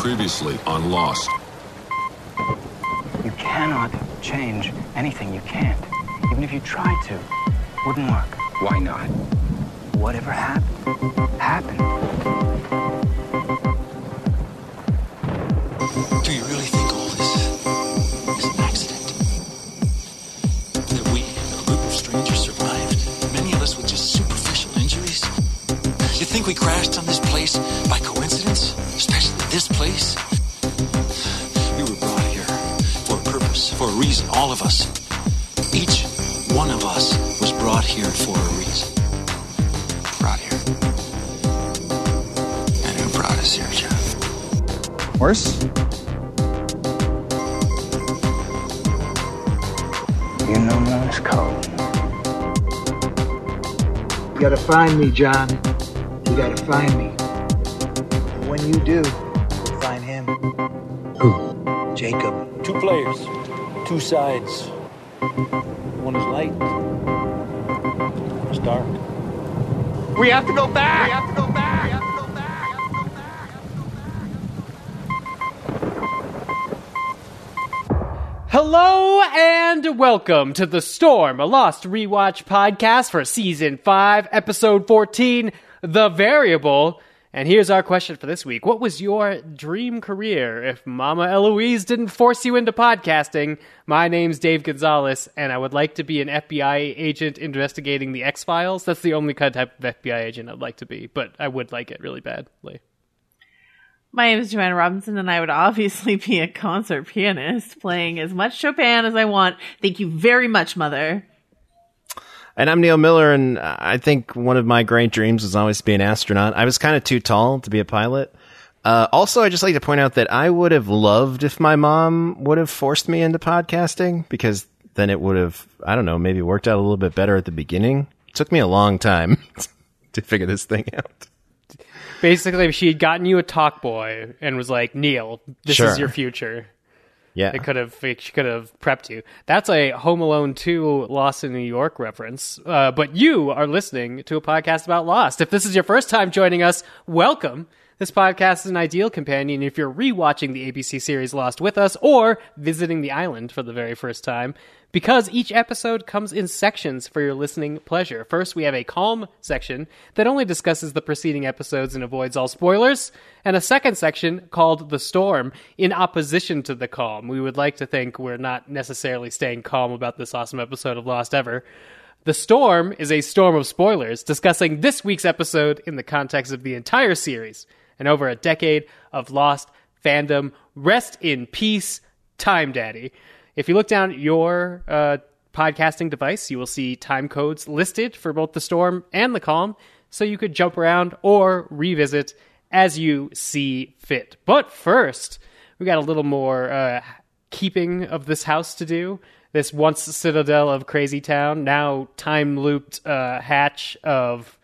Previously on Lost. You cannot change anything. You can't. Even if you tried to, it wouldn't work. Why not? Whatever happened, happened. Do you really think all this is an accident? That we, a group of strangers, survived? Many of us with just superficial injuries? You think we crashed on this place by coincidence? Especially this place? We were brought here for a purpose, for a reason, all of us. Each one of us was brought here for a reason. Brought here. And who brought us here, Jeff? Horse? You know Morse code. You gotta find me, John. You gotta find me. And when you do, you'll find him. Who? Jacob. 2 players, 2 sides. One is light, one is dark. We have to go back! We have to go back! We have to go back! Hello and welcome to The Storm, a Lost Rewatch podcast for Season 5, Episode 14, The Variable. And here's our question for this week. What was your dream career if Mama Eloise didn't force you into podcasting? My name's Dave Gonzalez, and I would like to be an FBI agent investigating the X-Files. That's the only kind of type of FBI agent I'd like to be, but I would like it really badly. My name is Joanna Robinson, and I would obviously be a concert pianist playing as much Chopin as I want. Thank you very much, Mother. And I'm Neil Miller, and I think one of my great dreams was always to be an astronaut. I was kind of too tall to be a pilot. Also, I'd just like to point out that I would have loved if my mom would have forced me into podcasting, because then it would have, I don't know, maybe worked out a little bit better at the beginning. It took me a long time to figure this thing out. Basically, if she had gotten you a talk boy and was like, Neil, this is your future. Yeah. She could have prepped you. That's a Home Alone 2 Lost in New York reference. But you are listening to a podcast about Lost. If this is your first time joining us, welcome. This podcast is an ideal companion if you're rewatching the ABC series Lost with us or visiting the island for the very first time, because each episode comes in sections for your listening pleasure. First, we have a calm section that only discusses the preceding episodes and avoids all spoilers, and a second section called The Storm, in opposition to the calm. We would like to think we're not necessarily staying calm about this awesome episode of Lost ever. The Storm is a storm of spoilers, discussing this week's episode in the context of the entire series, and over a decade of Lost fandom. Rest in peace, Time Daddy. If you look down at your podcasting device, you will see time codes listed for both the Storm and the Calm, so you could jump around or revisit as you see fit. But first, we got a little more keeping of this house to do. This once citadel of Crazy Town, now time-looped hatch of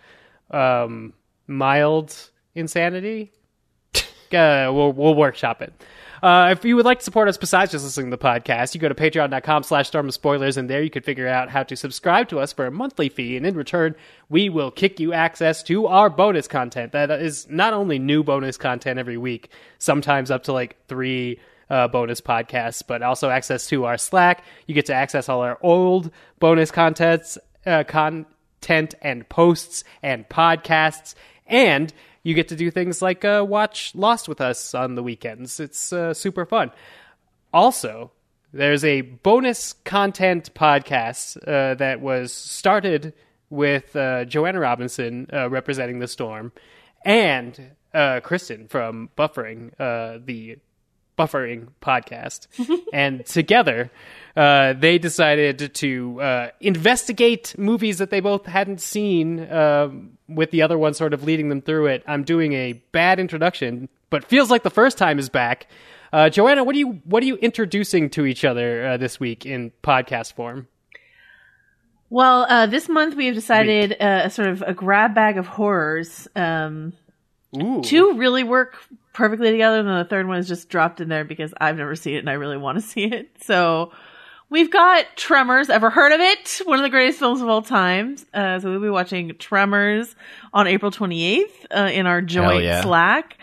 mild insanity. We'll workshop it. If you would like to support us besides just listening to the podcast, you go to patreon.com/stormofspoilers, and there you can figure out how to subscribe to us for a monthly fee, and in return, we will kick you access to our bonus content. That is not only new bonus content every week, sometimes up to like 3 bonus podcasts, but also access to our Slack. You get to access all our old bonus content and posts and podcasts, and you get to do things like watch Lost with us on the weekends. It's super fun. Also, there's a bonus content podcast that was started with Joanna Robinson representing the Storm, and Kristen from Buffering, the Buffering podcast. And together, they decided to investigate movies that they both hadn't seen, with the other one sort of leading them through it. I'm doing a bad introduction, but feels like the first time is back. Joanna, what are you introducing to each other this week in podcast form? Well, this month we have decided sort of a grab bag of horrors. 2 really work perfectly together, and then the third one is just dropped in there because I've never seen it and I really want to see it. So we've got Tremors. Ever heard of it? One of the greatest films of all time. So we'll be watching Tremors on April 28th in our joint Slack.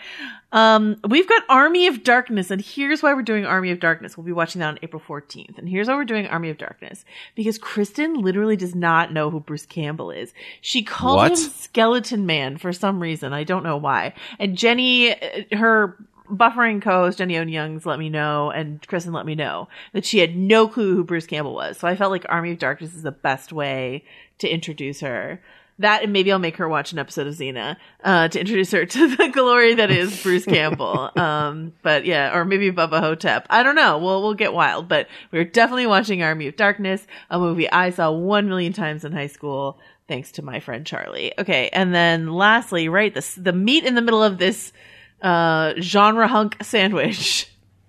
We've got Army of Darkness, and here's why we're doing Army of Darkness. We'll be watching that on April 14th. And here's why we're doing Army of Darkness. Because Kristen literally does not know who Bruce Campbell is. She called him Skeleton Man for some reason. I don't know why. And Jenny, her buffering co-host, Jenny Owen Youngs, let me know, and Kristen let me know that she had no clue who Bruce Campbell was. So I felt like Army of Darkness is the best way to introduce her. That, and maybe I'll make her watch an episode of Xena to introduce her to the glory that is Bruce Campbell. But yeah, or maybe Bubba Hotep. I don't know. We'll get wild. But we're definitely watching Army of Darkness, a movie I saw 1 million times in high school, thanks to my friend Charlie. Okay, and then lastly, right, the meat in the middle of this genre hunk sandwich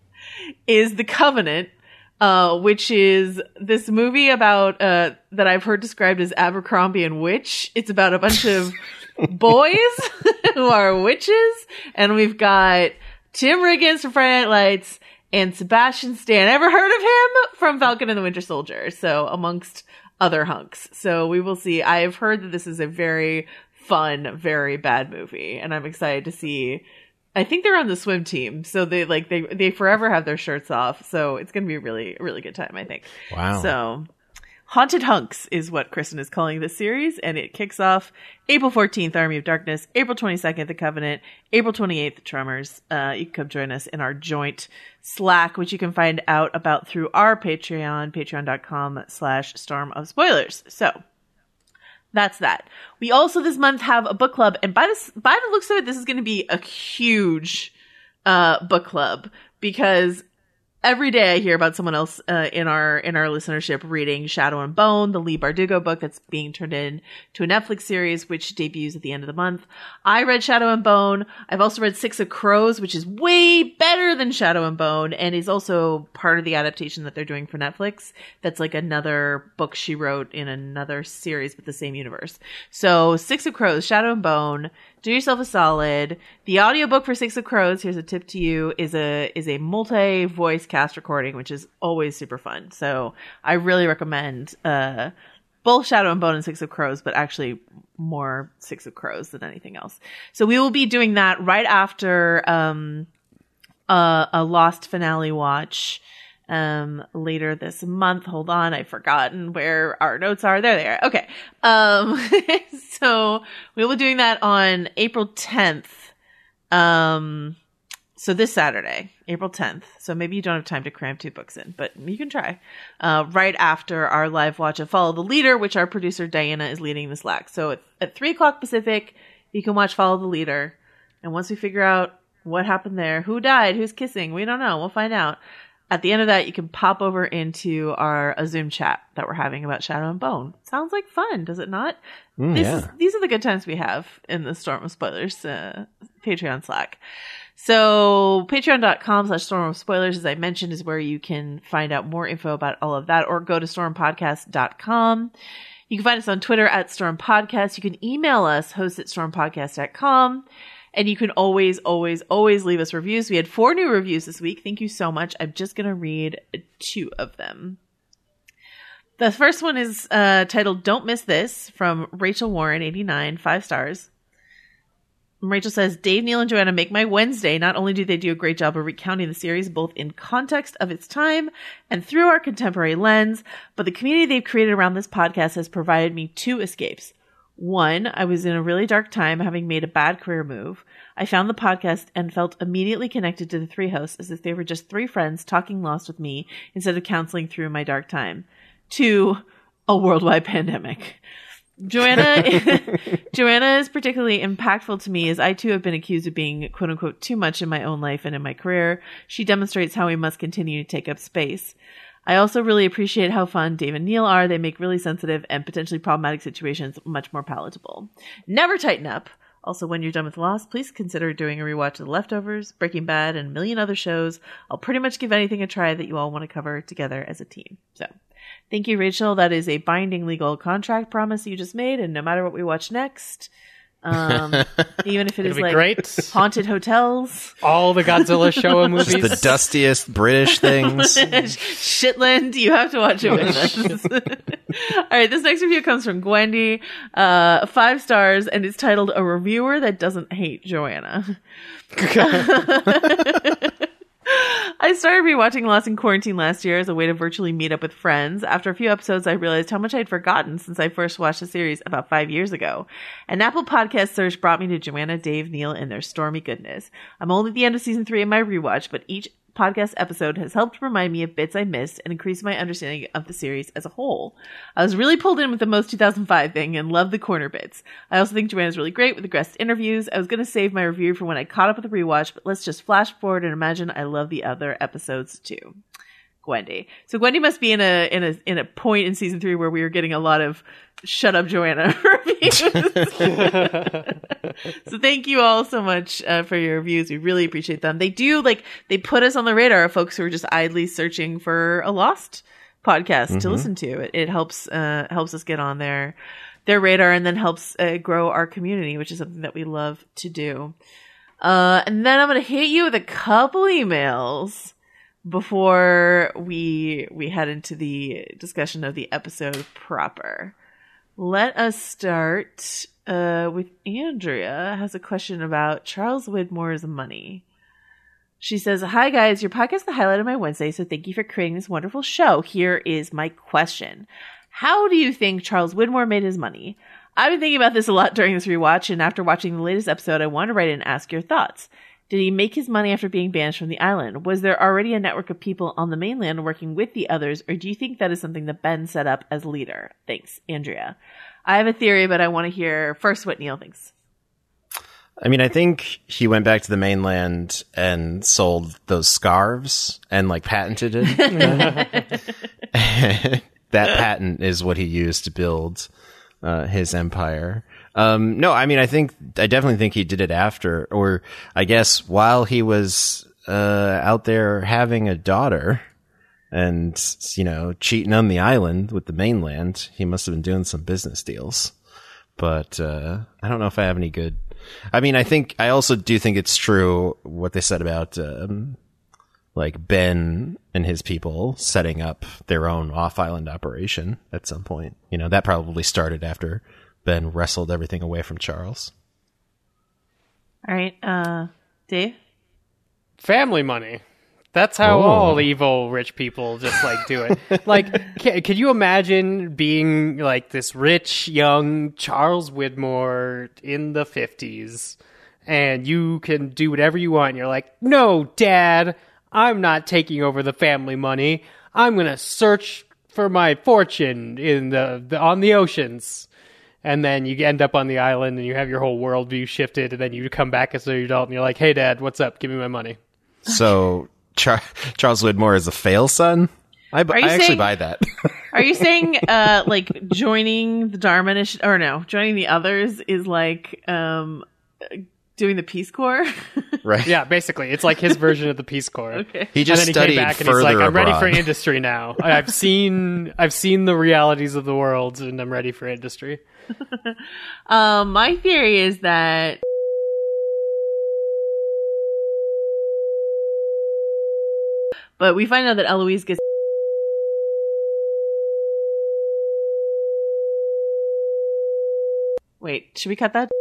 is The Covenant. Which is this movie about, that I've heard described as Abercrombie and Witch. It's about a bunch of boys who are witches. And we've got Tim Riggins from Friday Night Lights and Sebastian Stan. Ever heard of him? From Falcon and the Winter Soldier. So amongst other hunks. So we will see. I have heard that this is a very fun, very bad movie. And I'm excited to see. I think they're on the swim team, so they forever have their shirts off. So it's going to be a really, really good time, I think. Wow. So Haunted Hunks is what Kristen is calling this series, and it kicks off April 14th, Army of Darkness, April 22nd, The Covenant, April 28th, Tremors. You can come join us in our joint Slack, which you can find out about through our Patreon, patreon.com/Storm of Spoilers. So that's that. We also this month have a book club, and by the looks of it, this is going to be a huge book club, because every day I hear about someone else in our listenership reading Shadow and Bone, the Leigh Bardugo book that's being turned into a Netflix series, which debuts at the end of the month. I read Shadow and Bone. I've also read Six of Crows, which is way better than Shadow and Bone, and is also part of the adaptation that they're doing for Netflix. That's like another book she wrote in another series with the same universe. So Six of Crows, Shadow and Bone. Do yourself a solid. The audiobook for Six of Crows, here's a tip to you, is a multi-voice cast recording, which is always super fun. So I really recommend both Shadow and Bone and Six of Crows, but actually more Six of Crows than anything else. So we will be doing that right after a Lost finale watch later this month. Hold on, I've forgotten where our notes are. There they are. Okay. So we'll be doing that on April 10th. So this Saturday, April 10th. So maybe you don't have time to cram 2 books in, but you can try. Right after our live watch of Follow the Leader, which our producer Diana is leading the Slack. So at 3 o'clock Pacific, you can watch Follow the Leader. And once we figure out what happened there, who died, who's kissing, we don't know. We'll find out. At the end of that, you can pop over into a Zoom chat that we're having about Shadow and Bone. Sounds like fun, does it not? These are the good times we have in the Storm of Spoilers Patreon Slack. So patreon.com/Storm of Spoilers, as I mentioned, is where you can find out more info about all of that, or go to stormpodcast.com. You can find us on Twitter at Storm Podcast. You can email us, host@stormpodcast.com. And you can always, always, always leave us reviews. We had 4 new reviews this week. Thank you so much. I'm just going to read 2 of them. The first one is titled Don't Miss This, from Rachel Warren, 89, 5 stars. Rachel says, Dave, Neil, and Joanna make my Wednesday. Not only do they do a great job of recounting the series, both in context of its time and through our contemporary lens, but the community they've created around this podcast has provided me 2 escapes. 1, I was in a really dark time, having made a bad career move. I found the podcast and felt immediately connected to the 3 hosts, as if they were just 3 friends talking Lost with me instead of counseling through my dark time. 2, a worldwide pandemic. Joanna is particularly impactful to me, as I too have been accused of being quote unquote too much in my own life and in my career. She demonstrates how we must continue to take up space. I also really appreciate how fun Dave and Neil are. They make really sensitive and potentially problematic situations much more palatable. Never tighten up. Also, when you're done with Lost, please consider doing a rewatch of The Leftovers, Breaking Bad, and a million other shows. I'll pretty much give anything a try that you all want to cover together as a team. So, thank you, Rachel. That is a binding legal contract promise you just made, and no matter what we watch next, even if it is like great. Haunted Hotels, all the Godzilla Showa movies, the dustiest British things, Shitland, you have to watch it with us. All right, this next review comes from Gwendy, 5 stars, and it's titled "A Reviewer That Doesn't Hate Joanna." I started rewatching Lost in Quarantine last year as a way to virtually meet up with friends. After a few episodes, I realized how much I'd forgotten since I first watched the series about 5 years ago. An Apple Podcast search brought me to Joanna, Dave, Neil, and their stormy goodness. I'm only at the end of season 3 in my rewatch, but each podcast episode has helped remind me of bits I missed and increase my understanding of the series as a whole. I was really pulled in with the most 2005 thing and loved the corner bits. I also think Joanna's really great with the guest interviews. I was going to save my review for when I caught up with the rewatch, but let's just flash forward and imagine I love the other episodes too. Gwendy. So Gwendy must be in a point in season 3 where we were getting a lot of "Shut Up, Joanna" reviews. So thank you all so much for your reviews. We really appreciate them. They do they put us on the radar of folks who are just idly searching for a Lost podcast to listen to. It helps us get on their radar, and then helps grow our community, which is something that we love to do. And then I'm going to hit you with a couple emails before we head into the discussion of the episode proper. Let us start with Andrea. Has a question about Charles Widmore's money. She says, "Hi guys, your podcast is the highlight of my Wednesday, so thank you for creating this wonderful show. Here is my question. How do you think Charles Widmore made his money? I've been thinking about this a lot during this rewatch, and after watching the latest episode, I want to write in and ask your thoughts. Did he make his money after being banished from the island? Was there already a network of people on the mainland working with the others, or do you think that is something that Ben set up as leader? Thanks, Andrea." I have a theory, but I want to hear first what Neil thinks. I mean, I think he went back to the mainland and sold those scarves and patented it. That patent is what he used to build his empire. No, I mean, I definitely think he did it after, or I guess while he was out there having a daughter and, cheating on the island with the mainland. He must have been doing some business deals. But I don't know if I have any good... I mean, I also do think it's true what they said about Ben and his people setting up their own off-island operation at some point. That probably started after Ben wrestled everything away from Charles. All right, Dave? Family money. That's how all evil rich people just do it. Could you imagine being this rich young Charles Widmore in the 50s, and you can do whatever you want, and you're like, "No, Dad, I'm not taking over the family money. I'm going to search for my fortune on the oceans." And then you end up on the island and you have your whole worldview shifted, and then you come back as an adult and you're like, "Hey, Dad, what's up? Give me my money." So Charles Widmore is a fail son? I actually buy that. Are you saying joining the Dharma Initiative, or no, joining the others is doing the Peace Corps? Right. Yeah, basically. It's like his version of the Peace Corps. Okay. He just studied came back and further he's like, "I'm abroad. ready for industry now. I've seen the realities of the world, and I'm ready for industry." My theory is that but we find out that Eloise gets Wait, should we cut that?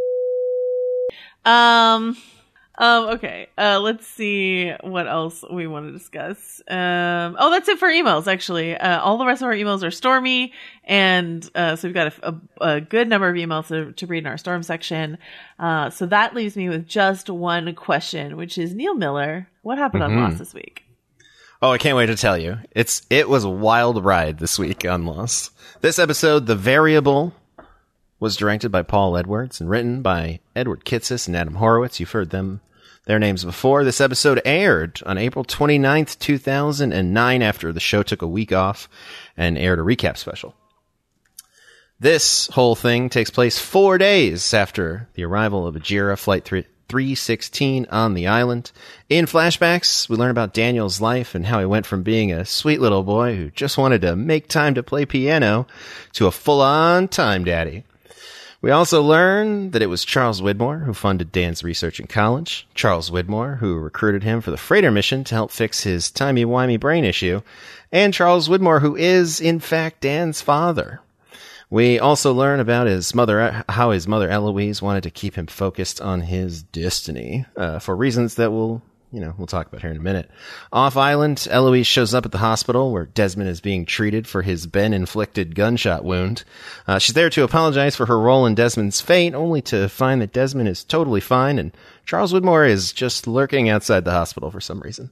Okay. Let's see what else we want to discuss. That's it for emails, actually. All the rest of our emails are stormy, and so we've got a good number of emails to read in our storm section. So that leaves me with just one question, which is, Neil Miller, what happened on Lost this week? Oh, I can't wait to tell you. It was a wild ride this week on Lost. This episode, The Variable, was directed by Paul Edwards and written by Edward Kitsis and Adam Horowitz. You've heard their names before. This episode aired on April 29th, 2009, after the show took a week off and aired a recap special. This whole thing takes place 4 days after the arrival of Ajira Flight 316 on the island. In flashbacks, we learn about Daniel's life and how he went from being a sweet little boy who just wanted to make time to play piano to a full-on time daddy. We also learn that it was Charles Widmore who funded Dan's research in college, Charles Widmore who recruited him for the freighter mission to help fix his timey-wimey brain issue, and Charles Widmore who is, in fact, Dan's father. We also learn about how his mother Eloise wanted to keep him focused on his destiny, for reasons that we'll talk about here in a minute. Off island, Eloise shows up at the hospital where Desmond is being treated for his Ben-inflicted gunshot wound. She's there to apologize for her role in Desmond's fate, only to find that Desmond is totally fine and Charles Widmore is just lurking outside the hospital for some reason.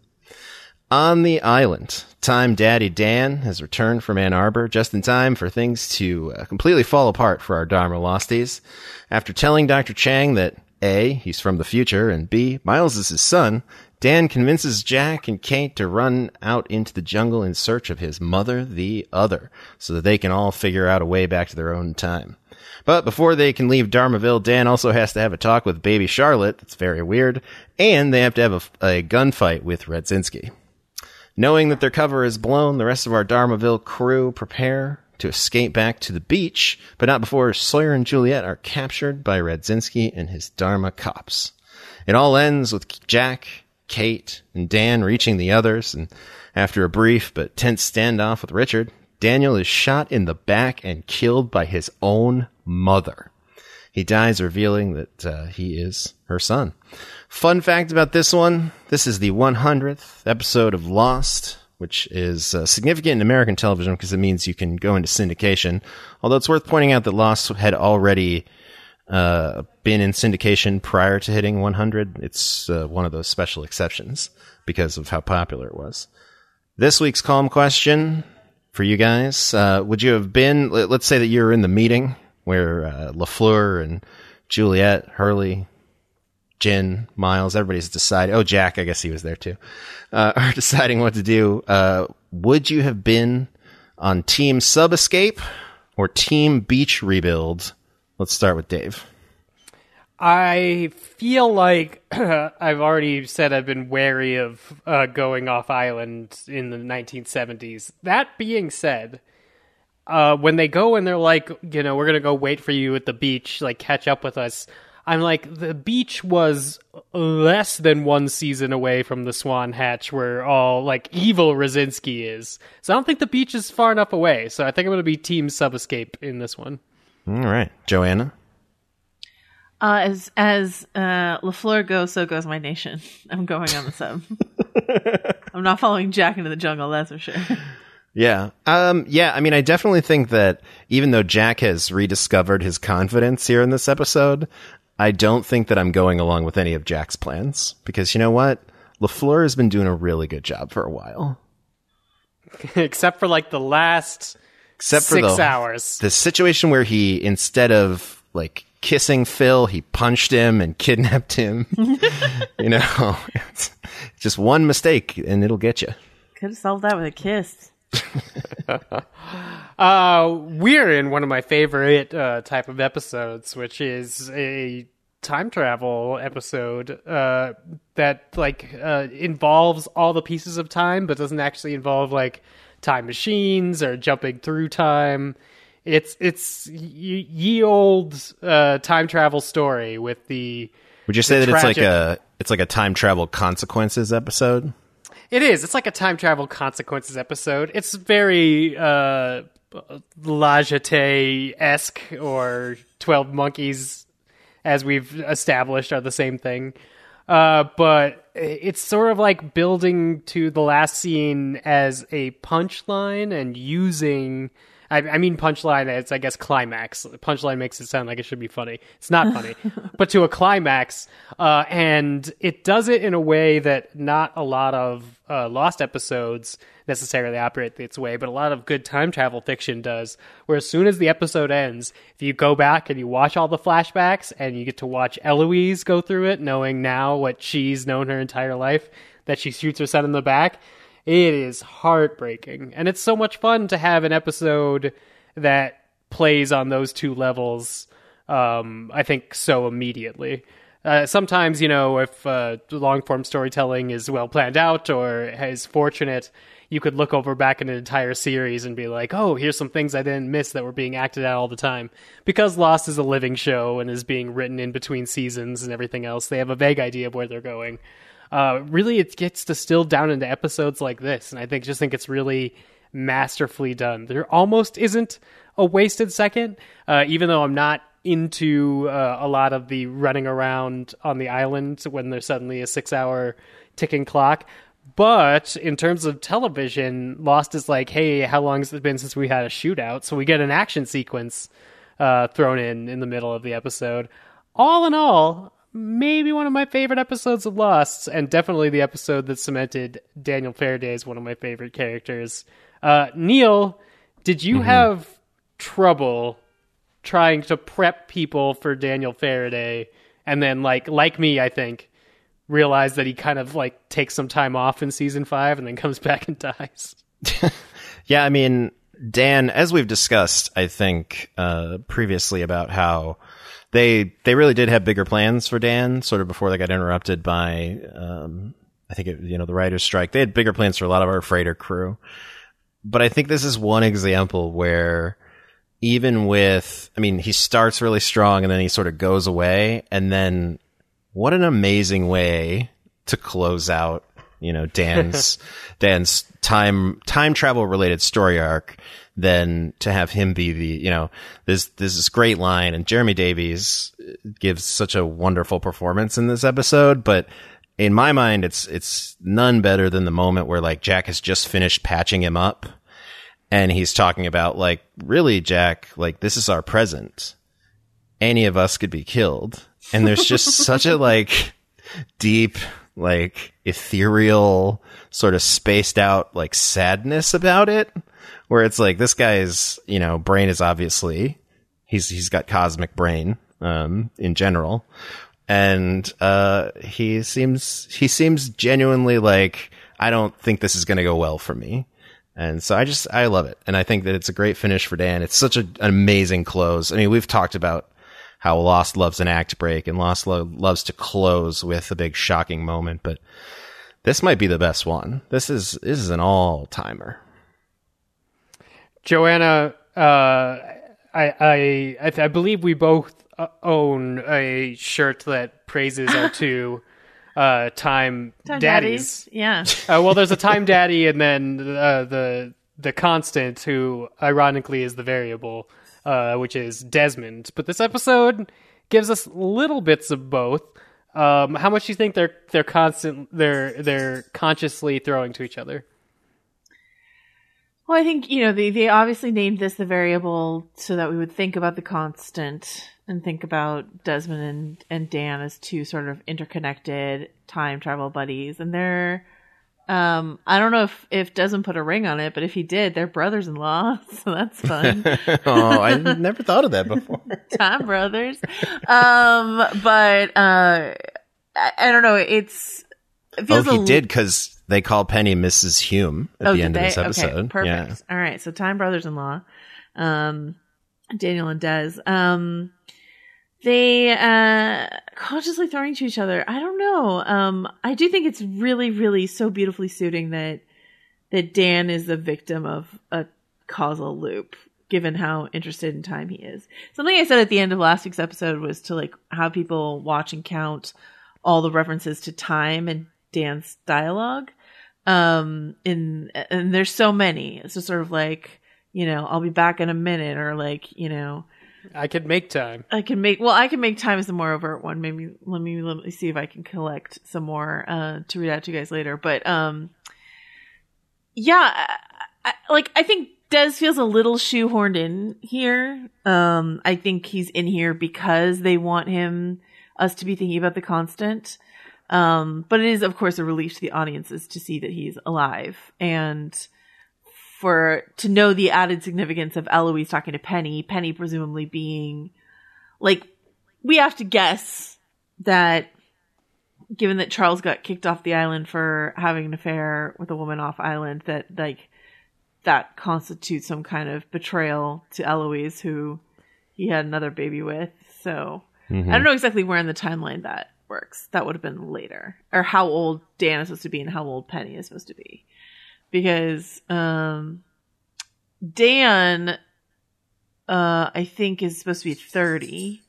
On the island, Time Daddy Dan has returned from Ann Arbor just in time for things to completely fall apart for our Dharma Losties. After telling Dr. Chang that A, he's from the future, and B, Miles is his son, Dan convinces Jack and Kate to run out into the jungle in search of his mother, the Other, so that they can all figure out a way back to their own time. But before they can leave Dharmaville, Dan also has to have a talk with baby Charlotte. It's very weird. And they have to have a gunfight with Radzinski. Knowing that their cover is blown, the rest of our Dharmaville crew prepare to escape back to the beach, but not before Sawyer and Juliet are captured by Radzinski and his Dharma cops. It all ends with Jack, Kate, and Dan reaching the others, and after a brief but tense standoff with Richard, Daniel is shot in the back and killed by his own mother. He dies revealing that he is her son. Fun fact about this one, this is the 100th episode of Lost, which is significant in American television because it means you can go into syndication. Although it's worth pointing out that Lost had already been in syndication prior to hitting 100. It's one of those special exceptions because of how popular it was. This week's calm question for you guys. Would you have been, let's say that you were in the meeting where LaFleur and Juliet, Hurley, Jin, Miles, everybody's deciding, oh, Jack, I guess he was there too, are deciding what to do. Would you have been on Team Sub-Escape or Team Beach Rebuild? Let's start with Dave. I feel like I've already said I've been wary of going off island in the 1970s. That being said, when they go and they're like, we're going to go wait for you at the beach, like catch up with us, I'm like, the beach was less than one season away from the Swan Hatch where all like evil Radzinski is. So I don't think the beach is far enough away. So I think I'm going to be Team Sub-Escape in this one. All right. Joanna? As LaFleur goes, so goes my nation. I'm going on the sub. I'm not following Jack into the jungle, that's for sure. Yeah. I mean, I definitely think that even though Jack has rediscovered his confidence here in this episode, I don't think that I'm going along with any of Jack's plans. Because you know what? LaFleur has been doing a really good job for a while. Except for like the last 6 hours. The situation where he, instead of like kissing Phil, he punched him and kidnapped him. It's just one mistake and it'll get you. Could have solved that with a kiss. We're in one of my favorite type of episodes, which is a time travel episode that involves all the pieces of time, but doesn't actually involve like time machines or jumping through time. It's ye old time travel story with the. Would you say that it's like a time travel consequences episode? It is. It's like a time travel consequences episode. It's very La Jetée-esque, or 12 Monkeys, as we've established, are the same thing. But it's sort of like building to the last scene as a punchline and using... I mean punchline as, I guess, climax. Punchline makes it sound like it should be funny. It's not funny. But to a climax. And it does it in a way that not a lot of Lost episodes necessarily operate its way, but a lot of good time travel fiction does, where as soon as the episode ends, if you go back and you watch all the flashbacks and you get to watch Eloise go through it, knowing now what she's known her entire life, that she shoots her son in the back, it is heartbreaking. And it's so much fun to have an episode that plays on those two levels, I think, so immediately. Sometimes, if long form storytelling is well planned out or is fortunate, you could look over back an entire series and be like, oh, here's some things I didn't miss that were being acted out all the time. Because Lost is a living show and is being written in between seasons and everything else, they have a vague idea of where they're going. Really, it gets distilled down into episodes like this, and I think it's really masterfully done. There almost isn't a wasted second, even though I'm not into a lot of the running around on the island when there's suddenly a 6-hour ticking clock. But in terms of television, Lost is like, hey, how long has it been since we had a shootout? So we get an action sequence thrown in the middle of the episode. All in all, maybe one of my favorite episodes of Lost, and definitely the episode that cemented Daniel Faraday as one of my favorite characters. Neil, did you have trouble trying to prep people for Daniel Faraday, and then like me, I think, realize that he kind of takes some time off in season 5 and then comes back and dies? Yeah, I mean, Dan, as we've discussed, I think previously about how they really did have bigger plans for Dan, sort of before they got interrupted by I think the writer's strike. They had bigger plans for a lot of our freighter crew, but I think this is one example where even with, I mean, he starts really strong and then he sort of goes away, and then what an amazing way to close out, Dan's time travel related story arc, than to have him be the, there's this great line, and Jeremy Davies gives such a wonderful performance in this episode, but in my mind, it's none better than the moment where Jack has just finished patching him up, and he's talking about really, Jack, this is our present. Any of us could be killed. And there's just such a deep, ethereal, sort of spaced out sadness about it, where it's this guy's, brain is obviously, he's got cosmic brain in general, and he seems genuinely I don't think this is going to go well for me. And so I love it, and I think that it's a great finish for Dan. It's such an amazing close. I mean, we've talked about how Lost loves an act break, and Lost loves to close with a big shocking moment, but this might be the best one. This is an all-timer. Joanna, I believe we both own a shirt that praises our two time daddies. Yeah. Well, there's a time daddy, and then the constant, who ironically is the variable. Which is Desmond. But this episode gives us little bits of both. How much do you think they're consciously throwing to each other? Well, I think, they obviously named this the variable so that we would think about the constant and think about Desmond and Dan as two sort of interconnected time travel buddies. And they're, I don't know if Desmond put a ring on it, but if he did, they're brothers-in-law, so that's fun. Oh, I never thought of that before. Time brothers. But I don't know. It feels he did, because they call Penny Mrs. Hume at the end of this episode. Okay, perfect. Yeah. All right, so time brothers-in-law, Daniel and Des. They consciously throwing to each other. I don't know. I do think it's really, really so beautifully suiting that Dan is the victim of a causal loop, given how interested in time he is. Something I said at the end of last week's episode was to have people watch and count all the references to time and Dan's dialogue. And there's so many. It's just sort of I'll be back in a minute, or I could make time. I can make time as the more overt one. Maybe let me see if I can collect some more to read out to you guys later. But yeah, I think Des feels a little shoehorned in here. I think he's in here because they want us to be thinking about the constant. But it is, of course, a relief to the audiences to see that he's alive, and to know the added significance of Eloise talking to Penny presumably being we have to guess that, given that Charles got kicked off the island for having an affair with a woman off island, that constitutes some kind of betrayal to Eloise, who he had another baby with. So I don't know exactly where in the timeline that works. That would have been later. Or how old Dan is supposed to be and how old Penny is supposed to be. Because Dan, I think, is supposed to be 30.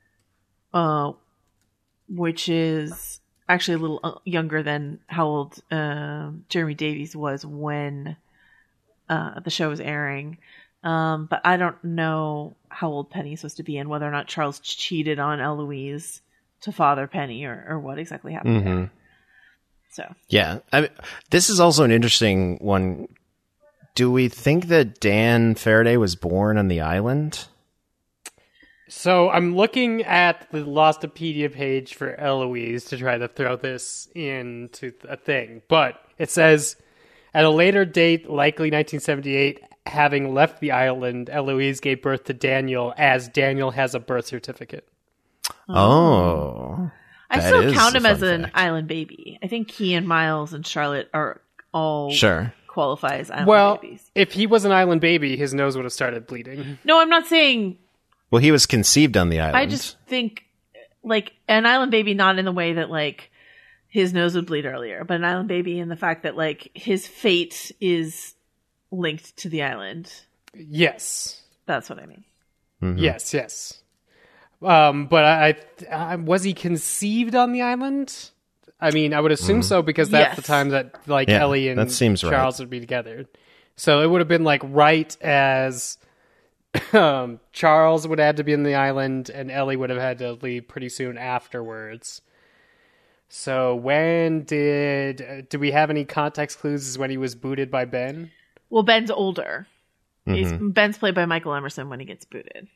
Which is actually a little younger than how old Jeremy Davies was when the show was airing. But I don't know how old Penny is supposed to be and whether or not Charles cheated on Eloise to father Penny or what exactly happened there. So yeah, this is also an interesting one. Do we think that Dan Faraday was born on the island? So I'm looking at the Lostopedia page for Eloise to try to throw this into a thing, but it says at a later date, likely 1978, having left the island, Eloise gave birth to Daniel as Daniel has a birth certificate. Oh. I still count him as an island baby. I think he and Miles and Charlotte are all qualify as island babies. If he was an island baby, his nose would have started bleeding. No, I'm not saying... Well, he was conceived on the island. I just think, like, an island baby, not in the way that, like, his nose would bleed earlier, but an island baby in the fact that, like, his fate is linked to the island. Yes. That's what I mean. Mm-hmm. Yes. But I was he conceived on the island? I mean, I would assume so because that's the time that, like, Ellie and Charles would be together. So it would have been, like, right as... Charles would have had to be in the island and Ellie would have had to leave pretty soon afterwards. So when do we have any context clues as when he was booted by Ben? Well, Ben's older. Ben's played by Michael Emerson when he gets booted.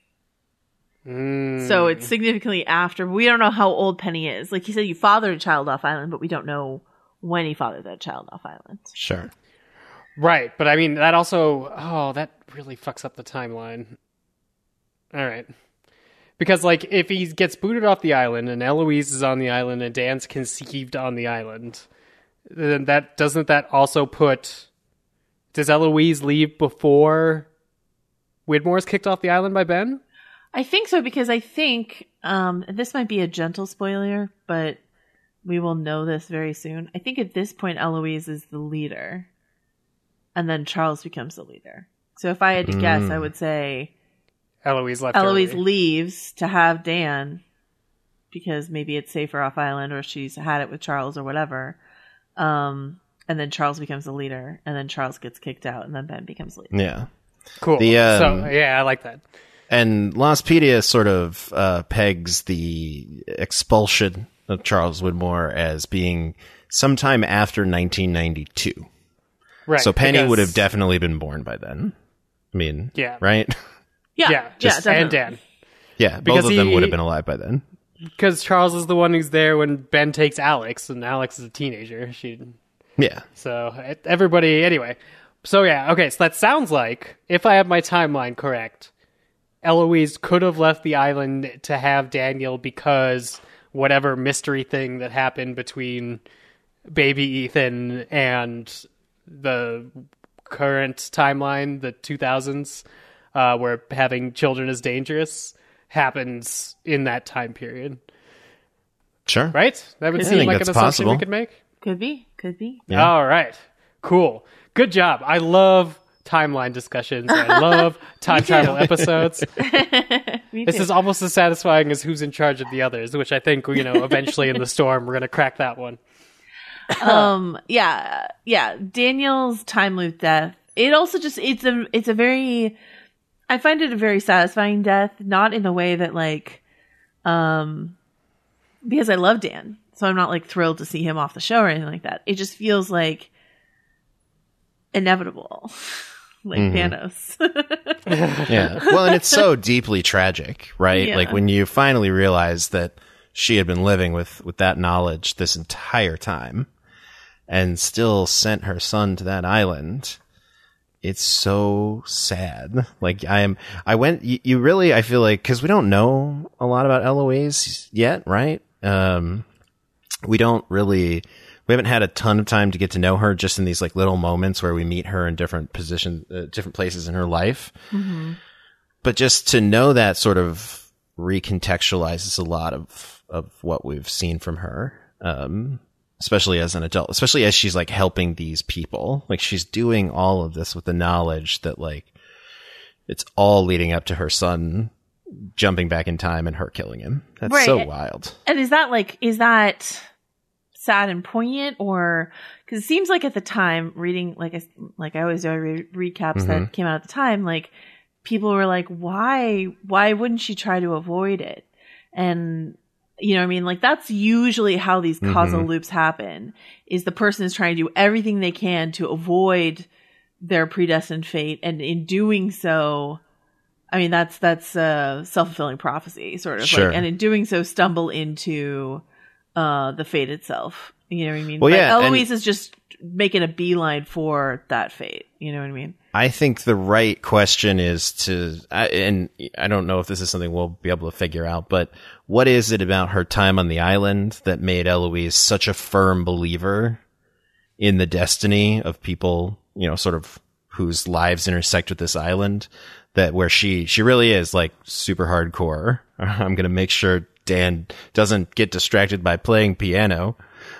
So it's significantly after. We don't know how old Penny is. Like he said, you fathered a child off island, but we don't know when he fathered that child off island. Sure. Right, but I mean, that also... that really fucks up the timeline. All right. Because, like, if he gets booted off the island, and Eloise is on the island, and Dan's conceived on the island, then doesn't that also put... Does Eloise leave before Widmore's kicked off the island by Ben? I think so, because I think... this might be a gentle spoiler, but we will know this very soon. I think at this point, Eloise is the leader. And then Charles becomes the leader. So if I had to guess, I would say Eloise leaves to have Dan because maybe it's safer off island or she's had it with Charles or whatever. And then Charles becomes the leader and then Charles gets kicked out and then Ben becomes the leader. Yeah. Cool. I like that. And Lostpedia sort of pegs the expulsion of Charles Widmore as being sometime after 1992. Right, so Penny would have definitely been born by then. I mean, right? Yeah, and Dan. Yeah, both of them would have been alive by then. Because Charles is the one who's there when Ben takes Alex, and Alex is a teenager. So everybody, anyway. So yeah, okay, so that sounds like, if I have my timeline correct, Eloise could have left the island to have Daniel because whatever mystery thing that happened between baby Ethan and... the current timeline, the 2000s, where having children is dangerous, happens in that time period. Sure. Right? That would seem like an assumption we could make? Could be. Yeah. All right. Cool. Good job. I love timeline discussions. I love time travel episodes. This is almost as satisfying as Who's in Charge of the Others, which I think, eventually in the storm, we're going to crack that one. Daniel's time loop death. It also just it's a very, I find it a very satisfying death, not in the way that like because I love Dan, so I'm not like thrilled to see him off the show or anything like that. It just feels like inevitable. Like Thanos. Yeah. Well, and it's so deeply tragic, right? Yeah. Like when you finally realize that she had been living with that knowledge this entire time and still sent her son to that island. It's so sad. Like I feel like, cause we don't know a lot about Eloise yet, right? We haven't had a ton of time to get to know her just in these like little moments where we meet her in different positions, different places in her life. Mm-hmm. But just to know that sort of recontextualizes a lot of what we've seen from her, especially as an adult, especially as she's like helping these people. Like she's doing all of this with the knowledge that like it's all leading up to her son jumping back in time and her killing him. That's so wild. And is that sad and poignant, or because it seems like at the time reading, like I always do, I read recaps that came out at the time, like people were like, why wouldn't she try to avoid it? And you know what I mean? Like that's usually how these causal loops happen, is the person is trying to do everything they can to avoid their predestined fate, and in doing so, I mean, that's self-fulfilling prophecy, sort of. Sure. Like, and in doing so, stumble into the fate itself. You know what I mean? Well, yeah, Eloise is just making a beeline for that fate. You know what I mean? I think the right question is and I don't know if this is something we'll be able to figure out, but what is it about her time on the island that made Eloise such a firm believer in the destiny of people, you know, sort of whose lives intersect with this island? That where she really is like super hardcore. I'm going to make sure Dan doesn't get distracted by playing piano,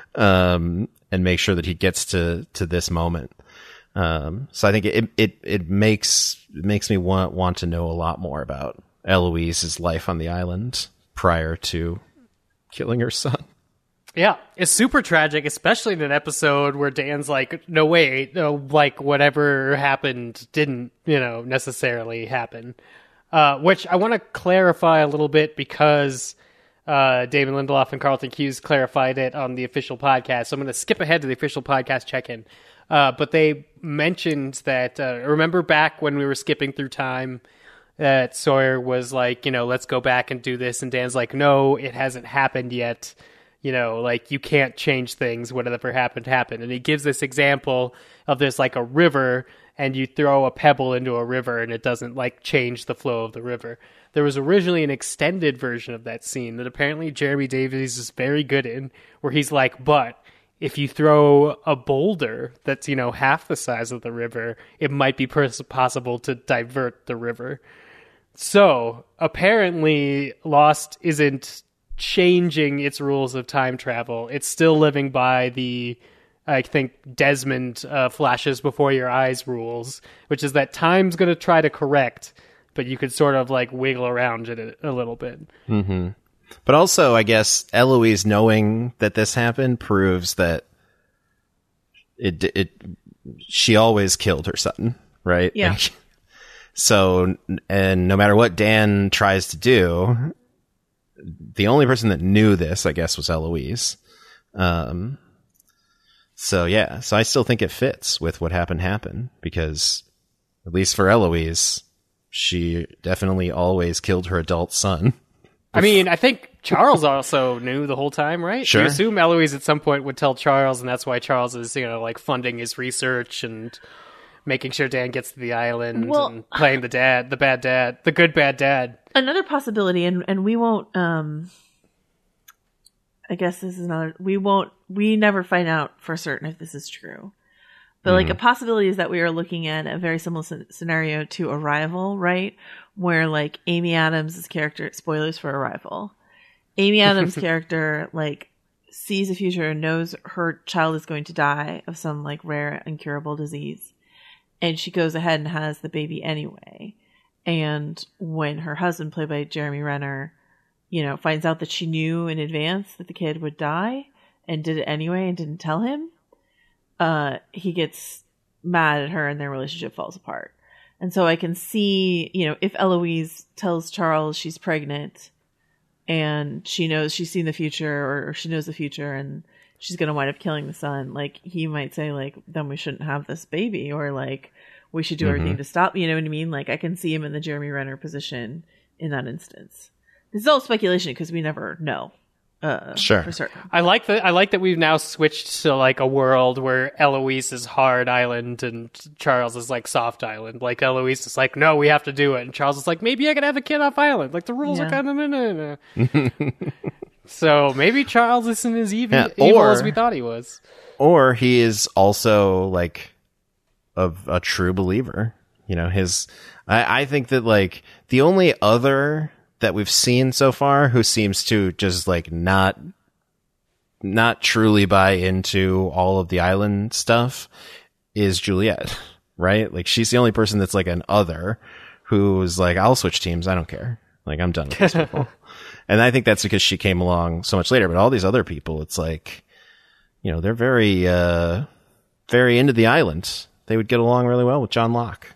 and make sure that he gets to this moment. So I think it makes me want to know a lot more about Eloise's life on the island prior to killing her son. Yeah, it's super tragic, especially in an episode where Dan's like, no, wait, no, like whatever happened didn't, necessarily happen. Which I want to clarify a little bit because David Lindelof and Carlton Hughes clarified it on the official podcast. So I'm going to skip ahead to the official podcast check-in. But they mentioned that, remember back when we were skipping through time, that Sawyer was like, let's go back and do this. And Dan's like, no, it hasn't happened yet. Like you can't change things. Whatever happened. And he gives this example of there's like a river and you throw a pebble into a river and it doesn't like change the flow of the river. There was originally an extended version of that scene that apparently Jeremy Davies is very good in, where he's like, but if you throw a boulder that's, half the size of the river, it might be possible to divert the river. So apparently Lost isn't changing its rules of time travel. It's still living by the, I think, Desmond flashes before your eyes rules, which is that time's going to try to correct, but you could sort of like wiggle around it a little bit. Mm-hmm. But also, I guess Eloise knowing that this happened proves that she always killed her son, right? Yeah. So, and no matter what Dan tries to do, the only person that knew this, I guess, was Eloise. So yeah, so I still think it fits with what happened because, at least for Eloise, she definitely always killed her adult son. I mean, I think Charles also knew the whole time, right? Sure. You assume Eloise at some point would tell Charles, and that's why Charles is, like funding his research and making sure Dan gets to the island and playing the good bad dad. Another possibility, and we won't, I guess this is another, we never find out for certain if this is true. But like a possibility is that we are looking at a very similar scenario to Arrival, right? Where like Amy Adams' character, spoilers for Arrival, Amy Adams' character like sees a future and knows her child is going to die of some like rare incurable disease. And she goes ahead and has the baby anyway. And when her husband, played by Jeremy Renner, finds out that she knew in advance that the kid would die and did it anyway and didn't tell him, he gets mad at her and their relationship falls apart. And so I can see, if Eloise tells Charles she's pregnant and she knows she's seen the future or she knows the future and she's going to wind up killing the son, like he might say like, then we shouldn't have this baby, or like we should do everything to stop. You know what I mean? Like I can see him in the Jeremy Renner position in that instance. This is all speculation because we never know. Sure. For certain. I like that we've now switched to like a world where Eloise is hard island and Charles is like soft island. Like Eloise is like, no, we have to do it, and Charles is like, maybe I could have a kid off island. Like the rules are kind of So maybe Charles isn't as evil as we thought he was. Or he is also like a true believer. I think that like the only other that we've seen so far who seems to just like not truly buy into all of the island stuff is Juliet, right? Like she's the only person that's like an other who's like, I'll switch teams. I don't care. Like I'm done with these people. And I think that's because she came along so much later. But all these other people, it's like, you know, they're very, very into the island. They would get along really well with John Locke.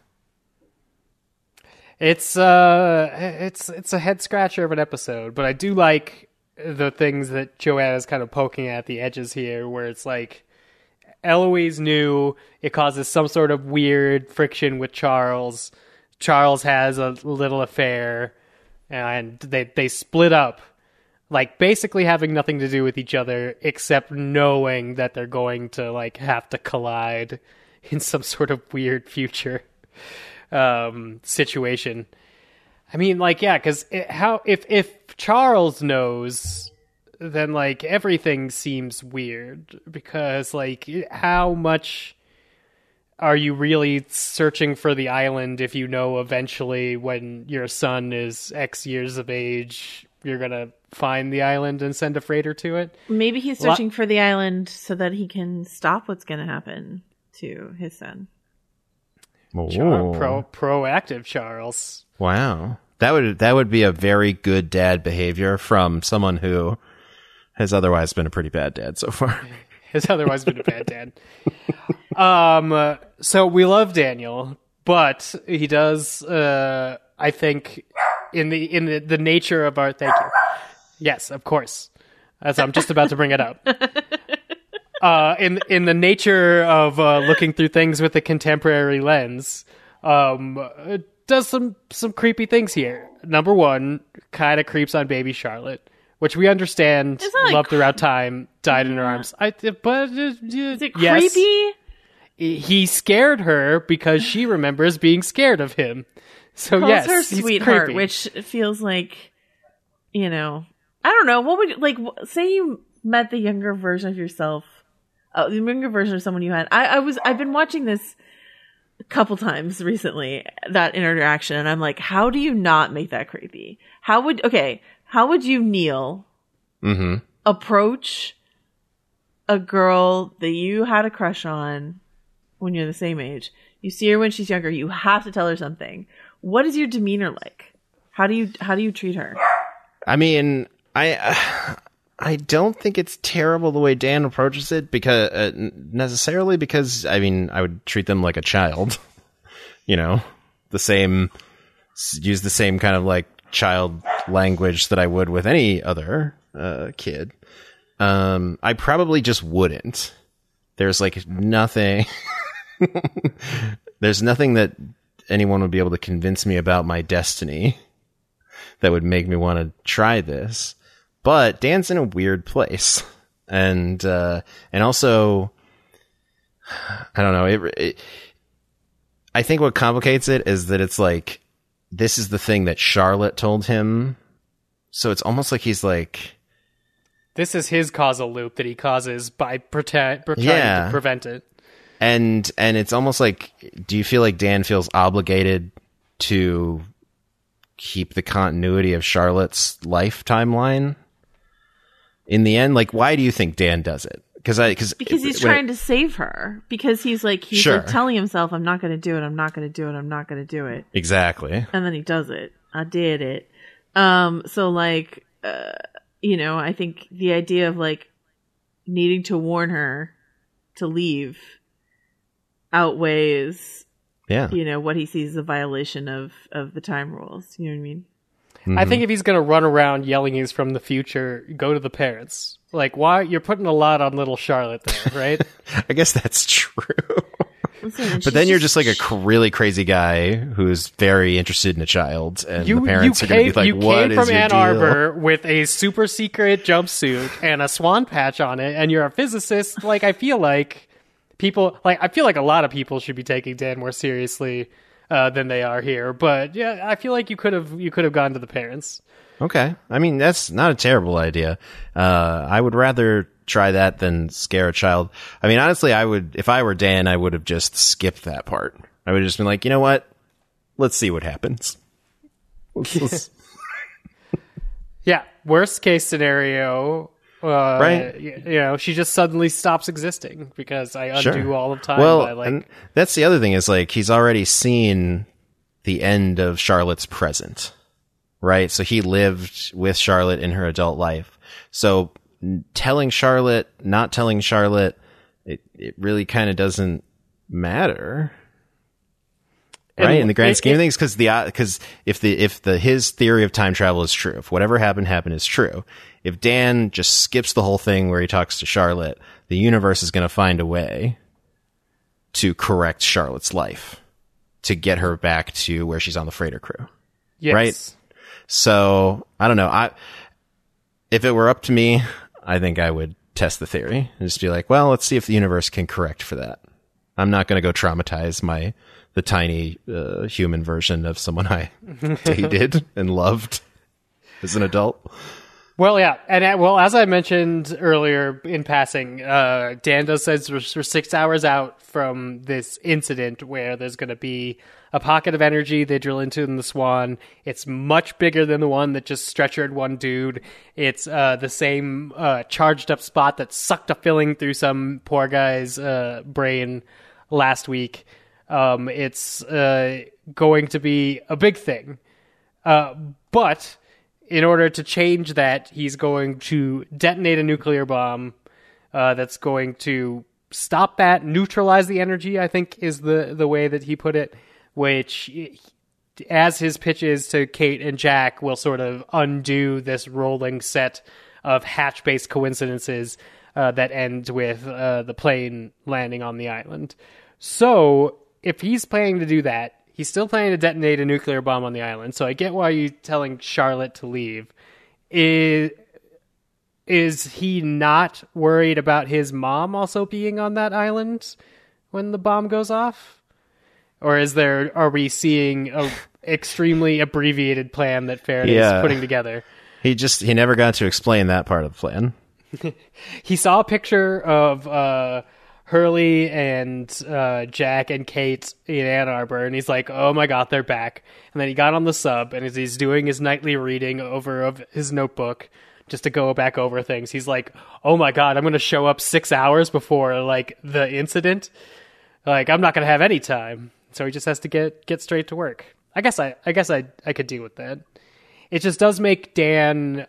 It's a head scratcher of an episode, but I do like the things that Joanna's kind of poking at the edges here, where it's like Eloise knew it causes some sort of weird friction with Charles. Charles has a little affair, and they split up, like basically having nothing to do with each other except knowing that they're going to like have to collide in some sort of weird future situation. I mean, like, yeah, because if Charles knows, then like everything seems weird, because like how much are you really searching for the island if you know eventually when your son is X years of age you're gonna find the island and send a freighter to it? Maybe he's searching for the island so that he can stop what's gonna happen to his son. Proactive Charles. Wow. That would be a very good dad behavior from someone who has otherwise been a pretty bad dad so far. Has otherwise been a bad dad. So we love Daniel, but he does, I think, in the nature of our... Thank you. Yes, of course. As I'm just about to bring it up. In the nature of looking through things with a contemporary lens, does some creepy things here. Number one, kind of creeps on baby Charlotte, which we understand, loved throughout time, died in her arms. Is it creepy? He scared her because she remembers being scared of him. So calls yes, her he's sweetheart, creepy. which feels like, you know, I don't know. What would you, like? Say you met the younger version of yourself, the younger version of someone you had. I've been watching this a couple times recently, that interaction, and I'm like, how do you not make that creepy? How would you, Neil, approach a girl that you had a crush on when you're the same age? You see her when she's younger. You have to tell her something. What is your demeanor like? How do you treat her? I mean, I don't think it's terrible the way Dan approaches it, because necessarily because I mean I would treat them like a child, you know, use the same kind of like child language that I would with any other kid. I probably just wouldn't. There's like nothing. There's nothing that anyone would be able to convince me about my destiny that would make me want to try this. But Dan's in a weird place, and also, I don't know. I think what complicates it is that it's like this is the thing that Charlotte told him, so it's almost like he's like, this is his causal loop that he causes by trying to prevent it. And it's almost like, do you feel like Dan feels obligated to keep the continuity of Charlotte's life timeline? In the end, like, why do you think Dan does it? Because he's trying to save her. Because he's like telling himself, I'm not going to do it. I'm not going to do it. I'm not going to do it. Exactly. And then he does it. I did it. So like, you know, I think the idea of like needing to warn her to leave outweighs, you know, what he sees as a violation of the time rules. You know what I mean? Mm-hmm. I think if he's going to run around yelling he's from the future, go to the parents. Like, why? You're putting a lot on little Charlotte there, right? I guess that's true. But then you're just like a really crazy guy who's very interested in a child, and the parents are going to be like, what is your deal? You came from Ann Arbor with a super secret jumpsuit and a swan patch on it, and you're a physicist. Like, I feel like a lot of people should be taking Dan more seriously than they are here. But yeah, I feel like you could have gone to the parents. Okay. I mean, that's not a terrible idea. I would rather try that than scare a child. I mean, honestly, if I were Dan, I would have just skipped that part. I would have just been like, you know what? Let's see what happens. Yeah, worst case scenario, right? You know, she just suddenly stops existing because I undo all of time. Well, and that's the other thing is like he's already seen the end of Charlotte's present, right? So he lived with Charlotte in her adult life. So telling Charlotte, not telling Charlotte, it really kind of doesn't matter. Right, in the grand scheme of things, because if his theory of time travel is true, if whatever happened is true, if Dan just skips the whole thing where he talks to Charlotte, the universe is going to find a way to correct Charlotte's life to get her back to where she's on the freighter crew. Yes. Right. So I don't know. If it were up to me, I think I would test the theory and just be like, well, let's see if the universe can correct for that. I'm not going to go traumatize the tiny human version of someone I dated and loved as an adult. Well, yeah. And as I mentioned earlier in passing, Dan does says we're 6 hours out from this incident where there's going to be a pocket of energy they drill into in the Swan. It's much bigger than the one that just stretchered one dude. It's the same charged up spot that sucked a filling through some poor guy's brain last week. It's going to be a big thing. But in order to change that, he's going to detonate a nuclear bomb that's going to stop that, neutralize the energy, I think is the way that he put it, which, as his pitches to Kate and Jack, will sort of undo this rolling set of hatch-based coincidences that end with the plane landing on the island. So if he's planning to do that, he's still planning to detonate a nuclear bomb on the island. So I get why you're telling Charlotte to leave. Is he not worried about his mom also being on that island when the bomb goes off? Or are we seeing a extremely abbreviated plan that Faraday's putting together? He never got to explain that part of the plan. He saw a picture of Hurley and Jack and Kate in Ann Arbor, and he's like, oh my god, they're back. And then he got on the sub, and as he's doing his nightly reading over of his notebook, just to go back over things, he's like, oh my god, I'm going to show up 6 hours before, like, the incident. Like, I'm not going to have any time. So he just has to get straight to work. I guess I could deal with that. It just does make Dan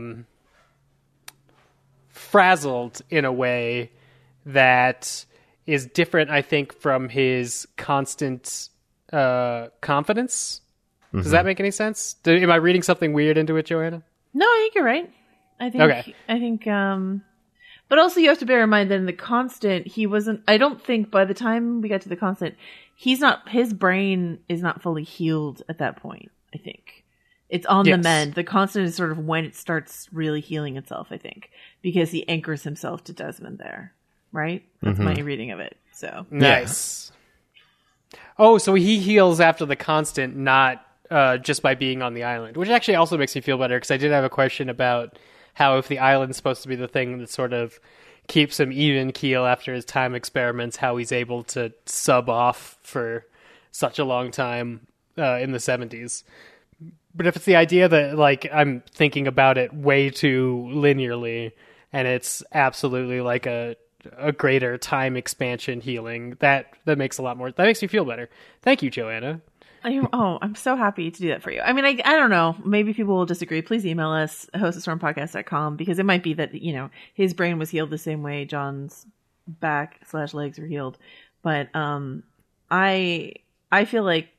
frazzled in a way that is different, I think, from his constant confidence. Mm-hmm. Does that make any sense? Am I reading something weird into it, Joanna? No, I think you're right. I think, but also you have to bear in mind that in the Constant, he wasn't, I don't think by the time we got to the Constant, his brain is not fully healed at that point, I think. It's on the mend. The Constant is sort of when it starts really healing itself, I think, because he anchors himself to Desmond there, right? That's my reading of it. So nice. Yeah. Oh, so he heals after the Constant, not just by being on the island, which actually also makes me feel better, because I did have a question about how if the island's supposed to be the thing that sort of keeps him even keel after his time experiments, how he's able to sub off for such a long time in the 70s. But if it's the idea that, like, I'm thinking about it way too linearly, and it's absolutely like a greater time expansion healing, that makes a lot more. That makes me feel better. Thank you, Joanna. I'm so happy to do that for you. I mean, I don't know. Maybe people will disagree. Please email us, hostesstormpodcast.com, because it might be that, his brain was healed the same way John's back/legs were healed. But I feel like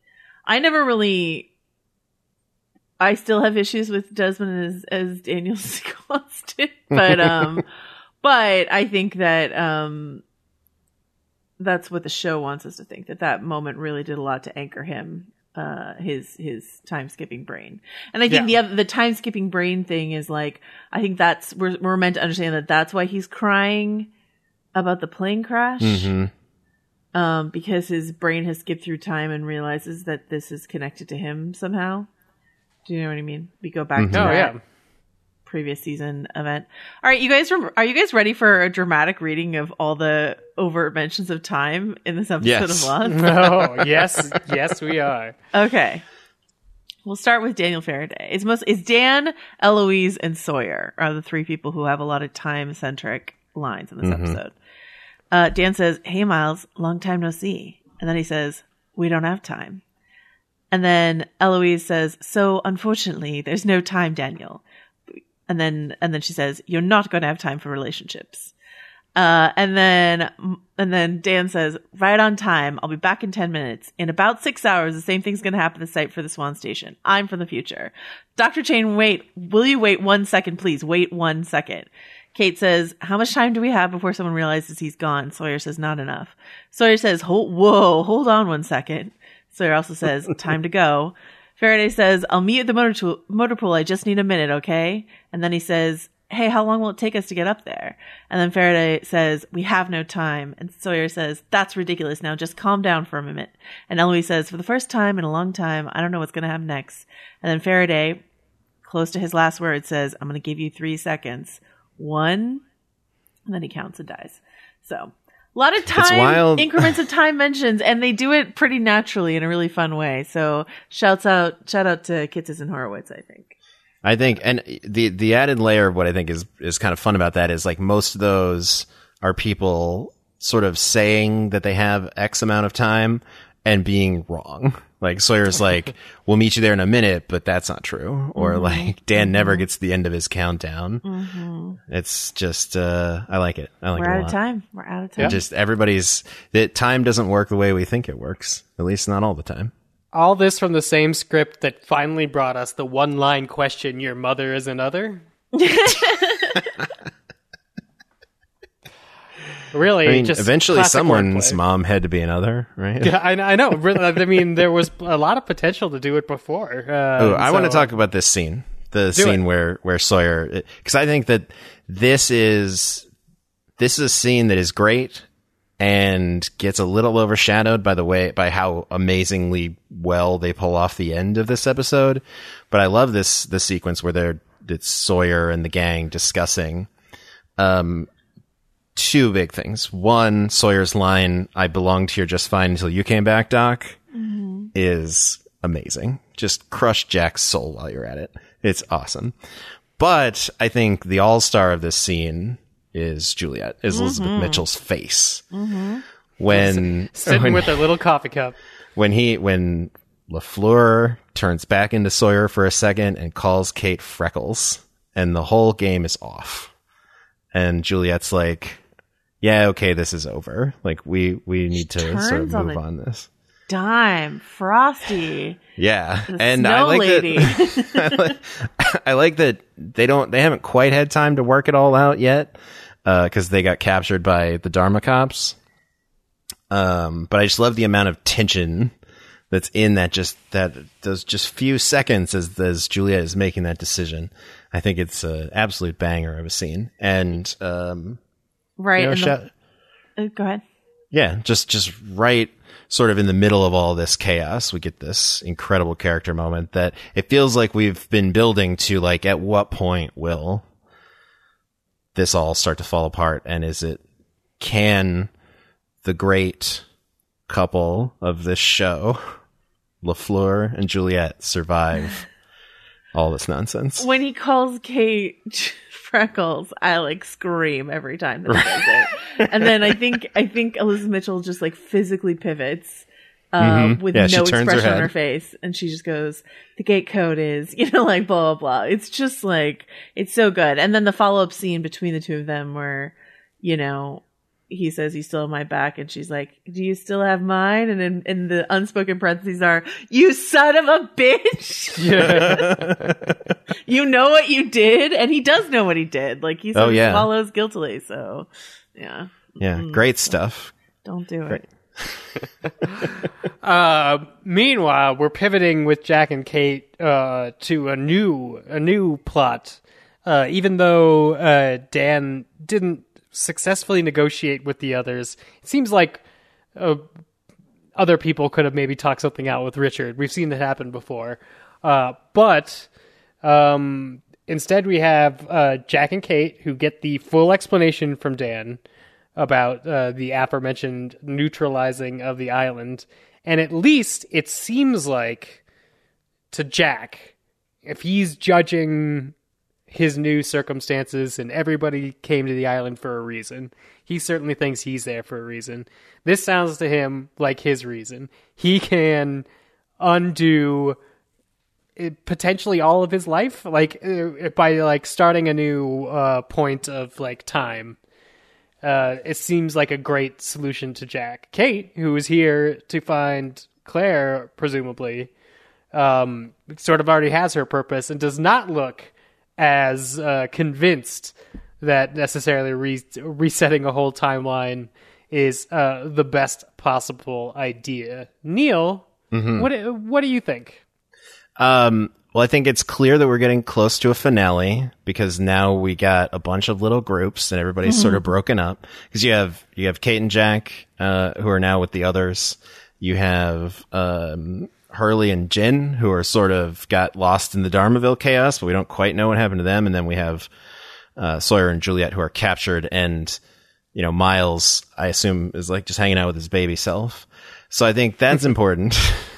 I still have issues with Desmond as Daniel's Constant, but I think that that's what the show wants us to think, that moment really did a lot to anchor him, his time skipping brain. And I think the time skipping brain thing is like, I think that's we're meant to understand that that's why he's crying about the plane crash. Mm-hmm. Because his brain has skipped through time and realizes that this is connected to him somehow. Do you know what I mean? We go back to that previous season event. All right, you guys, are you guys ready for a dramatic reading of all the overt mentions of time in this episode of Lost? No, yes, we are. Okay. We'll start with Daniel Faraday. It's Dan, Eloise, and Sawyer are the three people who have a lot of time-centric lines in this episode. Dan says, "Hey, Miles, long time no see." And then he says, "We don't have time." And then Eloise says, "So, unfortunately, there's no time, Daniel." And then she says, "You're not going to have time for relationships." And then Dan says, "Right on time. I'll be back in 10 minutes. In about 6 hours, the same thing's going to happen at the site for the Swan Station. I'm from the future." Dr. Chain, will you wait 1 second, please? Wait 1 second. Kate says, "How much time do we have before someone realizes he's gone?" Sawyer says, "Not enough." Sawyer says, hold on 1 second. Sawyer also says, "Time to go." Faraday says, "I'll meet you at the motor pool. I just need a minute, okay?" And then he says, "Hey, how long will it take us to get up there?" And then Faraday says, "We have no time." And Sawyer says, "That's ridiculous. Now just calm down for a minute." And Eloise says, "For the first time in a long time, I don't know what's going to happen next." And then Faraday, close to his last word, says, "I'm going to give you 3 seconds. 1." And then he counts and dies. So a lot of time increments of time mentions, and they do it pretty naturally in a really fun way. So shout out to Kitsis and Horowitz, I think. And the added layer of what I think is kind of fun about that is like most of those are people sort of saying that they have X amount of time and being wrong. Like Sawyer's like, "We'll meet you there in a minute," but that's not true. Or like Dan never gets to the end of his countdown. It's just, I like it. I like it a lot. We're out of time. Just that time doesn't work the way we think it works. At least not all the time. All this from the same script that finally brought us the one-line question, "Your mother is another?" Really, I mean, just eventually someone's wordplay. Mom had to be another, right? Yeah, I know. I mean, there was a lot of potential to do it before. I want to talk about this scene. The scene where Sawyer, because I think that this is a scene that is great and gets a little overshadowed by how amazingly well they pull off the end of this episode. But I love this sequence where it's Sawyer and the gang discussing two big things. One, Sawyer's line, "I belonged here just fine until you came back, Doc," is amazing. Just crush Jack's soul while you're at it. It's awesome. But I think the all-star of this scene is Juliet, is Elizabeth Mitchell's face. When sitting with her little coffee cup. When LaFleur turns back into Sawyer for a second and calls Kate Freckles, and the whole game is off. And Juliet's like, "Yeah, okay, this is over. Like we need to sort of move on this." Dime, Frosty. Yeah, the and Snow I like Lady. that. I like that they haven't quite had time to work it all out yet, because they got captured by the Dharma cops. But I just love the amount of tension that's in those just few seconds as Juliet is making that decision. I think it's an absolute banger of a scene. And right. Go ahead. Yeah, just right sort of in the middle of all this chaos, we get this incredible character moment that it feels like we've been building to, like, at what point will this all start to fall apart? And can the great couple of this show, LaFleur and Juliet, survive all this nonsense? When he calls Kate Freckles, I like scream every time that he does it. And then I think Elizabeth Mitchell just like physically pivots with no expression on her face, and she just goes, "The gate code is," like blah blah blah. It's just like, it's so good. And then the follow-up scene between the two of them where, he says, "You still have my back," and she's like, "Do you still have mine?" And in the unspoken parentheses are, "You son of a bitch." Yeah. You know what you did, and he does know what he did. Like, he sort of swallows guiltily. So, yeah. Yeah, great stuff. Don't do it. Meanwhile, we're pivoting with Jack and Kate to a new plot. Even though Dan didn't successfully negotiate with the others, it seems like other people could have maybe talked something out with Richard. We've seen that happen before. But instead we have Jack and Kate, who get the full explanation from Dan about the aforementioned neutralizing of the island. And at least it seems like, to Jack, if he's judging his new circumstances and everybody came to the island for a reason, he certainly thinks he's there for a reason. This sounds to him like his reason. He can undo potentially all of his life, like by like starting a new point of like time. It seems like a great solution to Jack. Kate, who is here to find Claire, presumably, sort of already has her purpose and does not look as convinced that necessarily resetting a whole timeline is the best possible idea. Neil, what do you think? Well, I think it's clear that we're getting close to a finale because now we got a bunch of little groups and everybody's sort of broken up. Because you have Kate and Jack, who are now with the others. You have Hurley and Jin, who are sort of got lost in the Dharmaville chaos, but we don't quite know what happened to them. And then we have Sawyer and Juliet, who are captured, and Miles, I assume, is like just hanging out with his baby self. So I think that's important.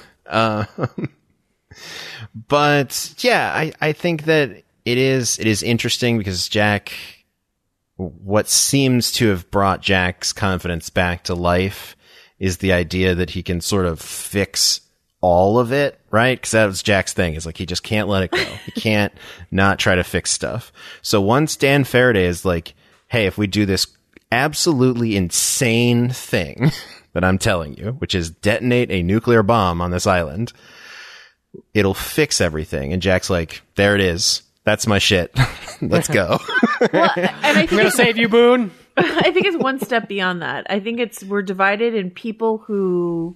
But yeah, I think that it is interesting because Jack, what seems to have brought Jack's confidence back to life is the idea that he can sort of fix all of it, right? Because that was Jack's thing. Is like he just can't let it go. He can't not try to fix stuff. So once Dan Faraday is like, hey, if we do this absolutely insane thing that I'm telling you, which is detonate a nuclear bomb on this island, it'll fix everything. And Jack's like, there it is. That's my shit. Let's go. Well, and I think I'm going to save you, Boone. I think it's one step beyond that. I think we're divided in people who,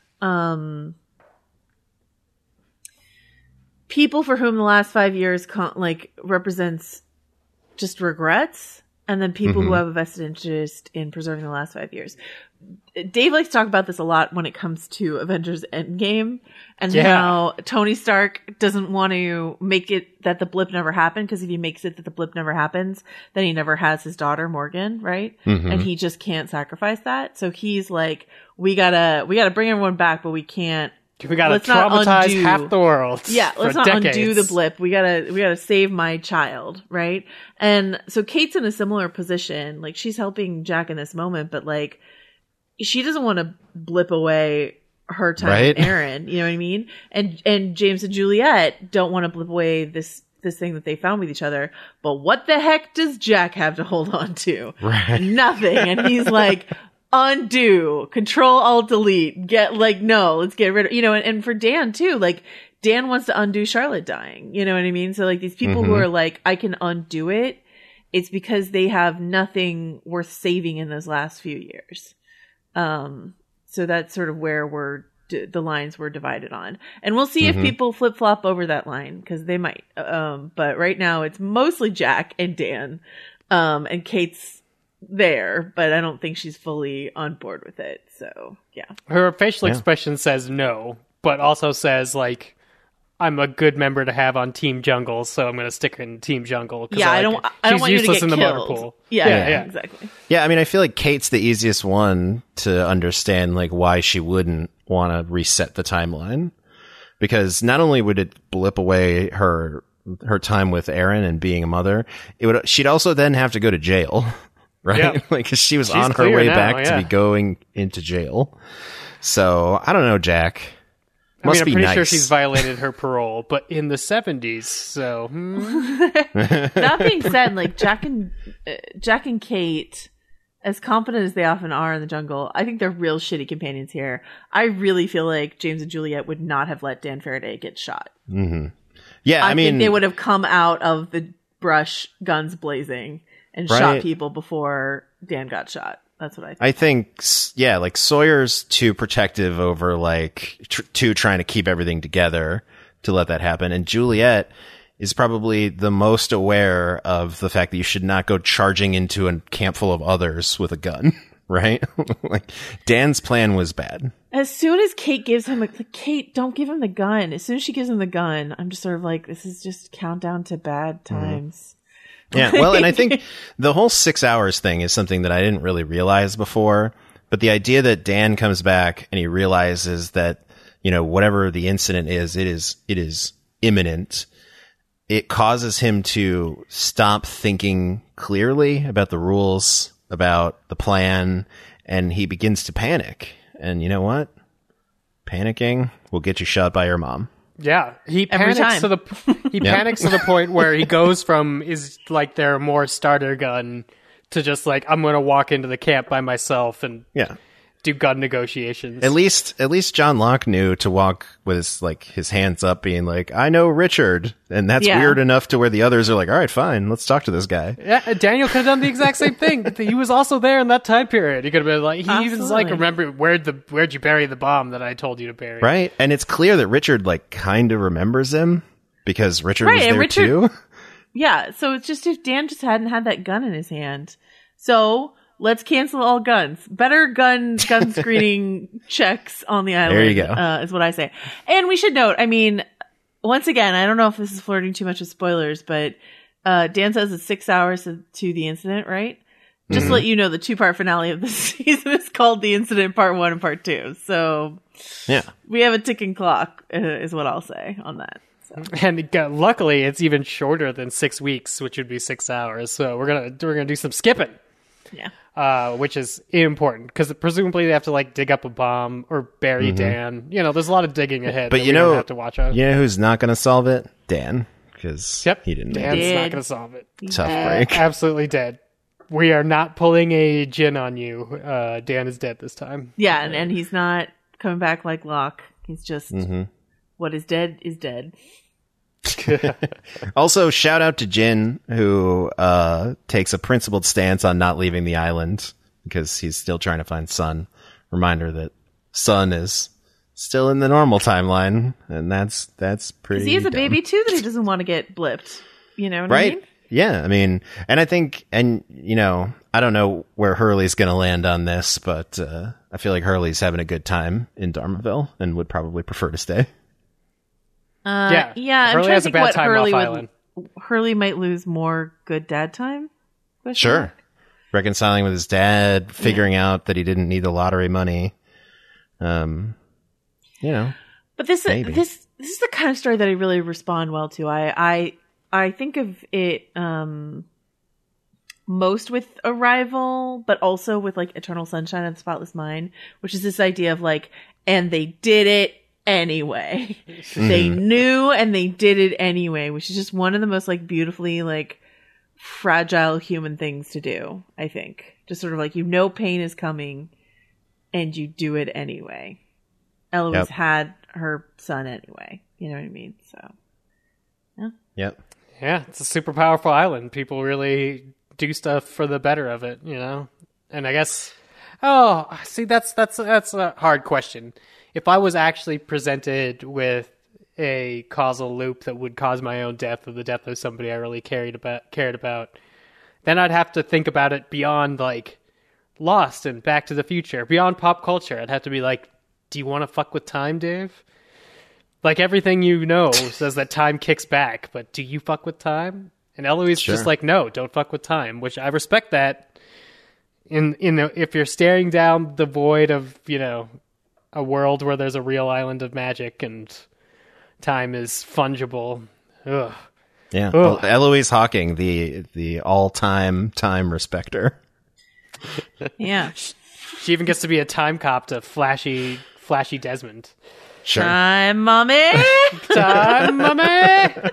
people for whom the last 5 years represents just regrets, and then people who have a vested interest in preserving the last 5 years. Dave likes to talk about this a lot when it comes to Avengers Endgame and how Tony Stark doesn't want to make it that the blip never happened, because if he makes it that the blip never happens, then he never has his daughter Morgan, right? And he just can't sacrifice that. So he's like, we gotta bring everyone back, but we can't. We gotta traumatize half the world. Yeah, let's not undo the blip. We gotta save my child, right? And so Kate's in a similar position. Like, she's helping Jack in this moment, but like, she doesn't want to blip away her time with Aaron. You know what I mean? And James and Juliet don't want to blip away this thing that they found with each other. But what the heck does Jack have to hold on to? Right. Nothing. And he's like, undo, Control Alt Delete, no, let's get rid of, and for Dan too, like, Dan wants to undo Charlotte dying. You know what I mean? So like, these people who are like, I can undo it, it's because they have nothing worth saving in those last few years. So that's sort of where the lines were divided on, and we'll see if people flip flop over that line, because they might. But right now it's mostly Jack and Dan, and Kate's there, but I don't think she's fully on board with it. So yeah, her facial expression says no, but also says like, I'm a good member to have on Team Jungle, so I'm going to stick in Team Jungle. Yeah, I don't want you to get killed. Yeah, exactly. Yeah, I mean, I feel like Kate's the easiest one to understand, like, why she wouldn't want to reset the timeline. Because not only would it blip away her time with Aaron and being a mother, she'd also then have to go to jail, right? Yeah. Like, 'cause she was on her way back to be going into jail. So, I don't know, Jack. I'm pretty sure she's violated her parole, but in the 70s, so... That being said, like, Jack and Kate, as confident as they often are in the jungle, I think they're real shitty companions here. I really feel like James and Juliet would not have let Dan Faraday get shot. Yeah, I mean... think they would have come out of the brush, guns blazing, and shot people before Dan got shot. That's what I think. Like, Sawyer's too protective over, like, too trying to keep everything together to let that happen. And Juliet is probably the most aware of the fact that you should not go charging into a camp full of others with a gun, right? Like, Dan's plan was bad. As soon as Kate gives him Kate, don't give him the gun. As soon as she gives him the gun, I'm just sort of like, this is just countdown to bad times. Yeah, well, and I think the whole 6 hours thing is something that I didn't really realize before. But the idea that Dan comes back and he realizes that whatever the incident is, it is imminent. It causes him to stop thinking clearly about the rules, about the plan, and he begins to panic. And you know what? Panicking will get you shot by your mom. Yeah, he Every panics time. panics to the point where he goes from is like their more starter gun to just like, I'm going to walk into the camp by myself and Yeah. do gun negotiations. At least John Locke knew to walk with his hands up, being like, I know Richard. And that's Yeah. weird enough to where the others are like, all right, fine, let's talk to this guy. Yeah, Daniel could have done the exact same thing. He was also there in that time period. He could have been like, he even was like, Absolutely. remember where'd you bury the bomb that I told you to bury? Right? And it's clear that Richard like kind of remembers him because Richard Right, was and there Richard- too. Yeah, so it's just if Dan just hadn't had that gun in his hand. So let's cancel all guns. Better gun screening checks on the island. There you go. Is what I say. And we should note, I mean, once again, I don't know if this is flirting too much with spoilers, but Dan says it's 6 hours to the incident, right? Just to let you know, the 2-part finale of this season is called The Incident Part 1 and Part 2. So Yeah. we have a ticking clock, is what I'll say on that. So. And luckily, it's even shorter than 6 weeks, which would be 6 hours. So we're gonna do some skipping. Yeah. Which is important because presumably they have to like dig up a bomb or bury Dan. There's a lot of digging ahead. But that we don't have to watch out. you know who's not going to solve it? Dan. Because Yep, he didn't Dan's make Dead. not going to solve it. a tough break. Absolutely dead. We are not pulling a gin on you. Dan is dead this time. Yeah, and he's not coming back like Locke. He's just what is dead is dead. Also, shout out to Jin, who takes a principled stance on not leaving the island because he's still trying to find Sun. Reminder that Sun is still in the normal timeline, and that's pretty. Because he has a dumb. baby too that he doesn't want to get blipped. You know what I Right? mean? Yeah, I mean, and I think, and I don't know where Hurley's going to land on this, but I feel like Hurley's having a good time in Dharmaville and would probably prefer to stay. Yeah, Yeah, I'm Hurley trying has to a think bad what time Hurley off would. island. Hurley might lose more good dad time. Question Sure. mark? Reconciling with his dad, figuring out that he didn't need the lottery money. But Maybe. this is the kind of story that I really respond well to. I think of it most with Arrival, but also with like Eternal Sunshine of the Spotless Mind, which is this idea of like, and they did it anyway. They knew and they did it anyway, which is just one of the most like beautifully like fragile human things to do, I think. Just sort of like, pain is coming and you do it anyway. Eloise Yep. had her son anyway. You know what I mean? So Yep. Yeah, it's a super powerful island. People really do stuff for the better of it, And I guess, see, that's a hard question. If I was actually presented with a causal loop that would cause my own death or the death of somebody I really cared about, then I'd have to think about it beyond like Lost and Back to the Future, beyond pop culture. I'd have to be like, do you want to fuck with time, Dave? Like everything says that time kicks back, but do you fuck with time? And Eloise Sure. just like, no, don't fuck with time, which I respect that. If you're staring down the void of, a world where there's a real island of magic and time is fungible. Ugh. Yeah. Ugh. Eloise Hawking, the all-time time respecter. yeah. She even gets to be a time cop to flashy Desmond. Sure. Time, mommy. Time, mommy! Yeah,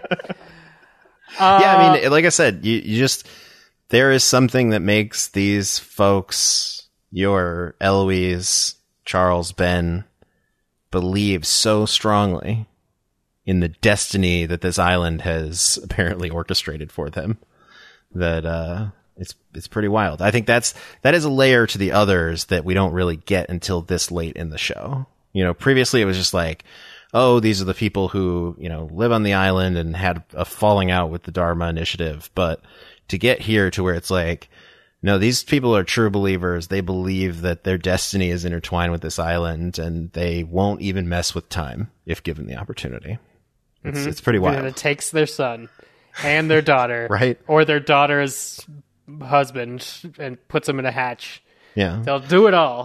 I mean, like I said, you just, there is something that makes these folks, your Eloise, Charles, Ben, believe so strongly in the destiny that this island has apparently orchestrated for them that it's pretty wild. I think that is a layer to the others that we don't really get until this late in the show. Previously it was just like, oh, these are the people who, live on the island and had a falling out with the Dharma Initiative. But to get here to where it's like, no, these people are true believers. They believe that their destiny is intertwined with this island and they won't even mess with time if given the opportunity. It's pretty wild. And it takes their son and their daughter. Right. Or their daughter's husband and puts them in a hatch. Yeah. They'll do it all.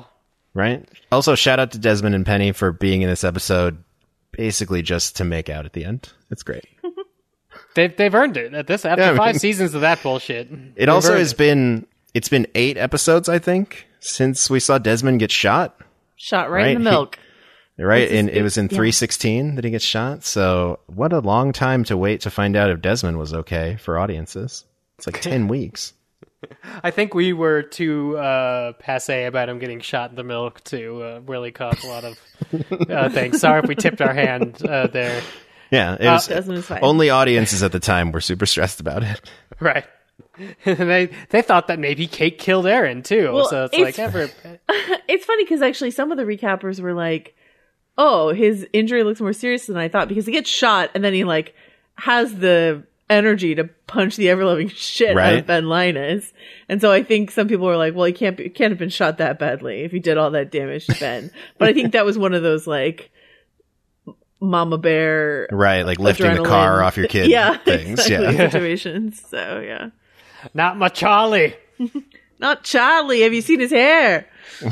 Right? Also, shout out to Desmond and Penny for being in this episode basically just to make out at the end. It's great. They've earned it at this after 5 seasons of that bullshit. It also has been 8 episodes, I think, since we saw Desmond get shot. Shot right in the milk. Right, and it was in 316 that he gets shot. So what a long time to wait to find out if Desmond was okay for audiences. It's like 10 weeks. I think we were too passé about him getting shot in the milk to really cause a lot of things. Sorry if we tipped our hand there. Yeah, it was only audiences at the time were super stressed about it. Right. they thought that maybe Kate killed Aaron too. Well, so it's it's funny because actually some of the recappers were like, oh, his injury looks more serious than I thought because he gets shot and then he like has the energy to punch the ever-loving shit out of Ben Linus. And so I think some people were like, well, he can't have been shot that badly if he did all that damage to Ben. But I think that was one of those like mama bear, right? Like lifting the car off your kid, things, exactly, situations. So yeah, not my Charlie, not Charlie. Have you seen his hair?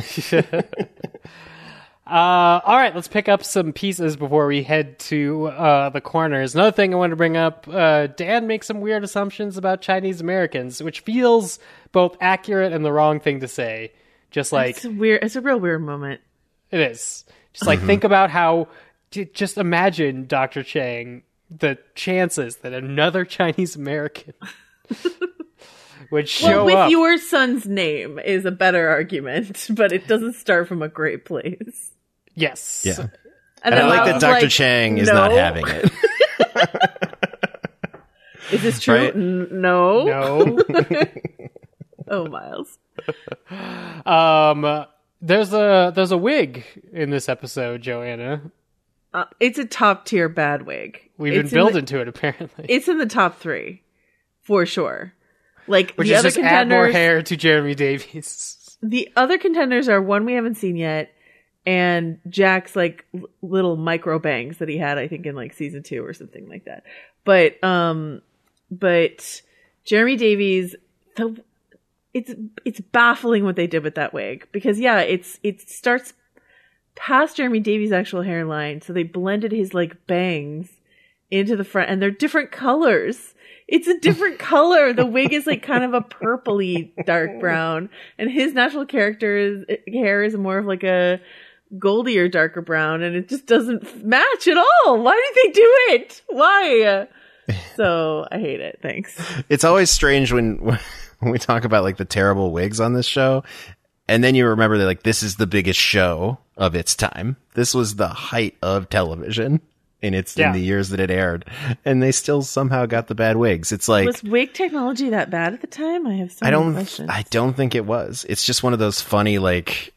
All right, let's pick up some pieces before we head to the corners. Another thing I wanted to bring up, Dan makes some weird assumptions about Chinese Americans, which feels both accurate and the wrong thing to say. Just like it's weird. It's a real weird moment. It is. Just like think about how. Just imagine, Dr. Chang, the chances that another Chinese American would show up. With your son's name is a better argument, but it doesn't start from a great place. Yes. Yeah. And I like that Dr. Chang is not having it. Is this true? Right? No. No. Oh, Miles. There's a wig in this episode, Joanna. It's a top tier bad wig. We've been building to it, apparently. It's in the top 3, for sure. Like which the is other just contenders, add more hair to Jeremy Davies. The other contenders are one we haven't seen yet, and Jack's like little micro bangs that he had, I think, in like season 2 or something like that. But Jeremy Davies, it's baffling what they did with that wig because it starts past Jeremy Davies' actual hairline, so they blended his like bangs into the front, and they're different colors. It's a different color. The wig is like kind of a purpley dark brown, and his natural hair is more of like a goldier darker brown, and it just doesn't match at all. Why did they do it? Why? So I hate it. Thanks. It's always strange when we talk about like the terrible wigs on this show. And then you remember that, like, this is the biggest show of its time. This was the height of television in the years that it aired. And they still somehow got the bad wigs. It's like... Was wig technology that bad at the time? I have so many questions. I don't think it was. It's just one of those funny, like,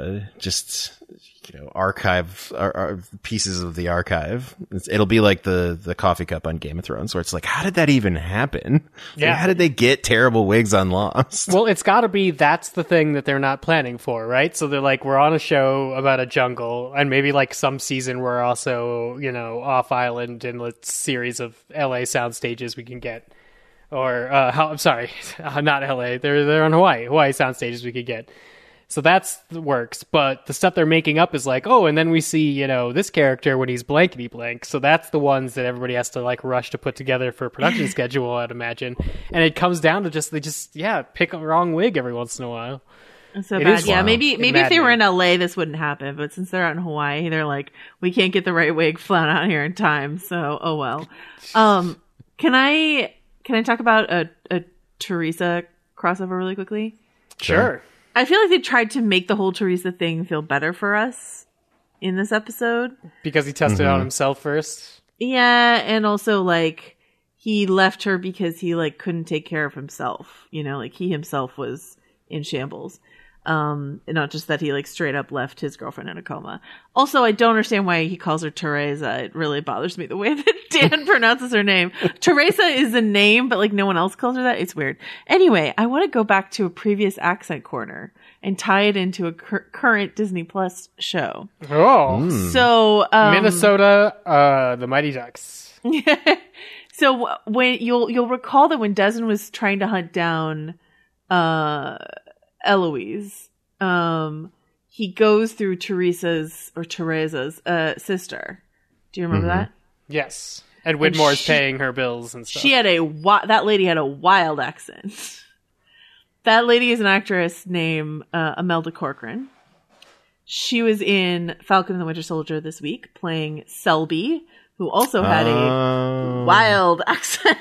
archive pieces of the archive. It'll be like the coffee cup on Game of Thrones, where it's like, how did that even happen? Yeah, how did they get terrible wigs on Lost? Well, it's got to be that's the thing that they're not planning for, right? So they're like, we're on a show about a jungle, and maybe like some season we're also off island in a series of LA sound stages we can get, or I'm sorry, not LA. They're on Hawaii sound stages we could get. So that's works, but the stuff they're making up is like, oh, and then we see, this character when he's blankety blank. So that's the ones that everybody has to like rush to put together for a production schedule, I'd imagine. And it comes down to they just pick a wrong wig every once in a while. So bad. Yeah, maybe if they were in LA, this wouldn't happen. But since they're out in Hawaii, they're like, we can't get the right wig flown out here in time. So, oh well. Can I talk about a Teresa crossover really quickly? Sure. I feel like they tried to make the whole Teresa thing feel better for us in this episode. Because he tested on himself first? Yeah, and also, like, he left her because he, like, couldn't take care of himself. Like, he himself was in shambles. And not just that he, like, straight up left his girlfriend in a coma. Also, I don't understand why he calls her Teresa. It really bothers me the way that Dan pronounces her name. Teresa is a name, but, like, no one else calls her that. It's weird. Anyway, I want to go back to a previous accent corner and tie it into a current Disney Plus show. Oh. So, Minnesota, the Mighty Ducks. So when you'll recall that when Desmond was trying to hunt down, Eloise, he goes through Teresa's sister. Do you remember that? Yes. And Widmore's she- paying her bills and stuff. She had that lady had a wild accent. That lady is an actress named Imelda Corcoran. She was in Falcon and the Winter Soldier this week, playing Selby, who also had a wild accent.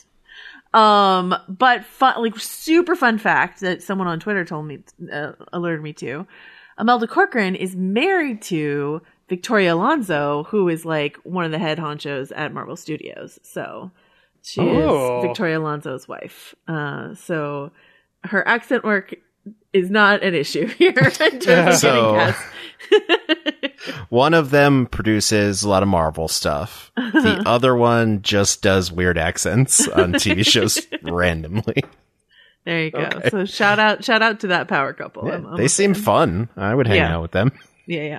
But super fun fact that someone on Twitter told me, alerted me to. Imelda Corcoran is married to Victoria Alonso, who is like one of the head honchos at Marvel Studios. So she is Victoria Alonso's wife. So her accent work is not an issue here in terms of getting cast. One of them produces a lot of Marvel stuff. The other one just does weird accents on TV shows randomly. There you go. Okay. So shout out to that power couple. Yeah, they seem fun. I would hang out with them. Yeah.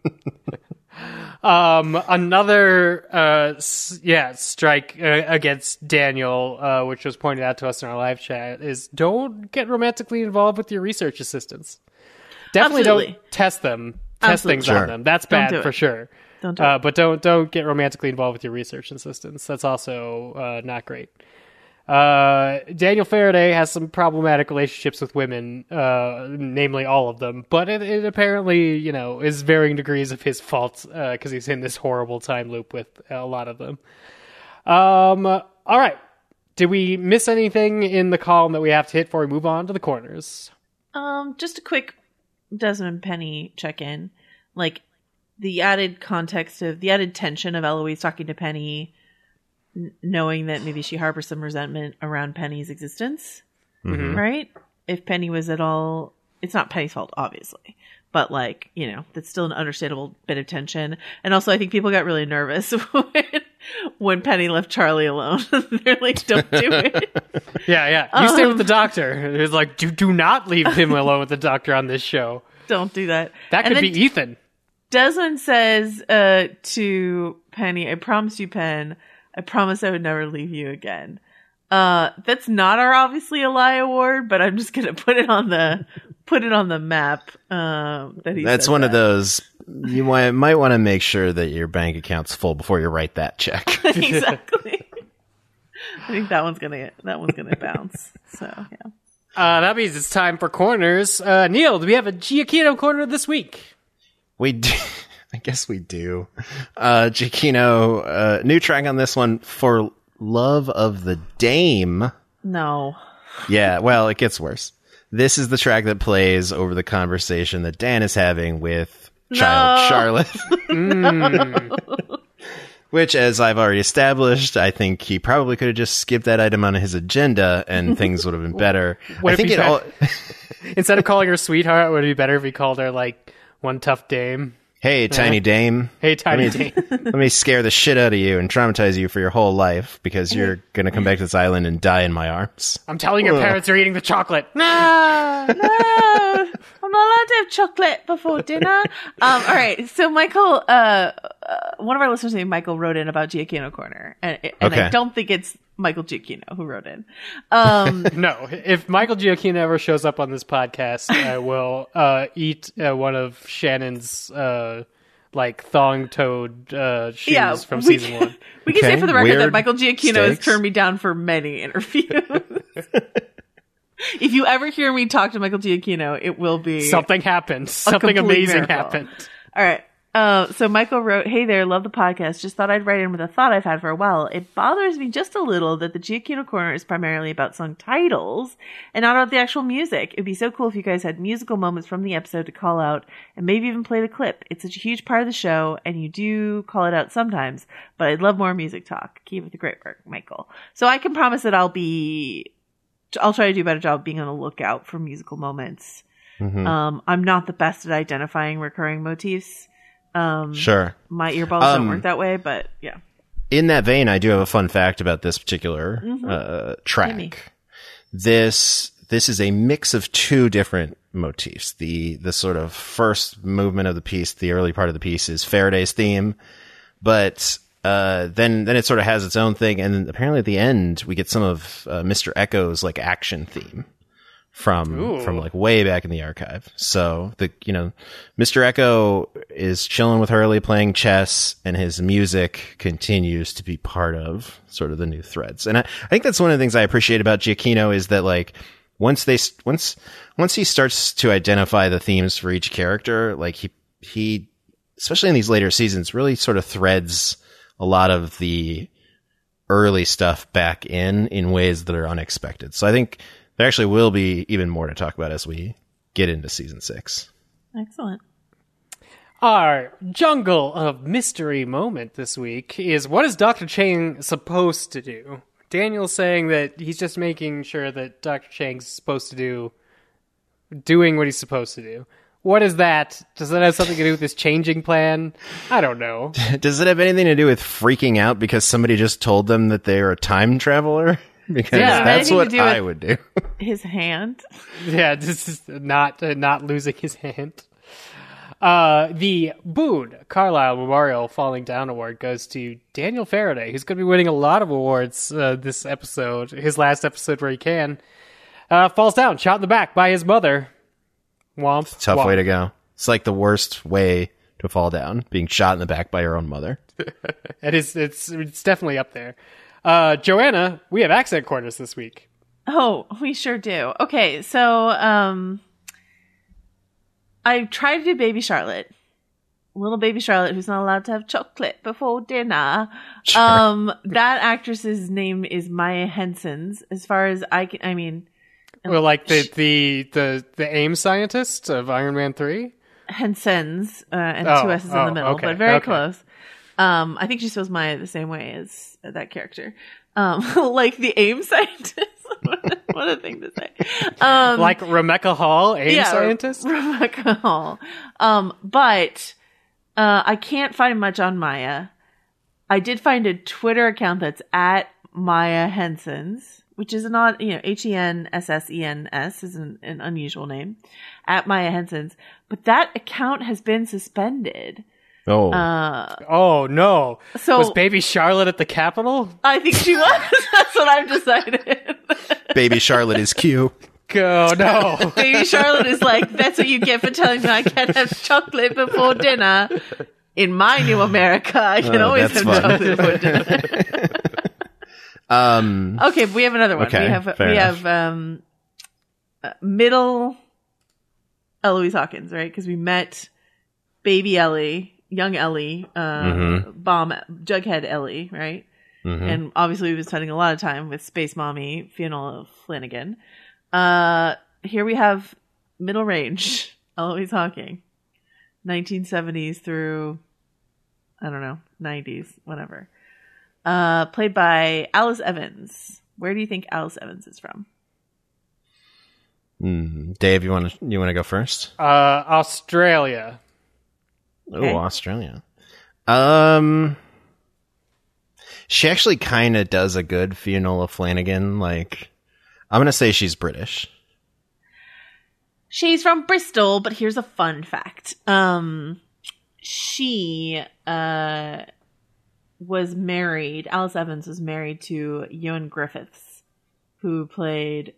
Another strike against Daniel, which was pointed out to us in our live chat, is don't get romantically involved with your research assistants. Definitely Absolutely. don't test them. Absolutely. Test things Sure. on them. That's Don't bad do for it. sure. Don't do it. But don't get romantically involved with your research assistants. That's also not great. Daniel Faraday has some problematic relationships with women, namely all of them, but it apparently, is varying degrees of his fault, because he's in this horrible time loop with a lot of them. All right. Did we miss anything in the column that we have to hit before we move on to the corners? Just a quick Desmond Penny check-in. Like, the added context of the added tension of Eloise talking to Penny, knowing that maybe she harbors some resentment around Penny's existence, right? If Penny was at all, it's not Penny's fault, obviously, but that's still an understandable bit of tension. And also, I think people got really nervous when Penny left Charlie alone. They're like, "Don't do it." Yeah. You stay with the doctor. It's like, do not leave him alone with the doctor on this show. Don't do that. That And could then be Ethan. Desmond says to Penny, "I promised you, Pen. I promise I would never leave you again." That's not our obviously a lie award, but I'm just gonna put it on the map. That's one of those. You might want to make sure that your bank account's full before you write that check. Exactly. I think that one's gonna bounce. So yeah. That means it's time for corners. Neil, do we have a Giacchino corner this week? We do. I guess we do. Giacchino, new track on this one, For Love of the Dame. No. Yeah, well, it gets worse. This is the track that plays over the conversation that Dan is having with child Charlotte. Which, as I've already established, I think he probably could have just skipped that item on his agenda and things would have been better. Would I it think be it all. Instead of calling her sweetheart, would it be better if he called her like one tough dame? Hey, tiny dame. Hey, tiny dame. Let me scare the shit out of you and traumatize you for your whole life because you're going to come back to this island and die in my arms. I'm telling your parents you're eating the chocolate. No, I'm not allowed to have chocolate before dinner. All right. So Michael, one of our listeners named Michael wrote in about Giacchino Corner, and Okay. I don't think it's Michael Giacchino who wrote in. No, if Michael Giacchino ever shows up on this podcast, I will eat one of Shannon's thong-toed shoes from season one. We can say Okay, for the record that weird Michael Giacchino has steaks. turned me down for many interviews. If you ever hear me talk to Michael Giacchino, it will be Something happened. Something complete amazing miracle. happened. All right. So Michael wrote, "Hey there, love the podcast. Just thought I'd write in with a thought I've had for a while. It bothers me just a little that the Giacchino Corner is primarily about song titles and not about the actual music. It'd be so cool if you guys had musical moments from the episode to call out and maybe even play the clip. It's such a huge part of the show, and you do call it out sometimes, but I'd love more music talk. Keep up the great work, Michael." So I can promise that I'll try to do a better job being on the lookout for musical moments. Mm-hmm. I'm not the best at identifying recurring motifs. Sure. My earballs don't work that way, but yeah. In that vein, I do have a fun fact about this particular track. Gimme. This is a mix of two different motifs. The sort of first movement of the piece, the early part of the piece, is Faraday's theme, but then it sort of has its own thing, and then apparently at the end we get some of Mr. Echo's action theme, from like way back in the archive. So Mr. Echo is chilling with Hurley playing chess, and his music continues to be part of sort of the new threads. And I think that's one of the things I appreciate about Giacchino is that like once he starts to identify the themes for each character, like he especially in these later seasons really sort of threads a lot of the early stuff back in ways that are unexpected. So I think there actually will be even more to talk about as we get into season 6. Excellent. Our jungle of mystery moment this week is, what is Dr. Chang supposed to do? Daniel's saying that he's just making sure that Dr. Chang's supposed to doing what he's supposed to do. What is that? Does that have something to do with this changing plan? I don't know. Does it have anything to do with freaking out because somebody just told them that they're a time traveler? Because that's what I would do. His hand. Yeah, this is not losing his hand. The Boone Carlisle Memorial Falling Down Award goes to Daniel Faraday, who's going to be winning a lot of awards this episode. His last episode where he can. Falls down, shot in the back by his mother. Womp. Tough womp. way to go. It's like the worst way to fall down, being shot in the back by your own mother. It's definitely up there. Joanna, we have accent corners this week. Oh, we sure do. Okay, so I tried to do Baby Charlotte. Little Baby Charlotte who's not allowed to have chocolate before dinner. Sure. That actress's name is Maya Hensons. As far as Well, like the AIM scientist of Iron Man 3? Hensons, and two S's in the middle, okay, but very okay. close. I think she spells Maya the same way as that character. Like the AIM scientist. What a thing to say. Like Rebecca Hall, AIM scientist? Rebecca Hall. But I can't find much on Maya. I did find a Twitter account that's at Maya Hensons, which is not, Hensens is an unusual name, at Maya Hensons. But that account has been suspended. Oh. Oh, no. So, was Baby Charlotte at the Capitol? I think she was. That's what I've decided. Baby Charlotte is Q. Oh, no. Baby Charlotte is like, that's what you get for telling me I can't have chocolate before dinner. In my new America, I can always have chocolate before dinner. Okay, but we have another one. Okay, we have middle Eloise Hawkins, right? Because we met baby Ellie, young Ellie, bomb Jughead Ellie, right? Mm-hmm. And obviously we've been spending a lot of time with Space Mommy Fiona Flanagan. Here we have middle range Eloise Hawking, 1970s through, I don't know, 90s, whatever. Played by Alice Evans. Where do you think Alice Evans is from? Dave, you want to go first? Australia. Okay. Oh, Australia. She actually kind of does a good Fiona Flanagan. Like, I'm gonna say she's British. She's from Bristol, but here's a fun fact. She was married. Alice Evans was married to Ewan Griffiths, who played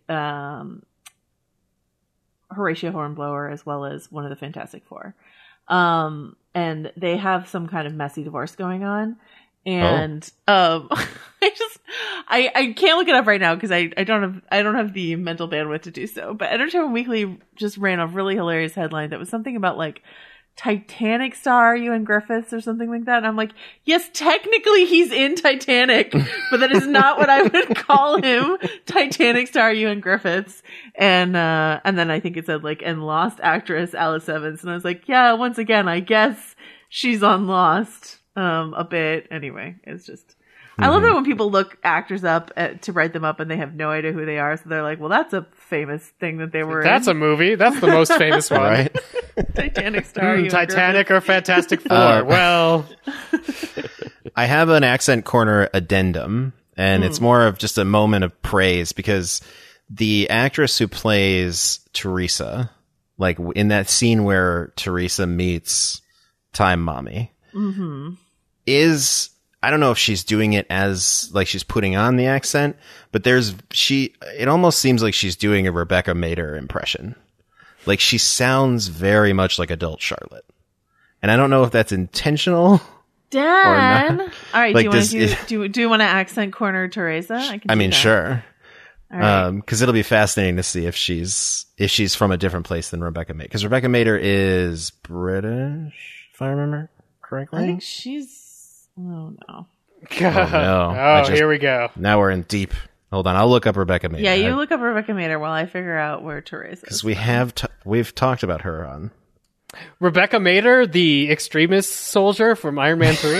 Horatio Hornblower as well as one of the Fantastic Four. And they have some kind of messy divorce going on. And I can't look it up right now because I don't have the mental bandwidth to do so. But Entertainment Weekly just ran a really hilarious headline that was something about like Titanic star Ewan Griffiths or something like that. And I'm like, yes, technically he's in Titanic, but that is not what I would call him. Titanic star Ewan Griffiths. And then I think it said like, and Lost actress Alice Evans. And I was like, yeah, once again, I guess she's on Lost. A bit. Anyway, it's just, I love that when people look actors up to write them up and they have no idea who they are. So they're like, well, that's a famous thing that they were That's in. a movie. That's the most famous one. Right? Titanic star. Ewan Titanic Griffiths. or Fantastic Four. Well, I have an accent corner addendum, and it's more of just a moment of praise because the actress who plays Teresa, like in that scene where Teresa meets Time Mommy, is I don't know if she's doing it as like she's putting on the accent, but it almost seems like she's doing a Rebecca Mader impression. Like she sounds very much like adult Charlotte. And I don't know if that's intentional. Dan. All right. Like do you want to accent corner Teresa? I mean, sure. All right. Because it'll be fascinating to see if she's from a different place than Rebecca Mader. Because Rebecca Mader is British, if I remember correctly. I think she's. Oh no. Oh, here we go. Now we're in deep. Hold on, I'll look up Rebecca Mader. Yeah, you look up Rebecca Mader while I figure out where Teresa is. Because we've talked about her on. Rebecca Mader, the extremist soldier from Iron Man 3.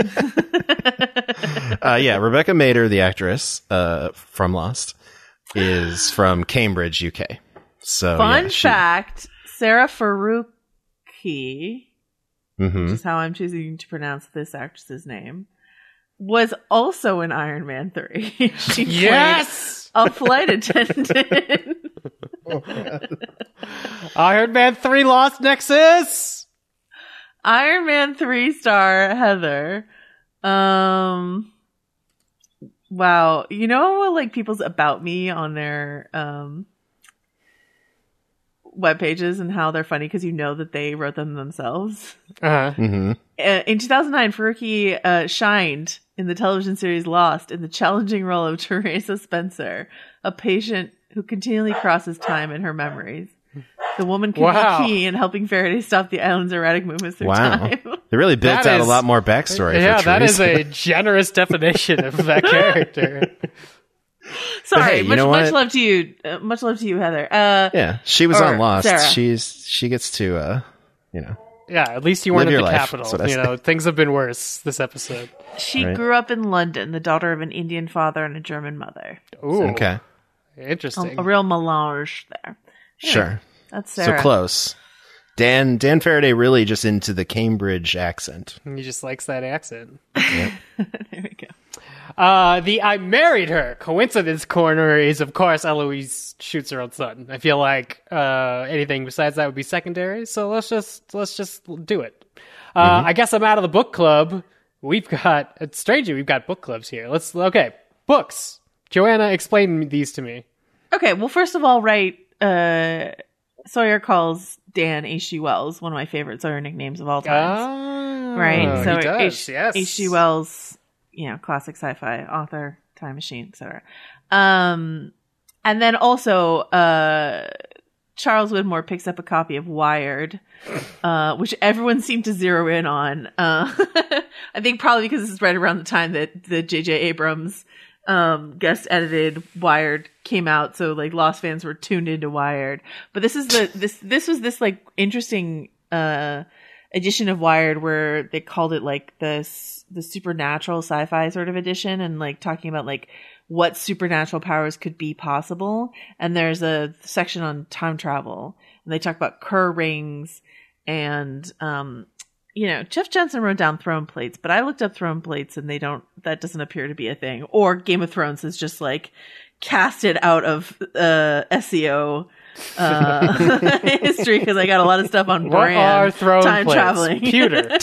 Yeah, Rebecca Mader, the actress from Lost, is from Cambridge, UK. So, Fun fact, Sarah Faruqi, which is how I'm choosing to pronounce this actress's name, was also in Iron Man 3. She played a flight attendant. Iron Man 3 Lost Nexus. Iron Man 3 star Heather. Wow. You know, like people's About Me on their web pages and how they're funny because you know that they wrote them themselves. In 2009, Faruqi shined in the television series Lost in the challenging role of Teresa Spencer, a patient who continually crosses time in her memories. The woman can be key in helping Faraday stop the island's erratic movements through time. They really built out a lot more backstory. Yeah, for that is Teresa. a generous definition of that character. Sorry, hey, much love to you. Much love to you, Heather. Yeah, she was on Lost. Sarah. She gets to, Yeah, at least you weren't Live in your the life, capital. that's what I You know, things have been worse this episode. She Right. grew up in London, the daughter of an Indian father and a German mother. Ooh, Okay, interesting. A real melange there. Anyway, sure. That's Sarah. So close. Dan Faraday really just into the Cambridge accent. He just likes that accent. There we go. The I married her coincidence corner is, of course, Eloise shoots her own son. I feel like anything besides that would be secondary. So let's just do it. I guess I'm out of the book club. It's strangely, we've got book clubs here. Okay, books. Joanna, explain these to me. Okay, well, first of all, right, Sawyer calls Dan H.G. Wells, one of my favorite Sawyer nicknames of all time. Right? So he does, yes. H.G. Wells, classic sci-fi author, time machine, etc. And then also, Charles Widmore picks up a copy of Wired, which everyone seemed to zero in on. I think probably because this is right around the time that the J.J. Abrams guest edited Wired came out, so like Lost fans were tuned into Wired. But this was this like interesting edition of Wired where they called it like the supernatural sci-fi sort of edition, and like talking about like what supernatural powers could be possible. And there's a section on time travel, and they talk about Kerr rings and Jeff Jensen wrote down throne plates, but I looked up throne plates and that doesn't appear to be a thing. Or Game of Thrones is just like casted out of SEO history because I got a lot of stuff on What brand. are throne time plates? traveling. Pewter.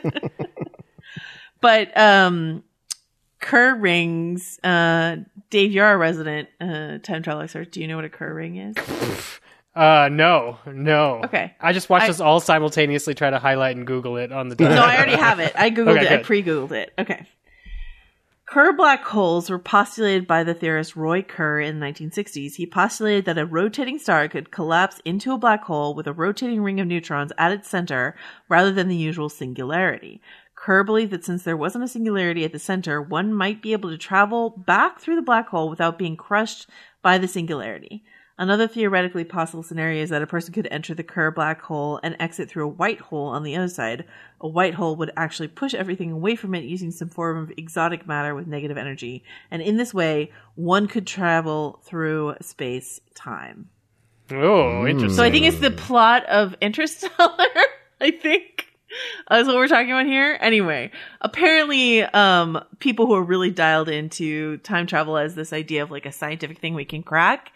But Kerr rings, Dave, you're our resident time traveler, sir. Do you know what a Kerr ring is? No. Okay. I just watched us all simultaneously try to highlight and Google it on the No, I already have it. I Googled Okay, it. I good. pre-Googled it. Okay. Kerr black holes were postulated by the theorist Roy Kerr in the 1960s. He postulated that a rotating star could collapse into a black hole with a rotating ring of neutrons at its center rather than the usual singularity. Kerr believed that since there wasn't a singularity at the center, one might be able to travel back through the black hole without being crushed by the singularity. Another theoretically possible scenario is that a person could enter the Kerr black hole and exit through a white hole on the other side. A white hole would actually push everything away from it using some form of exotic matter with negative energy. And in this way, one could travel through space-time. Oh, interesting. So I think it's the plot of Interstellar, I think. That's what we're talking about here. Anyway, apparently, people who are really dialed into time travel as this idea of like a scientific thing we can crack,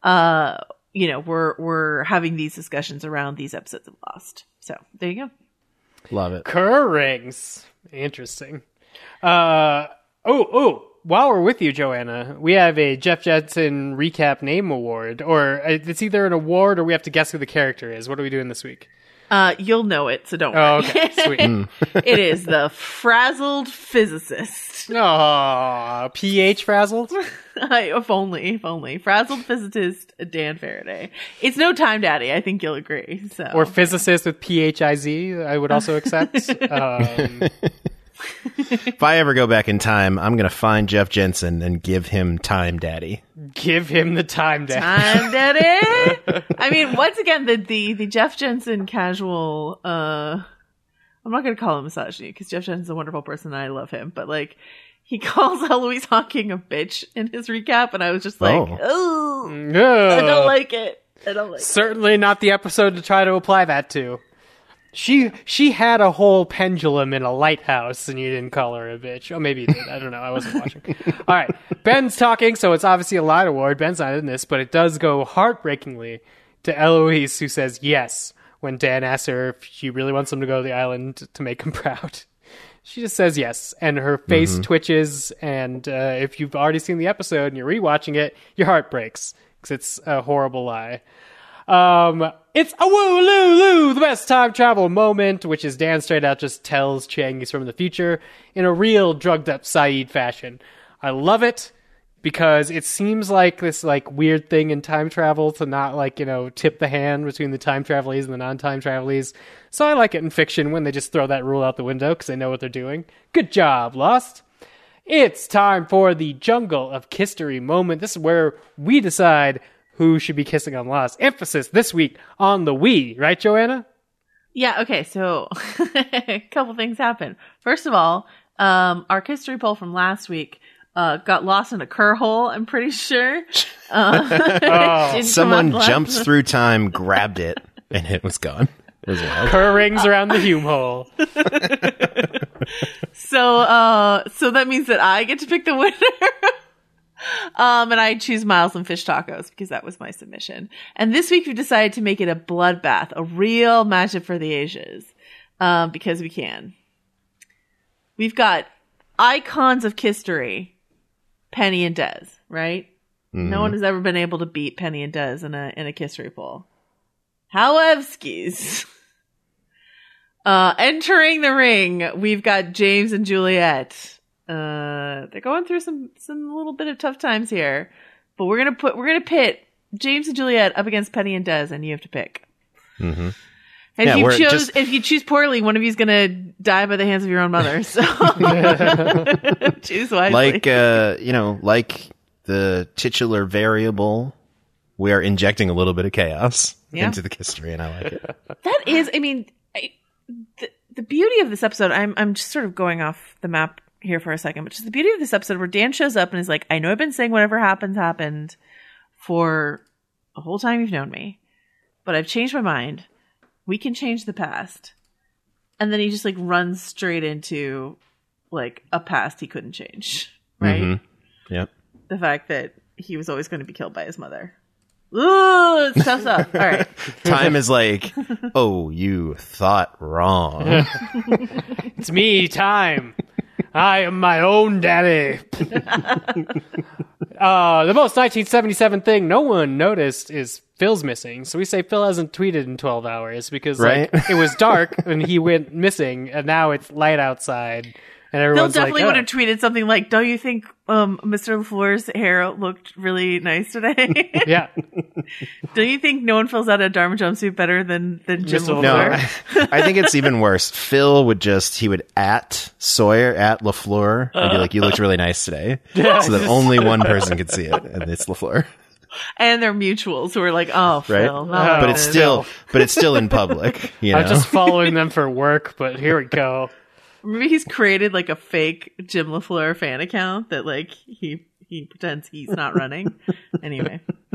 we're having these discussions around these episodes of Lost. So there you go. Love it. Kerr rings. Interesting. While we're with you, Joanna, we have a Jeff Jensen recap name award, or it's either an award or we have to guess who the character is. What are we doing this week? You'll know it, so don't worry. Oh, okay, sweet. It is the Frazzled Physicist. Aw, PH Frazzled? If only. Frazzled Physicist Dan Faraday. It's no Time Daddy, I think you'll agree. So. Or Physicist with PHIZ, I would also accept. If I ever go back in time, I'm going to find Jeff Jensen and give him Time Daddy. Give him the Time Daddy. Time Daddy? I mean, once again, the Jeff Jensen casual, I'm not going to call him misogyny, because Jeff Jensen's a wonderful person and I love him, but like, he calls Eloise Hawking a bitch in his recap, and I was just like, oh, I don't like it. Certainly not the episode to try to apply that to. She had a whole pendulum in a lighthouse, and you didn't call her a bitch. Oh, maybe you did. I don't know. I wasn't watching. All right. Ben's talking, so it's obviously a line award. Ben's not in this, but it does go heartbreakingly to Eloise, who says yes when Dan asks her if she really wants him to go to the island to make him proud. She just says yes, and her face twitches, and if you've already seen the episode and you're rewatching it, your heart breaks, because it's a horrible lie. It's a woo-loo-loo, the best time travel moment, which is Dan straight out just tells Chang he's from the future in a real drugged up Saeed fashion. I love it because it seems like this like weird thing in time travel to not like, tip the hand between the time travelees and the non-time travelees. So I like it in fiction when they just throw that rule out the window because they know what they're doing. Good job, Lost. It's time for the Jungle of Kistery moment. This is where we decide who should be kissing on Lost. Emphasis this week on the we, right, Joanna? Yeah, okay, so a couple things happen. First of all, our history poll from last week got lost in a Kerr hole, I'm pretty sure. Someone jumps through time, grabbed it, and it was gone. It was wild. Kerr rings around the Hume hole. So that means that I get to pick the winner. And I choose Miles and Fish Tacos because that was my submission. And this week we decided to make it a bloodbath, a real matchup for the Asias, because we can. We've got icons of history, Penny and Des, right? Mm-hmm. No one has ever been able to beat Penny and Des in a history poll. Howevskis. Entering the ring, we've got James and Juliet. They're going through some little bit of tough times here, but we're gonna pit James and Juliet up against Penny and Des, and you have to pick. Mm-hmm. And if you choose poorly, one of you's gonna die by the hands of your own mother. So choose wisely. Like the titular variable, we are injecting a little bit of chaos into the history, and I like it. That is, I mean, the beauty of this episode. I'm just sort of going off the map here for a second, but just the beauty of this episode where Dan shows up and is like, I know I've been saying whatever happened for the whole time you've known me, but I've changed my mind. We can change the past. And then he just like runs straight into like a past he couldn't change. Right? Mm-hmm. Yep. The fact that he was always going to be killed by his mother. Ooh, it's tough stuff. All right. Time is like, oh, you thought wrong. It's me, Time. I am my own daddy. The most 1977 thing no one noticed is Phil's missing. So we say Phil hasn't tweeted in 12 hours because it was dark and he went missing, and now it's light outside. And everyone's Phil definitely would have tweeted something like, don't you think Mr. LaFleur's hair looked really nice today? Yeah. Don't you think no one fills out a Dharma jumpsuit better than Jim LaFleur? No, I think it's even worse. Phil he would at Sawyer, at LaFleur, and be like, you looked really nice today. So that only one person could see it, and it's LaFleur. And they're mutuals who are like, oh, Phil. Right? But it's still in public. I'm just following them for work, but here we go. Maybe he's created like a fake Jim LaFleur fan account that like he pretends he's not running. Anyway.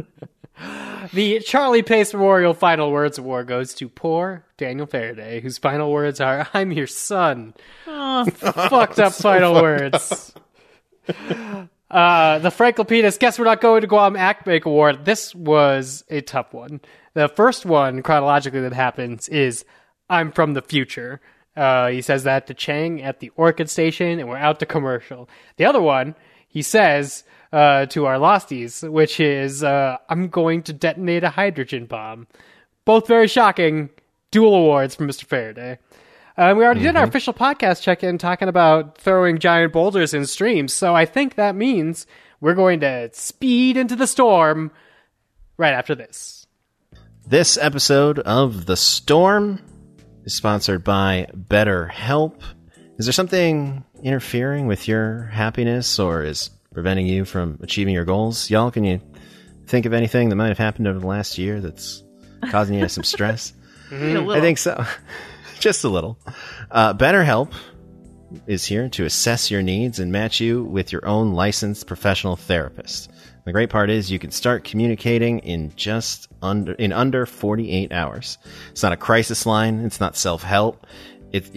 The Charlie Pace Memorial Final Words Award goes to poor Daniel Faraday, whose final words are, I'm your son. Oh. Fucked up final words. The Franklopedis Guess We're Not Going to Guam Act Make Award. This was a tough one. The first one, chronologically, that happens is I'm from the future. He says that to Chang at the Orchid Station, and we're out to commercial. The other one, he says to our Losties, which is, I'm going to detonate a hydrogen bomb. Both very shocking. Dual awards from Mr. Faraday. We already did our official podcast check-in talking about throwing giant boulders in streams, so I think that means we're going to speed into the storm right after this. This episode of The Storm is sponsored by BetterHelp. Is there something interfering with your happiness or is preventing you from achieving your goals? Y'all, can you think of anything that might have happened over the last year that's causing you some stress? I think so. Just a little. BetterHelp is here to assess your needs and match you with your own licensed professional therapist. The great part is you can start communicating in under 48 hours. It's not a crisis line. It's not self-help. It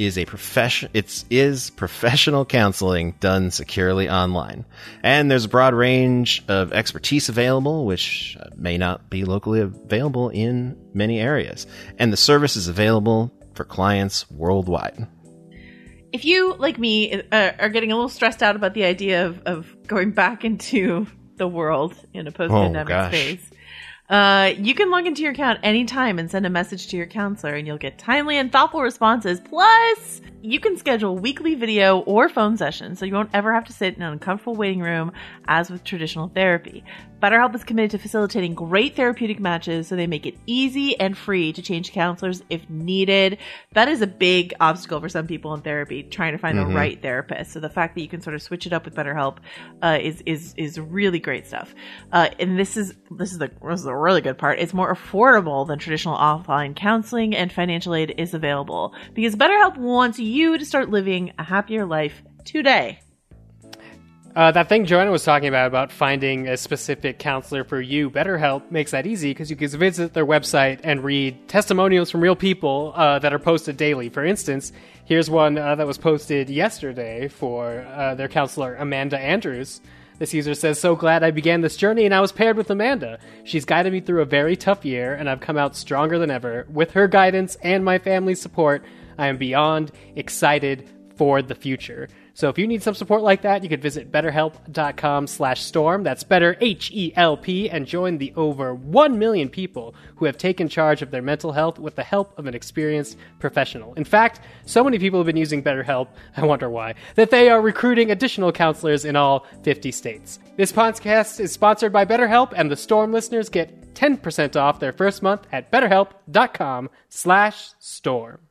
is professional counseling done securely online. And there's a broad range of expertise available, which may not be locally available in many areas. And the service is available for clients worldwide. If you, like me, are getting a little stressed out about the idea of going back into the world in a post-pandemic space, you can log into your account anytime and send a message to your counselor, and you'll get timely and thoughtful responses. Plus, you can schedule weekly video or phone sessions, so you won't ever have to sit in an uncomfortable waiting room as with traditional therapy. BetterHelp is committed to facilitating great therapeutic matches, so they make it easy and free to change counselors if needed. That is a big obstacle for some people in therapy, trying to find the right therapist. So the fact that you can sort of switch it up with BetterHelp is really great stuff. And this is the really good part. It's more affordable than traditional offline counseling, and financial aid is available because BetterHelp wants you to start living a happier life today. That thing Joanna was talking about finding a specific counselor for you, BetterHelp makes that easy because you can visit their website and read testimonials from real people that are posted daily. For instance, here's one that was posted yesterday for their counselor, Amanda Andrews. This user says, "So glad I began this journey and I was paired with Amanda. She's guided me through a very tough year and I've come out stronger than ever. With her guidance and my family's support, I am beyond excited for the future." So if you need some support like that, you could visit betterhelp.com/storm. That's better, H-E-L-P, and join the over 1 million people who have taken charge of their mental health with the help of an experienced professional. In fact, so many people have been using BetterHelp, I wonder why, that they are recruiting additional counselors in all 50 states. This podcast is sponsored by BetterHelp, and the Storm listeners get 10% off their first month at betterhelp.com/storm.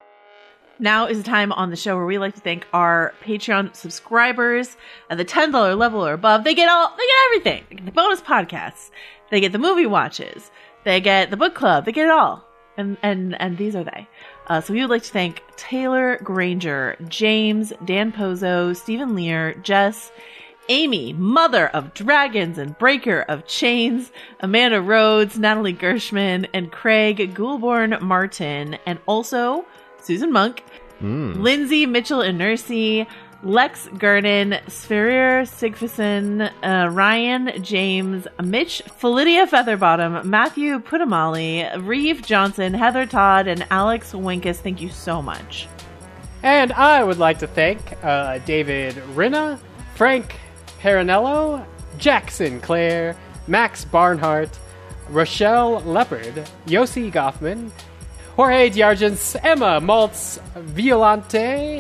Now is the time on the show where we like to thank our Patreon subscribers at the $10 level or above. They get everything. They get the bonus podcasts. They get the movie watches. They get the book club. They get it all. And these are they. So we would like to thank Taylor Granger, James, Dan Pozo, Stephen Lear, Jess, Amy, Mother of Dragons and Breaker of Chains, Amanda Rhodes, Natalie Gershman, and Craig Goulborn Martin, and also Susan Monk, Lindsay Mitchell and Nursey, Lex Gurnan, Sverrir Sigfusson, Ryan James, Mitch Felidia Featherbottom, Matthew Putamali, Reeve Johnson, Heather Todd, and Alex Winkus. Thank you so much. And I would like to thank David Rinna, Frank Perinello, Jack Sinclair, Max Barnhart, Rochelle Leopard, Yossi Goffman, Jorge Diargents, Emma Maltz, Violante,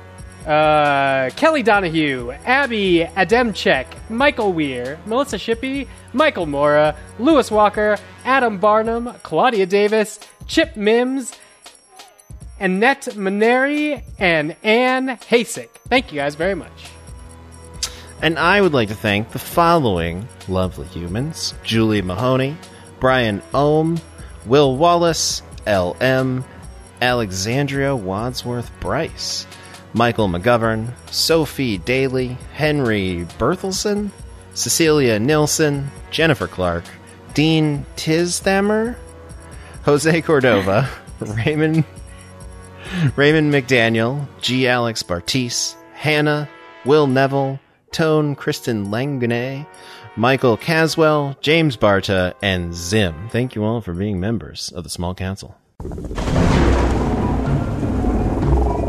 Kelly Donahue, Abby Ademchek, Michael Weir, Melissa Shippey, Michael Mora, Lewis Walker, Adam Barnum, Claudia Davis, Chip Mims, Annette Maneri, and Anne Hasek. Thank you guys very much. And I would like to thank the following lovely humans: Julie Mahoney, Brian Ohm, Will Wallace, L.M., Alexandria Wadsworth Bryce, Michael McGovern, Sophie Daly, Henry Berthelsen, Cecilia Nilsson, Jennifer Clark, Dean Tisdamer, Jose Cordova, Raymond McDaniel, G. Alex Bartis, Hannah, Will Neville, Tone Kristen Langunet, Michael Caswell, James Barta, and Zim. Thank you all for being members of the Small Council.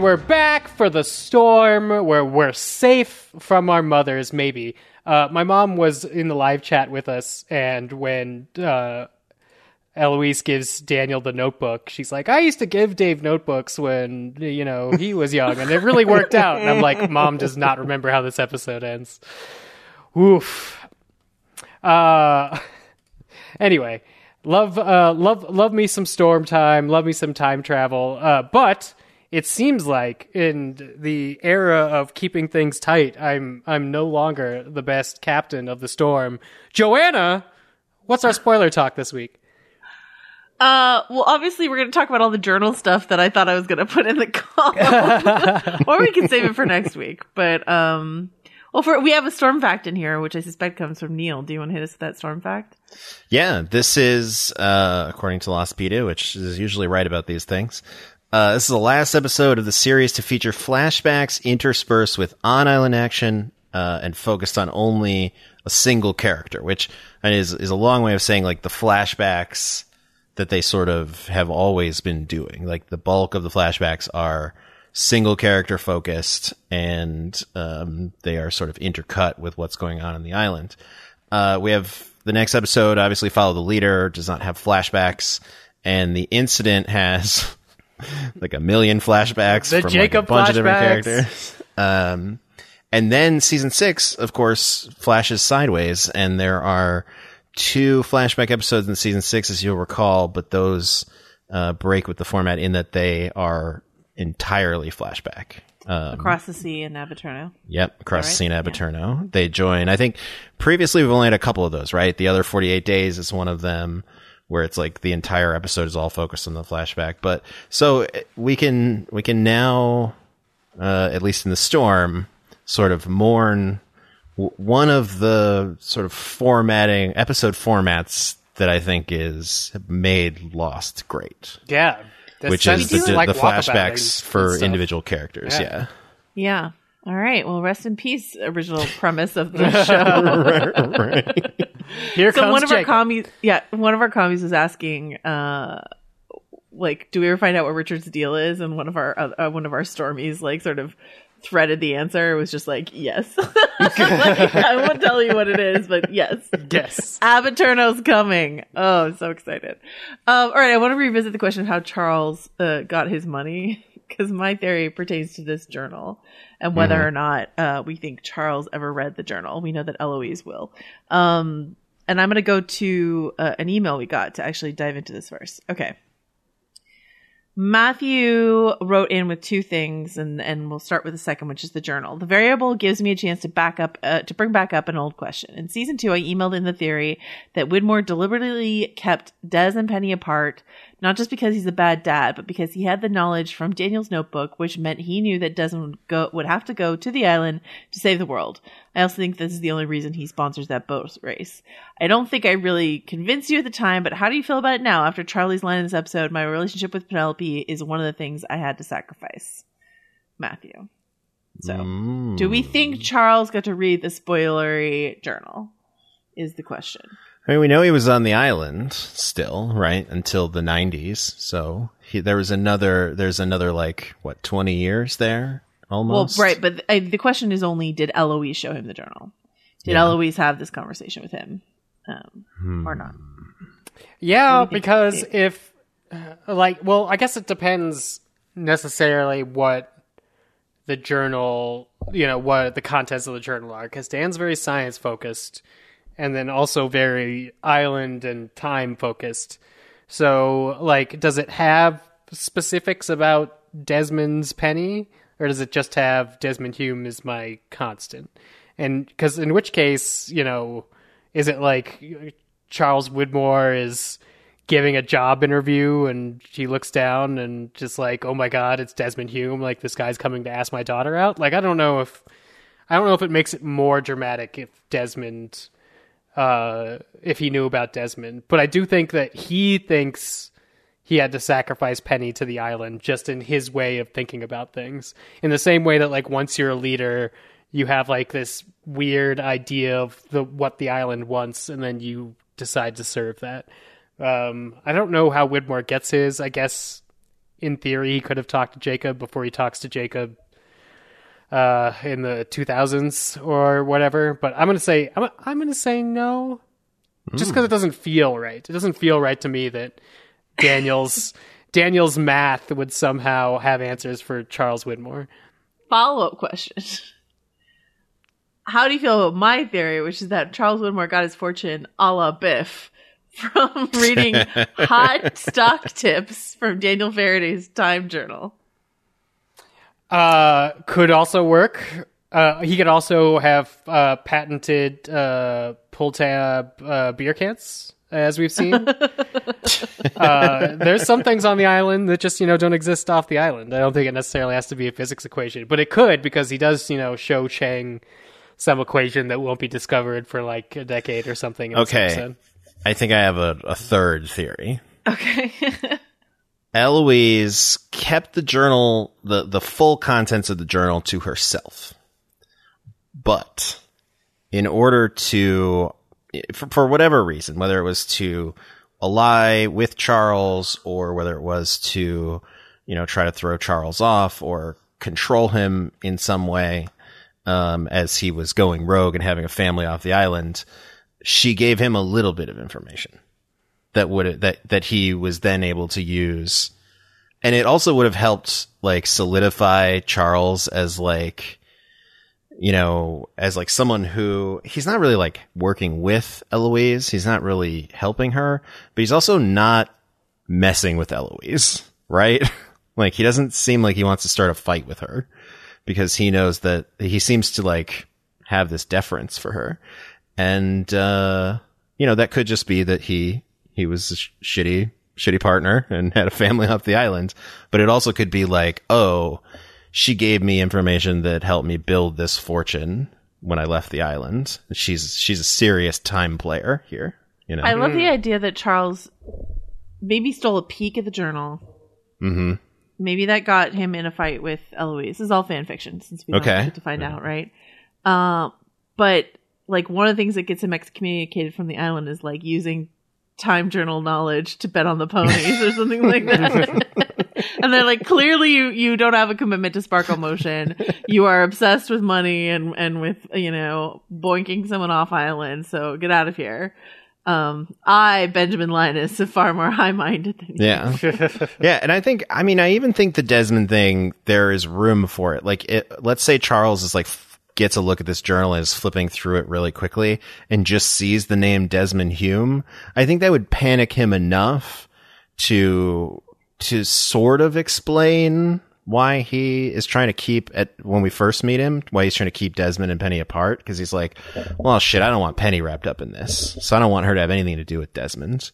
we're back for the storm where we're safe from our mothers, maybe. My mom was in the live chat with us, and when Eloise gives Daniel the notebook, she's like, I used to give Dave notebooks when, he was young, and it really worked out. And I'm like, Mom does not remember how this episode ends. Oof. Anyway, love me some storm time, love me some time travel, but it seems like in the era of keeping things tight, I'm no longer the best captain of the storm. Joanna, what's our spoiler talk this week? Well, obviously we're going to talk about all the journal stuff that I thought I was going to put in the column, or we can save it for next week. But we have a storm fact in here, which I suspect comes from Neil. Do you want to hit us with that storm fact? Yeah, this is according to Lostpedia, which is usually right about these things. This is the last episode of the series to feature flashbacks interspersed with on-island action and focused on only a single character, which is a long way of saying like the flashbacks that they sort of have always been doing. Like the bulk of the flashbacks are single character focused, and they are sort of intercut with what's going on the island. We have the next episode, obviously Follow the Leader, does not have flashbacks, and the incident has like a million flashbacks the from Jacob like a bunch of different flashbacks. characters. And then season 6, of course, flashes sideways, and there are 2 flashback episodes in season 6, as you'll recall, but those break with the format in that they are entirely flashback. Across the Sea and Abaturno. Yep, Across the right? Sea and Abaturno. Yeah. They join. I think previously we've only had a couple of those, right? The Other 48 Days is one of them, where it's like the entire episode is all focused on the flashback. But so we can now, at least in the storm, sort of mourn one of the sort of episode formats that I think is made Lost great. Yeah. Which is the flashbacks for individual characters. Yeah. Yeah. All right. Well, rest in peace, original premise of the show. Right. Here So comes one of Jacob. one of our commies was asking, like, do we ever find out what Richard's deal is? And one of our stormies, like, sort of threaded the answer. It was just like, yes. Like, I won't tell you what it is, but yes. Yes. Abaturno's coming. Oh, I'm so excited. All right. I want to revisit the question of how Charles got his money, because my theory pertains to this journal and whether or not we think Charles ever read the journal. We know that Eloise will. And I'm going to go to an email we got to actually dive into this first. Okay. Matthew wrote in with 2 things, and we'll start with the second, which is the journal. The variable gives me a chance to bring back up an old question. In season 2, I emailed in the theory that Widmore deliberately kept Des and Penny apart, not just because he's a bad dad, but because he had the knowledge from Daniel's notebook, which meant he knew that Desmond would have to go to the island to save the world. I also think this is the only reason he sponsors that boat race. I don't think I really convinced you at the time, but how do you feel about it now? After Charlie's line in this episode, my relationship with Penelope is one of the things I had to sacrifice. Matthew. So, do we think Charles got to read the spoilery journal? Is the question. I mean, we know he was on the island still, right? Until the 90s. So there's another like, 20 years there? Almost. Well, right, but the question is only, did Eloise show him the journal? Did Eloise have this conversation with him or not? Yeah, because if, I guess it depends necessarily what the journal, what the contents of the journal are, because Dan's very science focused and then also very island and time focused. So, like, does it have specifics about Desmond's penny? Or does it just have Desmond Hume is my constant? And because in which case, is it like Charles Widmore is giving a job interview and he looks down and just like, oh my God, it's Desmond Hume. Like, this guy's coming to ask my daughter out. Like, I don't know if it makes it more dramatic if Desmond, if he knew about Desmond, but I do think that he thinks he had to sacrifice Penny to the island just in his way of thinking about things. In the same way that, like, once you're a leader, you have like this weird idea of what the island wants, and then you decide to serve that. I don't know how Widmore gets his. I guess in theory, he could have talked to Jacob before he talks to Jacob in the 2000s or whatever. But I'm gonna say no, just because it doesn't feel right. It doesn't feel right to me that Daniel's math would somehow have answers for Charles Widmore. Follow-up question. How do you feel about my theory, which is that Charles Widmore got his fortune a la Biff from reading hot stock tips from Daniel Faraday's Time Journal? Could also work. He could also have patented pull tab beer cans, as we've seen. There's some things on the island that just, don't exist off the island. I don't think it necessarily has to be a physics equation, but it could, because he does, show Chang some equation that won't be discovered for like a decade or something. Okay. I think I have a third theory. Okay. Eloise kept the journal, the full contents of the journal to herself. But in order to, for whatever reason, whether it was to ally with Charles or whether it was to, try to throw Charles off or control him in some way, as he was going rogue and having a family off the island, she gave him a little bit of information that he was then able to use. And it also would have helped like solidify Charles as like, as like someone who he's not really like working with Eloise. He's not really helping her, but he's also not messing with Eloise, right? Like he doesn't seem like he wants to start a fight with her because he knows that he seems to like have this deference for her. And, that could just be that he was a shitty partner and had a family off the island. But it also could be like, oh, she gave me information that helped me build this fortune when I left the island. She's a serious time player here. I love the idea that Charles maybe stole a peek at the journal. Mm-hmm. Maybe that got him in a fight with Eloise. This is all fan fiction since we don't get to find out, right? But like one of the things that gets him excommunicated from the island is like using Time Journal knowledge to bet on the ponies or something like that. And they're like, clearly you don't have a commitment to Sparkle Motion. You are obsessed with money and with, boinking someone off island. So get out of here. I, Benjamin Linus, am far more high-minded than you. Yeah. Yeah, and I even think the Desmond thing, there is room for it. Like, let's say Charles is like, gets a look at this journal and is flipping through it really quickly and just sees the name Desmond Hume. I think that would panic him enough to sort of explain why he is trying to keep when we first meet him, why he's trying to keep Desmond and Penny apart. Cause he's like, well, shit, I don't want Penny wrapped up in this. So I don't want her to have anything to do with Desmond.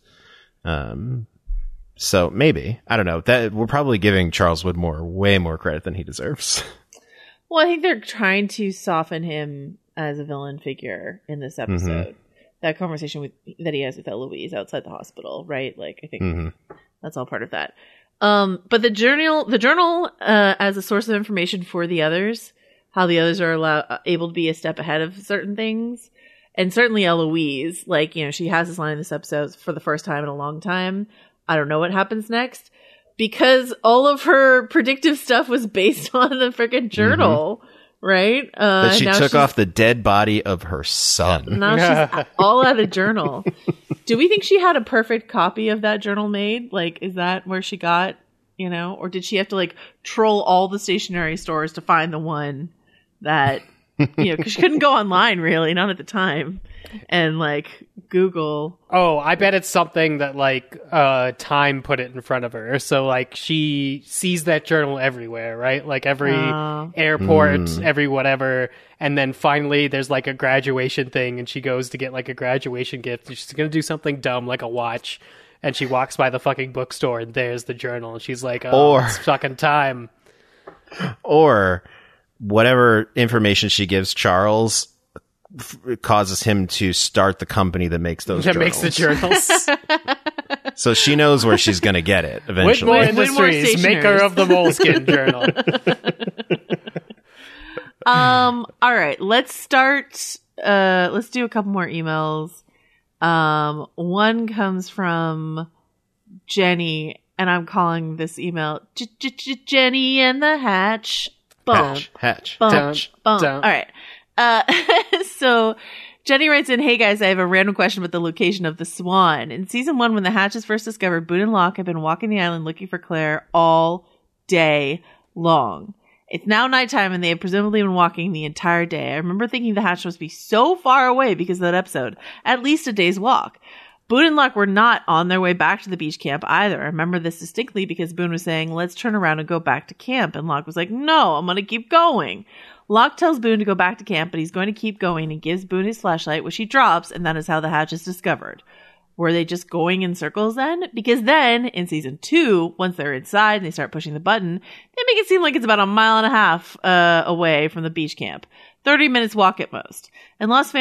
So maybe, I don't know, that we're probably giving Charles Widmore way more credit than he deserves. Well, I think they're trying to soften him as a villain figure in this episode. Mm-hmm. That conversation that he has with Eloise outside the hospital, right? Like, I think that's all part of that. But the journal as a source of information for the others, how the others are able to be a step ahead of certain things. And certainly Eloise, like, she has this line in this episode for the first time in a long time. I don't know what happens next. Because all of her predictive stuff was based on the freaking journal, right? That she took off the dead body of her son. Now she's all out of journal. Do we think she had a perfect copy of that journal made? Like, is that where she got, or did she have to like troll all the stationery stores to find the one that, because she couldn't go online really, not at the time. And like Google. Oh, I bet it's something that like Time put it in front of her. So like she sees that journal everywhere, right? Like every airport, every whatever. And then finally there's like a graduation thing and she goes to get like a graduation gift. And she's going to do something dumb like a watch. And she walks by the fucking bookstore and there's the journal. And she's like, it's fucking Time. Or whatever information she gives Charles causes him to start the company that makes those journals. Makes the journals. So she knows where she's going to get it eventually. Widmore Industries, maker of the Moleskine journal. All right, let's start. Let's do a couple more emails. One comes from Jenny, and I'm calling this email Jenny and the Hatch. Boom. Hatch. Boom. Don't. Boom. All right. So Jenny writes in, "Hey guys, I have a random question about the location of the Swan. In season 1, when the Hatch is first discovered, Boone and Locke have been walking the island looking for Claire all day long. It's now nighttime and they have presumably been walking the entire day. I remember thinking the Hatch must be so far away because of that episode, at least a day's walk. Boone and Locke were not on their way back to the beach camp either. I remember this distinctly because Boone was saying, let's turn around and go back to camp. And Locke was like, no, I'm going to keep going. Locke tells Boone to go back to camp, but he's going to keep going and gives Boone his flashlight, which he drops, and that is how the Hatch is discovered. Were they just going in circles then? Because then, in season 2, once they're inside and they start pushing the button, they make it seem like it's about 1.5 miles away from the beach camp. 30 minutes walk at most. And Lost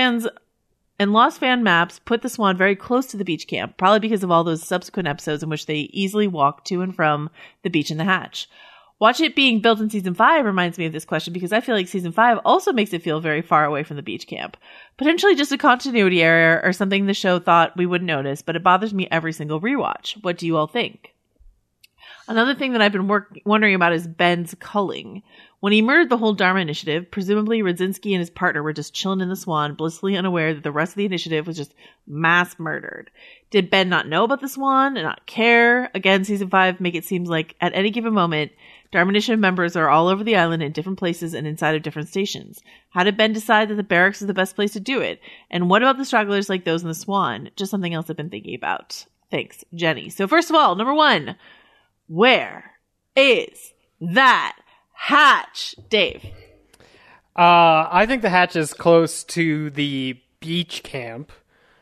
fan maps put the Swan very close to the beach camp, probably because of all those subsequent episodes in which they easily walk to and from the beach and the Hatch. Watch it being built in season 5 reminds me of this question because I feel like season 5 also makes it feel very far away from the beach camp. Potentially just a continuity error or something the show thought we wouldn't notice, but it bothers me every single rewatch. What do you all think? Another thing that I've been wondering about is Ben's culling. When he murdered the whole Dharma Initiative, presumably Radzinski and his partner were just chilling in the Swan, blissfully unaware that the rest of the initiative was just mass murdered. Did Ben not know about the Swan and not care? Again, season 5 make it seem like at any given moment, Dharma Initiative members are all over the island in different places and inside of different stations. How did Ben decide that the barracks is the best place to do it? And what about the stragglers like those in the Swan? Just something else I've been thinking about. Thanks, Jenny. So first of all, number 1, where is that Hatch? Dave. I think the Hatch is close to the beach camp,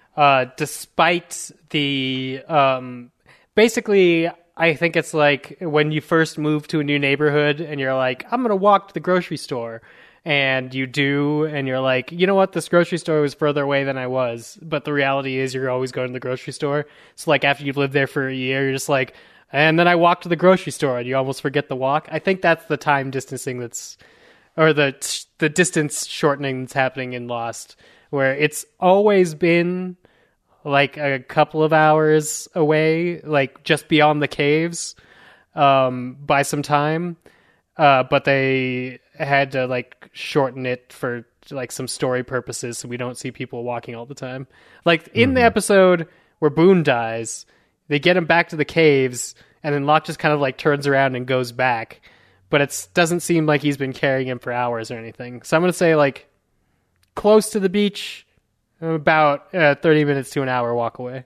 despite the, basically, I think it's like when you first move to a new neighborhood and you're like, I'm going to walk to the grocery store. And you do, and you're like, you know what? This grocery store was further away than I was. But the reality is you're always going to the grocery store. So like after you've lived there for a year, you're just like, and then I walk to the grocery store and you almost forget the walk. I think that's the time distancing or the distance shortening that's happening in Lost, where it's always been like a couple of hours away, like just beyond the caves, by some time. But they had to like shorten it for like some story purposes so we don't see people walking all the time. Like in the episode where Boone dies, they get him back to the caves and then Locke just kind of like turns around and goes back. But it doesn't seem like he's been carrying him for hours or anything. So I'm going to say like close to the beach, about 30 minutes to an hour walk away.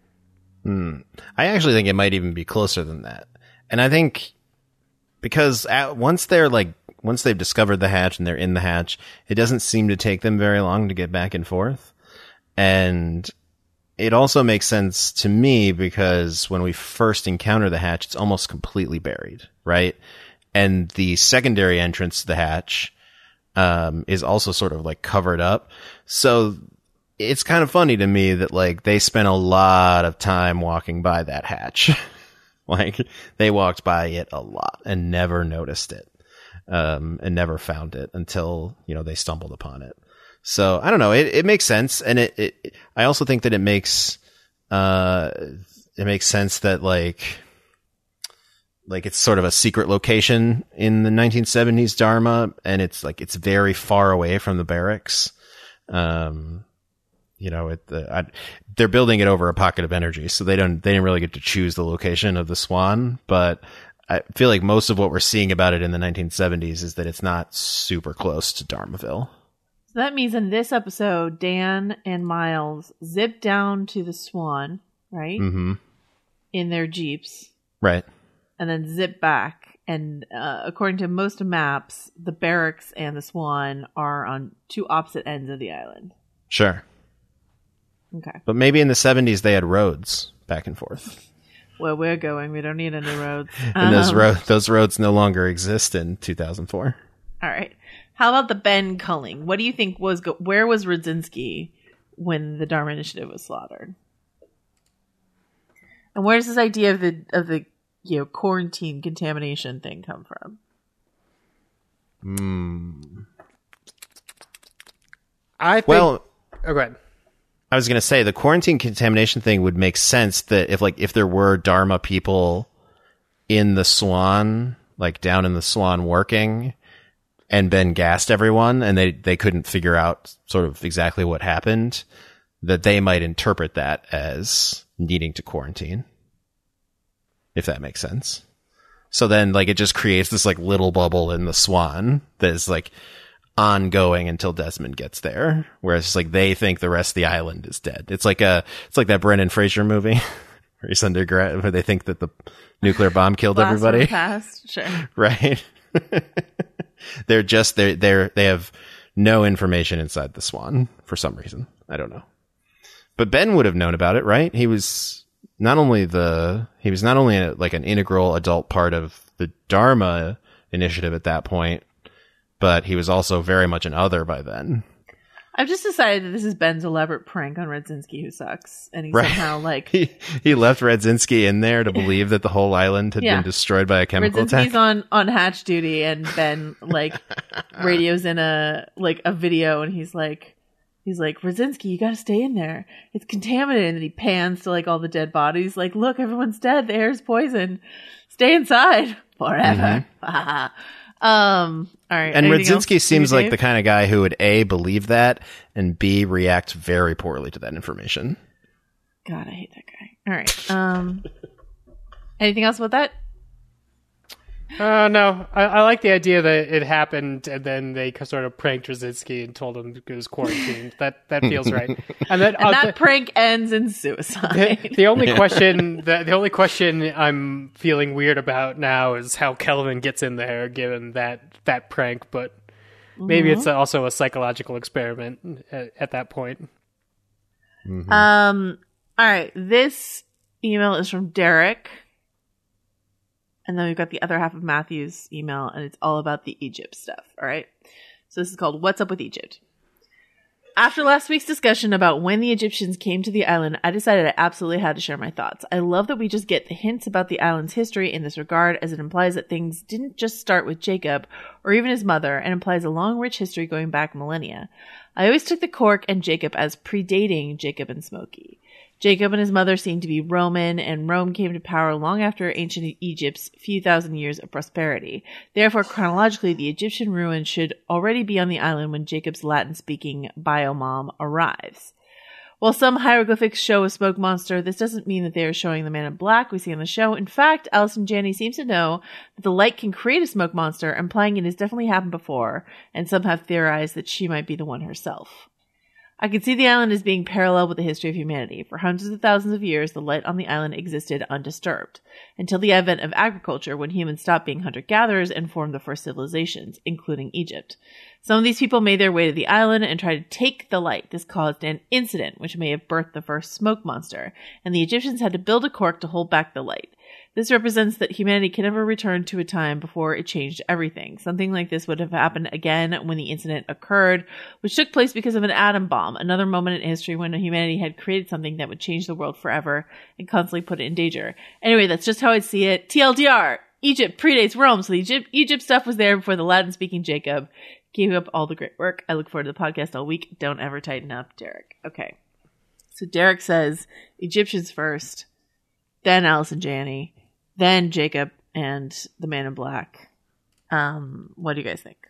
I actually think it might even be closer than that. And I think because once they've discovered the Hatch and they're in the Hatch, it doesn't seem to take them very long to get back and forth. And it also makes sense to me because when we first encounter the Hatch, it's almost completely buried, right? And the secondary entrance to the Hatch is also sort of like covered up. So it's kind of funny to me that like they spent a lot of time walking by that Hatch. Like they walked by it a lot and never noticed it, and never found it until, they stumbled upon it. So I don't know. It makes sense. And I also think that it makes sense that like it's sort of a secret location in the 1970s Dharma. And it's like, it's very far away from the barracks. They're building it over a pocket of energy, so they didn't really get to choose the location of the Swan. But I feel like most of what we're seeing about it in the 1970s is that it's not super close to Dharmaville. So that means in this episode, Dan and Miles zip down to the Swan, right? Mm-hmm. In their Jeeps. Right. And then zip back. And according to most maps, the barracks and the Swan are on two opposite ends of the island. Sure. Okay. But maybe in the 70s they had roads back and forth. Where we're going, we don't need any roads. And those roads no longer exist in 2004. All right. How about the Ben culling? What do you think where was Radzinski when the Dharma Initiative was slaughtered? And where does this idea of the quarantine contamination thing come from? I think. Well, go ahead. I was going to say the quarantine contamination thing would make sense that if there were Dharma people in the Swan, like down in the Swan working, and Ben gassed everyone, and they couldn't figure out sort of exactly what happened, that they might interpret that as needing to quarantine, if that makes sense. So then, like, it just creates this, like, little bubble in the Swan that is, like, ongoing until Desmond gets there. Whereas, like, they think the rest of the island is dead. It's like that Brendan Fraser movie where he's undergrad, where they think that the nuclear bomb killed everybody. Past. Sure. Right. They have no information inside the Swan for some reason. I don't know. But Ben would have known about it, right? He was not only like an integral adult part of the Dharma initiative at that point, but he was also very much an other by then. I've just decided that this is Ben's elaborate prank on Radzinski, who sucks, and he somehow like he left Radzinski in there to believe that the whole island had been destroyed by a chemical attack. Radzinski's on hatch duty, and Ben like radios in a video, and he's like, Radzinski, you gotta stay in there. It's contaminated. And he pans to like all the dead bodies. Like, look, everyone's dead. The air's poison. Stay inside forever. Mm-hmm. All right. And Radzinski seems like the kind of guy who would A, believe that, and B, react very poorly to that information. God, I hate that guy. All right. Anything else about that? No, I like the idea that it happened and then they sort of pranked Radzinski and told him it was quarantined. That feels right. And that prank ends in suicide. The only question I'm feeling weird about now is how Kelvin gets in there, given that prank. But maybe it's also a psychological experiment at that point. Mm-hmm. All right. This email is from Derek. And then we've got the other half of Matthew's email, and it's all about the Egypt stuff, all right? So this is called What's Up with Egypt? After last week's discussion about when the Egyptians came to the island, I decided I absolutely had to share my thoughts. I love that we just get the hints about the island's history in this regard, as it implies that things didn't just start with Jacob, or even his mother, and implies a long, rich history going back millennia. I always took the Cork and Jacob as predating Jacob and Smokey. Jacob and his mother seemed to be Roman, and Rome came to power long after ancient Egypt's few thousand years of prosperity. Therefore, chronologically, the Egyptian ruins should already be on the island when Jacob's Latin-speaking biomom arrives. While some hieroglyphics show a smoke monster, this doesn't mean that they are showing the man in black we see on the show. In fact, Alison Janney seems to know that the light can create a smoke monster, implying it has definitely happened before, and some have theorized that she might be the one herself. I can see the island as being parallel with the history of humanity. For hundreds of thousands of years, the light on the island existed undisturbed, until the advent of agriculture, when humans stopped being hunter-gatherers and formed the first civilizations, including Egypt. Some of these people made their way to the island and tried to take the light. This caused an incident, which may have birthed the first smoke monster, and the Egyptians had to build a cork to hold back the light. This represents that humanity can never return to a time before it changed everything. Something like this would have happened again when the incident occurred, which took place because of an atom bomb, another moment in history when humanity had created something that would change the world forever and constantly put it in danger. Anyway, that's just how I see it. TLDR, Egypt predates Rome, so the Egypt stuff was there before the Latin-speaking Jacob. Keep up all the great work. I look forward to the podcast all week. Don't ever tighten up, Derek. Okay. So Derek says Egyptians first, then Alison Janney, then Jacob and the Man in Black. What do you guys think?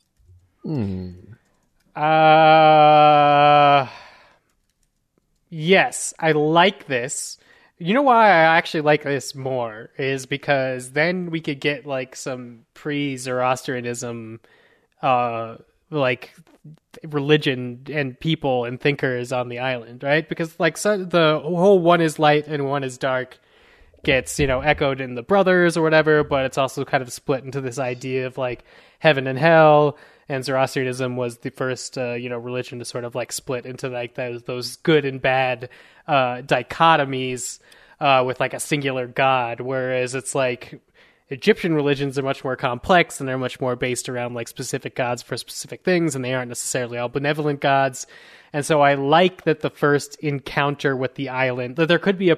Yes, I like this. You know why I actually like this more is because then we could get like some pre-Zoroastrianism, like religion and people and thinkers on the island, right? Because like the whole one is light and one is dark gets, echoed in the Brothers or whatever, but it's also kind of split into this idea of like heaven and hell, and Zoroastrianism was the first, religion to sort of like split into like those good and bad dichotomies with like a singular god, whereas it's like Egyptian religions are much more complex and they're much more based around like specific gods for specific things, and they aren't necessarily all benevolent gods. And so I like that the first encounter with the island, that there could be a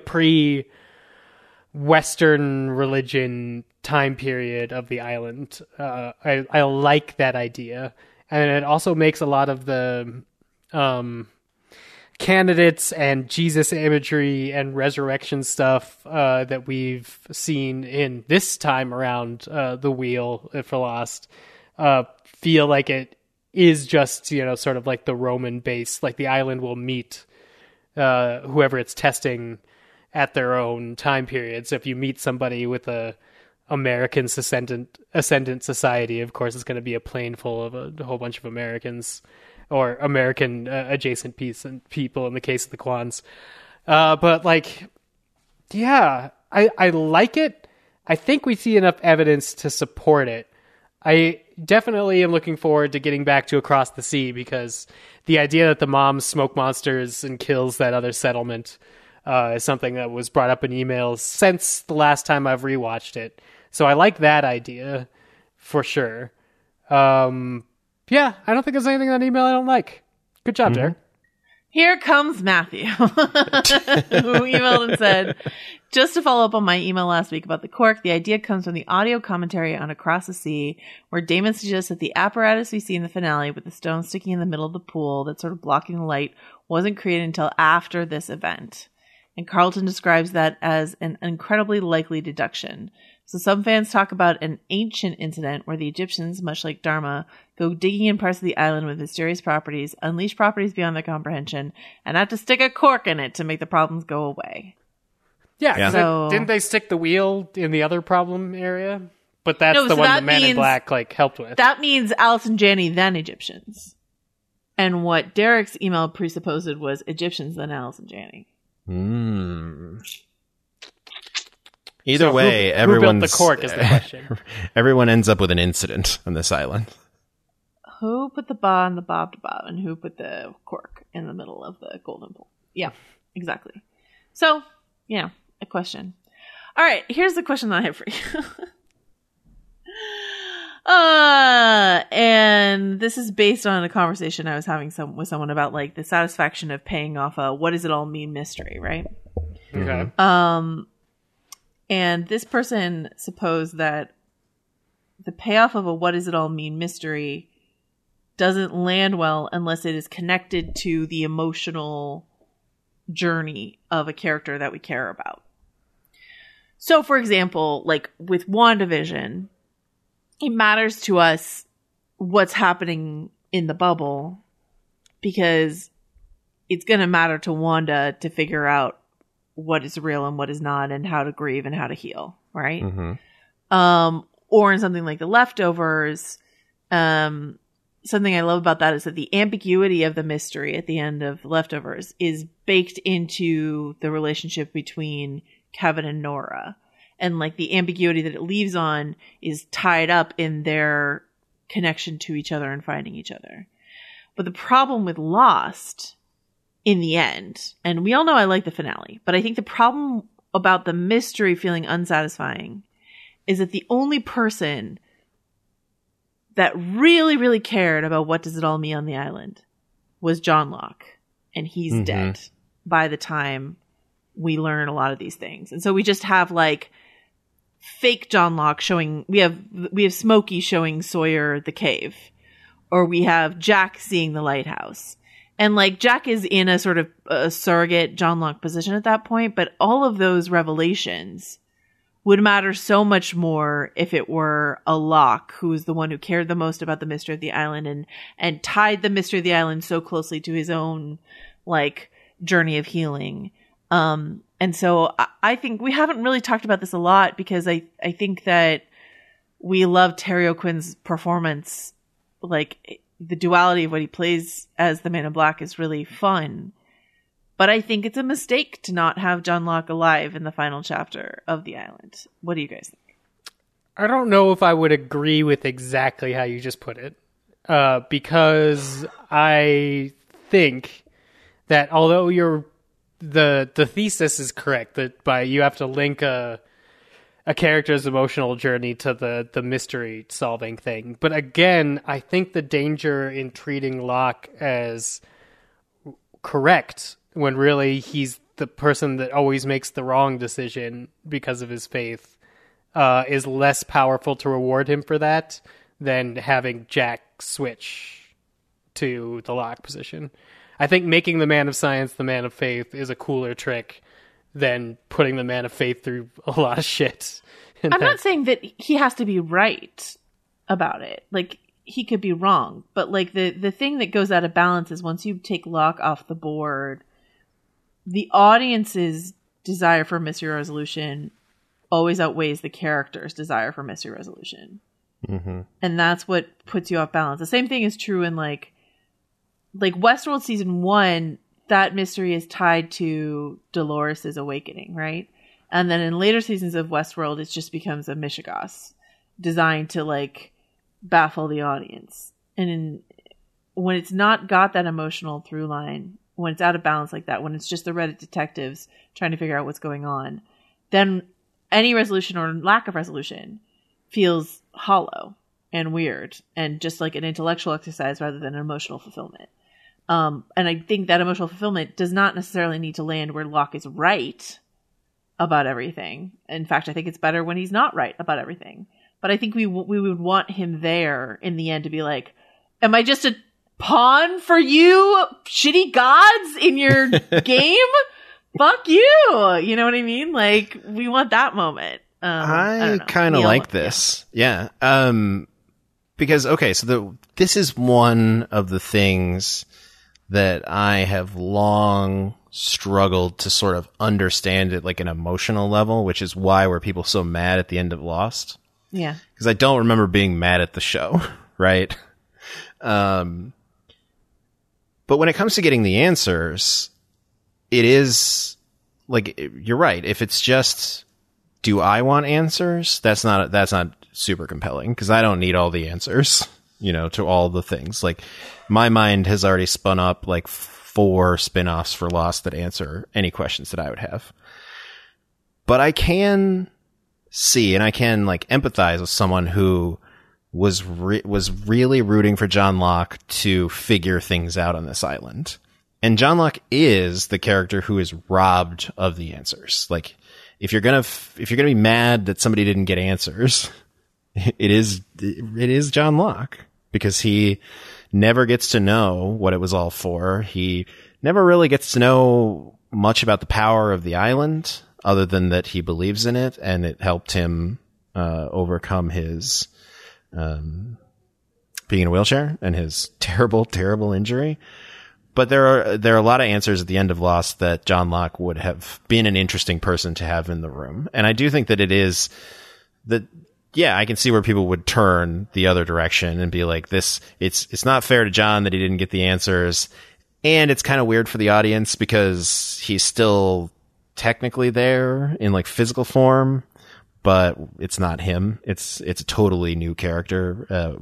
Western religion time period of the island. I like that idea, and it also makes a lot of the candidates and Jesus imagery and resurrection stuff that we've seen in this time around the wheel for Lost feel like it is just, sort of like the Roman base, like the island will meet whoever it's testing at their own time period. So if you meet somebody with a American ascendant society, of course it's going to be a plane full of a whole bunch of Americans or American adjacent people in the case of the Kwans. But like, yeah, I like it. I think we see enough evidence to support it. I definitely am looking forward to getting back to Across the Sea, because the idea that the mom smoke monsters and kills that other settlement is something that was brought up in emails since the last time I've rewatched it. So I like that idea for sure. Yeah, I don't think there's anything in that email I don't like. Good job, Derek. Here comes Matthew, who emailed and said, just to follow up on my email last week about the cork, the idea comes from the audio commentary on Across the Sea, where Damon suggests that the apparatus we see in the finale with the stone sticking in the middle of the pool that's sort of blocking the light wasn't created until after this event. And Carlton describes that as an incredibly likely deduction. So some fans talk about an ancient incident where the Egyptians, much like Dharma, go digging in parts of the island with mysterious properties, unleash properties beyond their comprehension, and have to stick a cork in it to make the problems go away. Yeah, so, didn't they stick the wheel in the other problem area? But that's the one the Man in Black helped with. That means Alice and Janney, then Egyptians. And what Derek's email presupposed was Egyptians, then Alice and Janney. Either way, everyone's... Who built the cork is the question. Everyone ends up with an incident on this island. Who put the ba in the bob to bob, and who put the cork in the middle of the golden pool? Yeah, exactly. So, yeah, a question. All right, here's the question that I have for you. And this is based on a conversation I was having with someone about like the satisfaction of paying off a what does it all mean mystery, right? Okay. And this person supposed that the payoff of a what does it all mean mystery doesn't land well unless it is connected to the emotional journey of a character that we care about. So, for example, like with WandaVision, it matters to us what's happening in the bubble because it's going to matter to Wanda to figure out what is real and what is not and how to grieve and how to heal, right? Or in something like The Leftovers, something I love about that is that the ambiguity of the mystery at the end of Leftovers is baked into the relationship between Kevin and Nora. And like the ambiguity that it leaves on is tied up in their connection to each other and finding each other. But the problem with Lost in the end, and we all know I like the finale, but I think the problem about the mystery feeling unsatisfying is that the only person that really, really cared about what does it all mean on the island was John Locke. And he's dead by the time we learn a lot of these things. And so we just have like fake John Locke showing, we have Smokey showing Sawyer the cave, or we have Jack seeing the lighthouse. And like Jack is in a sort of a surrogate John Locke position at that point, but all of those revelations would matter so much more if it were a Locke who was the one who cared the most about the mystery of the island and tied the mystery of the island so closely to his own like journey of healing. And so I think we haven't really talked about this a lot because I think that we love Terry O'Quinn's performance. Like the duality of what he plays as the Man in Black is really fun. But I think it's a mistake to not have John Locke alive in the final chapter of The Island. What do you guys think? I don't know if I would agree with exactly how you just put it. Because I think that although the thesis is correct, that you have to link a character's emotional journey to the mystery solving thing. But again, I think the danger in treating Locke as correct when really he's the person that always makes the wrong decision because of his faith is less powerful to reward him for that than having Jack switch to the Locke position. I think making the man of science the man of faith is a cooler trick than putting the man of faith through a lot of shit. I'm not saying that he has to be right about it. Like, he could be wrong. But, like, the thing that goes out of balance is once you take Locke off the board, the audience's desire for mystery resolution always outweighs the character's desire for mystery resolution. Mm-hmm. And that's what puts you off balance. The same thing is true in, like Westworld Season 1, that mystery is tied to Dolores' awakening, right? And then in later seasons of Westworld, it just becomes a mishegas designed to, like, baffle the audience. And when it's not got that emotional through line, when it's out of balance like that, when it's just the Reddit detectives trying to figure out what's going on, then any resolution or lack of resolution feels hollow and weird and just like an intellectual exercise rather than an emotional fulfillment. And I think that emotional fulfillment does not necessarily need to land where Locke is right about everything. In fact, I think it's better when he's not right about everything. But I think we would want him there in the end to be like, am I just a pawn for you shitty gods in your game? Fuck you. You know what I mean? Like, we want that moment. I kind of like this. Yeah. Because, okay, so this is one of the things that I have long struggled to sort of understand at like an emotional level, which is why were people so mad at the end of Lost? Yeah. Because I don't remember being mad at the show, right? But when it comes to getting the answers, it is like, you're right. If it's just, do I want answers? That's not super compelling because I don't need all the answers, to all the things. Like, my mind has already spun up like 4 spin-offs for Lost that answer any questions that I would have. But I can see and I can like empathize with someone who was really rooting for John Locke to figure things out on this island. And John Locke is the character who is robbed of the answers. Like, if you're gonna be mad that somebody didn't get answers, it is John Locke, because he never gets to know what it was all for. He never really gets to know much about the power of the island, other than that he believes in it, and it helped him overcome his being in a wheelchair and his terrible, terrible injury. But there are a lot of answers at the end of Lost that John Locke would have been an interesting person to have in the room. And I do think that it is that, yeah, I can see where people would turn the other direction and be like, it's not fair to John that he didn't get the answers. And it's kind of weird for the audience because he's still technically there in like physical form, but it's not him. It's a totally new character,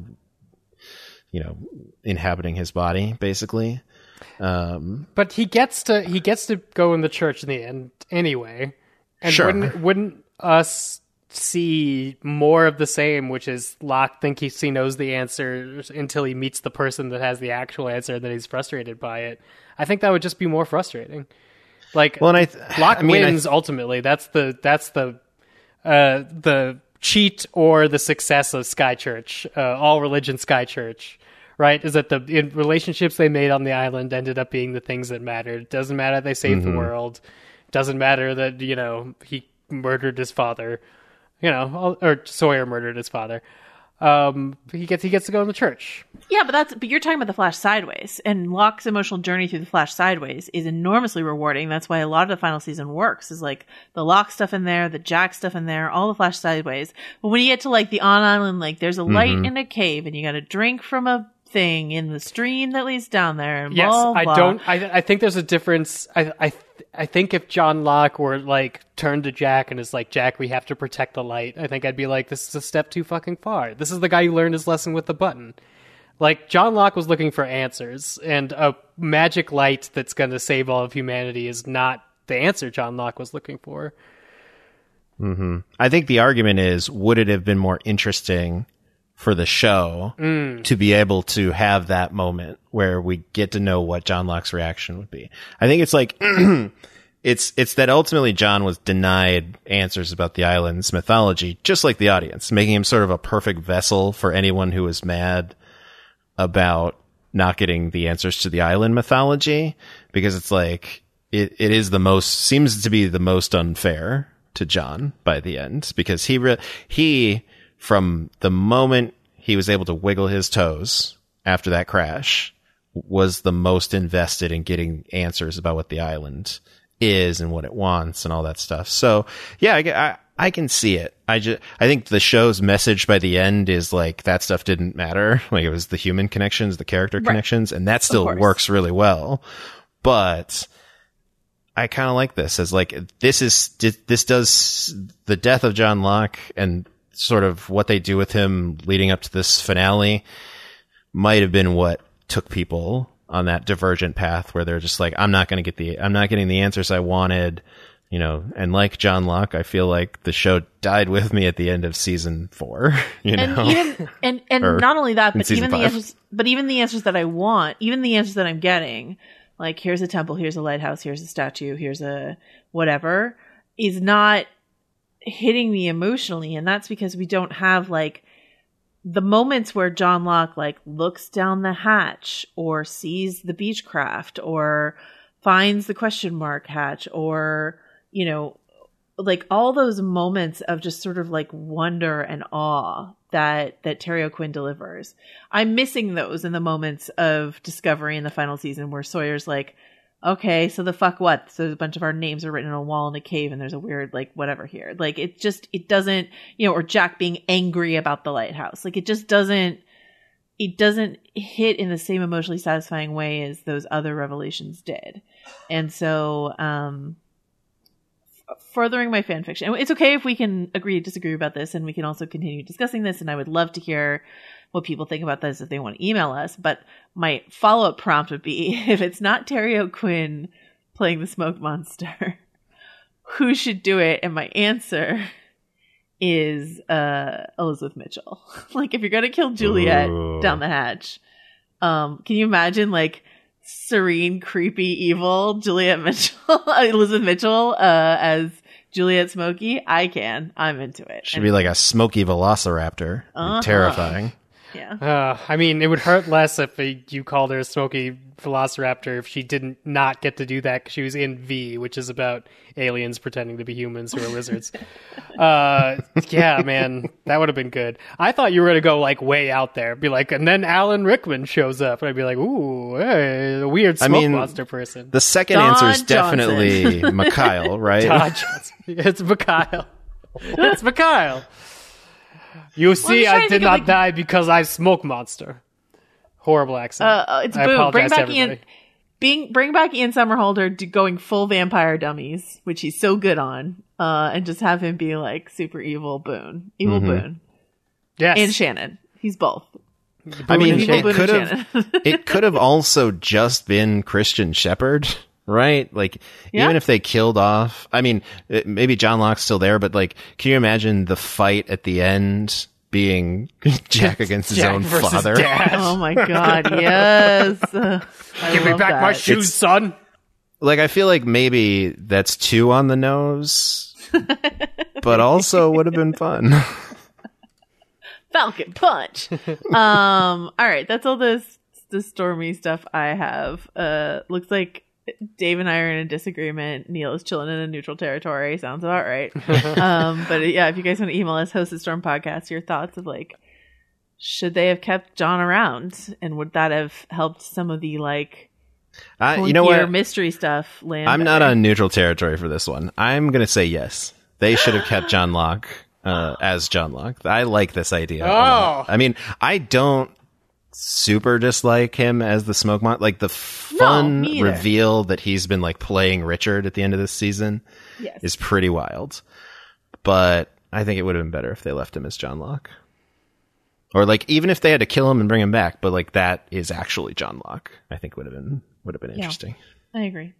inhabiting his body basically. But he gets to go in the church in the end anyway. And sure. Wouldn't us see more of the same, which is Locke think he knows the answers until he meets the person that has the actual answer, and then he's frustrated by it. I think that would just be more frustrating. Like, well, Locke wins ultimately. That's the cheat or the success of Sky Church, all religion Sky Church. Right, is that the relationships they made on the island ended up being the things that mattered. It doesn't matter that they saved the world. It doesn't matter that, he murdered his father, or Sawyer murdered his father. He gets to go in the church. Yeah, but you're talking about the Flash Sideways, and Locke's emotional journey through the Flash Sideways is enormously rewarding. That's why a lot of the final season works, is like the Locke stuff in there, the Jack stuff in there, all the Flash Sideways. But when you get to like the on island, like there's a light in a cave and you got to drink from a thing in the stream that leads down there. And yes, blah, blah. I think there's a difference. I think if John Locke were like turned to Jack and is like, Jack, we have to protect the light, I think I'd be like, this is a step too fucking far. This is the guy who learned his lesson with the button. Like, John Locke was looking for answers, and a magic light that's going to save all of humanity is not the answer John Locke was looking for. Mm-hmm. I think the argument is, would it have been more interesting for the show to be able to have that moment where we get to know what John Locke's reaction would be? I think it's like, it's that ultimately John was denied answers about the island's mythology, just like the audience, making him sort of a perfect vessel for anyone who was mad about not getting the answers to the island mythology, because it's like it is seems to be the most unfair to John by the end, because he from the moment he was able to wiggle his toes after that crash was the most invested in getting answers about what the island is and what it wants and all that stuff. So yeah, I can see it. I think the show's message by the end is like that stuff didn't matter. Like it was the human connections, the character connections, and that still works really well. But I kind of like this as like, this does the death of John Locke and sort of what they do with him leading up to this finale might have been what took people on that divergent path where they're just like, I'm not getting the answers I wanted, you know, and like John Locke, I feel like the show died with me at the end of season 4, you know? And not only that, but even the answers that I want, even the answers that I'm getting, like here's a temple, here's a lighthouse, here's a statue, here's a whatever, is not hitting me emotionally. And that's because we don't have like the moments where John Locke like looks down the hatch or sees the Beechcraft or finds the question mark hatch, or, you know, like all those moments of just sort of like wonder and awe that Terry O'Quinn delivers. I'm missing those in the moments of Discovery in the final season where Sawyer's like, okay, so the fuck what? So a bunch of our names are written on a wall in a cave and there's a weird like whatever here. Like it doesn't, you know, or Jack being angry about the lighthouse. Like it doesn't hit in the same emotionally satisfying way as those other revelations did. And so, furthering my fan fiction. It's okay if we can agree to disagree about this, and we can also continue discussing this, and I would love to hear what people think about this if they want to email us. But my follow-up prompt would be, if it's not Terry O'Quinn playing the smoke monster, who should do it? And my answer is Elizabeth Mitchell. Like, if you're going to kill Juliet down the hatch, can you imagine, like, serene, creepy, evil Juliet Mitchell, Elizabeth Mitchell, as Juliet Smokey? I'm into it. Should be like a smoky velociraptor. Terrifying. Yeah. I mean, it would hurt less if you called her a smoky velociraptor if she didn't not get to do that because she was in V, which is about aliens pretending to be humans who are lizards. Yeah, man, that would have been good. I thought you were going to go like way out there, be like, and then Alan Rickman shows up, and I'd be like, ooh, hey, a weird smoke monster person. The second answer is definitely Mikhail, right? Todd Johnson. It's Mikhail. It's Mikhail. You see, I did not die because I smoke monster. Horrible accent. It's Boo. Bring back Ian Somerhalder going full vampire dummies, which he's so good on, and just have him be like super evil Boone. Boone. Yes. And Shannon. He's both. I mean, it could have also just been Christian Shepherd, right? Like, even if they killed off, I mean, maybe John Locke's still there, but like, can you imagine the fight at the end being Jack against his own father? Dad. Oh my God, yes. Give me back my shoes, son. Like, I feel like maybe that's too on the nose, but also would have been fun. Falcon Punch. All right, that's all the Stormy stuff I have. Looks like Dave and I are in a disagreement. Neil is chilling in a neutral territory. Sounds about right. But yeah, if you guys want to email us, Host of Storm Podcast, your thoughts of like, should they have kept John around, and would that have helped some of the like, you know what, mystery stuff land? I'm not on neutral territory for this one. I'm gonna say yes. They should have kept John Locke as John Locke. I like this idea. I mean, I don't super dislike him as the smoke monster. Like the fun reveal that he's been like playing Richard at the end of this season is pretty wild. But I think it would have been better if they left him as John Locke. Or like, even if they had to kill him and bring him back, but like that is actually John Locke, I think would have been interesting. I agree.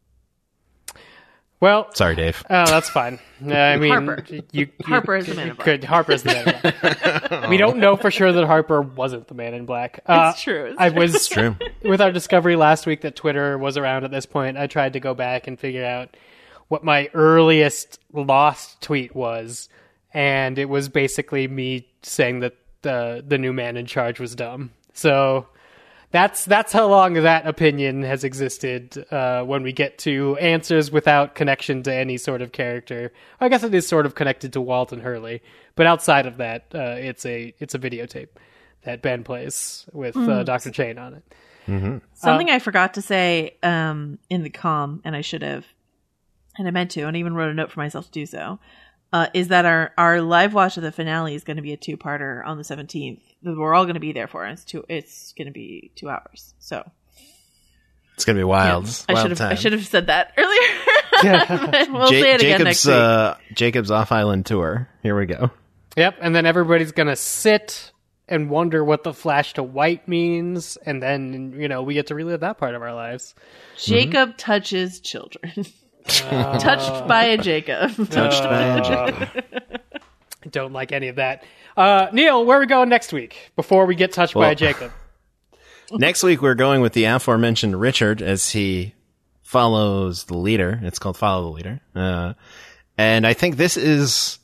Well, sorry, Dave. Oh, that's fine. I mean, Harper is the man in black. Harper's the man in black. We don't know for sure that Harper wasn't the man in black. It's true. It's true. With our discovery last week that Twitter was around at this point, I tried to go back and figure out what my earliest lost tweet was, and it was basically me saying that the new man in charge was dumb. So That's how long that opinion has existed when we get to answers without connection to any sort of character. I guess it is sort of connected to Walt and Hurley, but outside of that, it's a videotape that Ben plays with Dr. Chain on it. Mm-hmm. Something I forgot to say in the comm, and I should have, and I meant to, and I even wrote a note for myself to do so, is that our live watch of the finale is going to be a 2-parter on the 17th. We're all going to be there for it. It's going to be 2 hours. So it's going to be wild. Yeah, I should have said that earlier. We'll say it again next week. Jacob's off-island tour. Here we go. Yep, and then everybody's going to sit and wonder what the flash to white means, and then, we get to relive that part of our lives. Jacob touches children. Touched by a Jacob. Touched by a Jacob. I don't like any of that. Neil, where are we going next week before we get touched by a Jacob? Next week, we're going with the aforementioned Richard as he follows the leader. It's called Follow the Leader. And I think this is...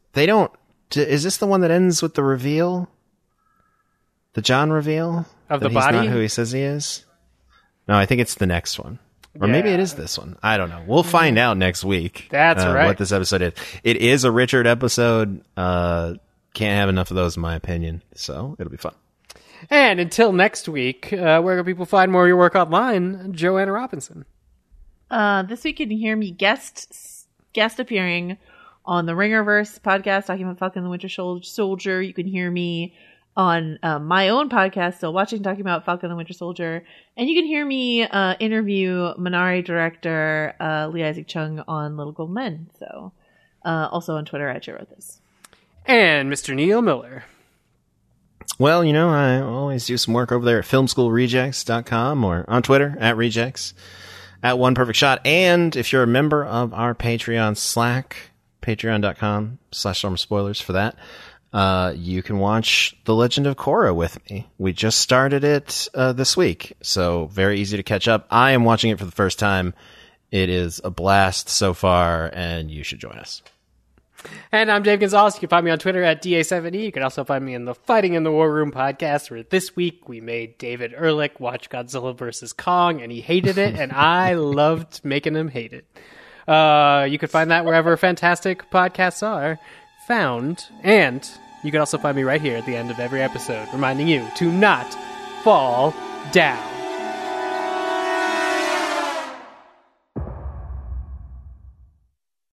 Is this the one that ends with the reveal? The John reveal? Of the he's body? Not who he says he is? No, I think it's the next one. Or maybe it is this one. I don't know. We'll find out next week. That's right. What this episode is. It is a Richard episode. Can't have enough of those, in my opinion. So it'll be fun. And until next week, where can people find more of your work online? Joanna Robinson. This week you can hear me guest appearing on the Ringerverse podcast talking about Falcon and the Winter Soldier. You can hear me on my own podcast, Still Watching, talking about Falcon and the Winter Soldier. And you can hear me interview Minari director Lee Isaac Chung on Little Gold Men. So also on Twitter at JoeWroteThis. And Mr. Neil Miller. Well, I always do some work over there at filmschoolrejects.com or on Twitter at rejects, at One Perfect Shot. And if you're a member of our Patreon Slack, patreon.com/StormSpoilers for that, you can watch The Legend of Korra with me. We just started it this week, so very easy to catch up. I am watching it for the first time. It is a blast so far, and you should join us. And I'm Dave Gonzalez. You can find me on Twitter at DA7E. You can also find me in the Fighting in the War Room podcast, where this week we made David Ehrlich watch Godzilla vs. Kong, and he hated it, and I loved making him hate it. You can find that wherever fantastic podcasts are found, and you can also find me right here at the end of every episode, reminding you to not fall down.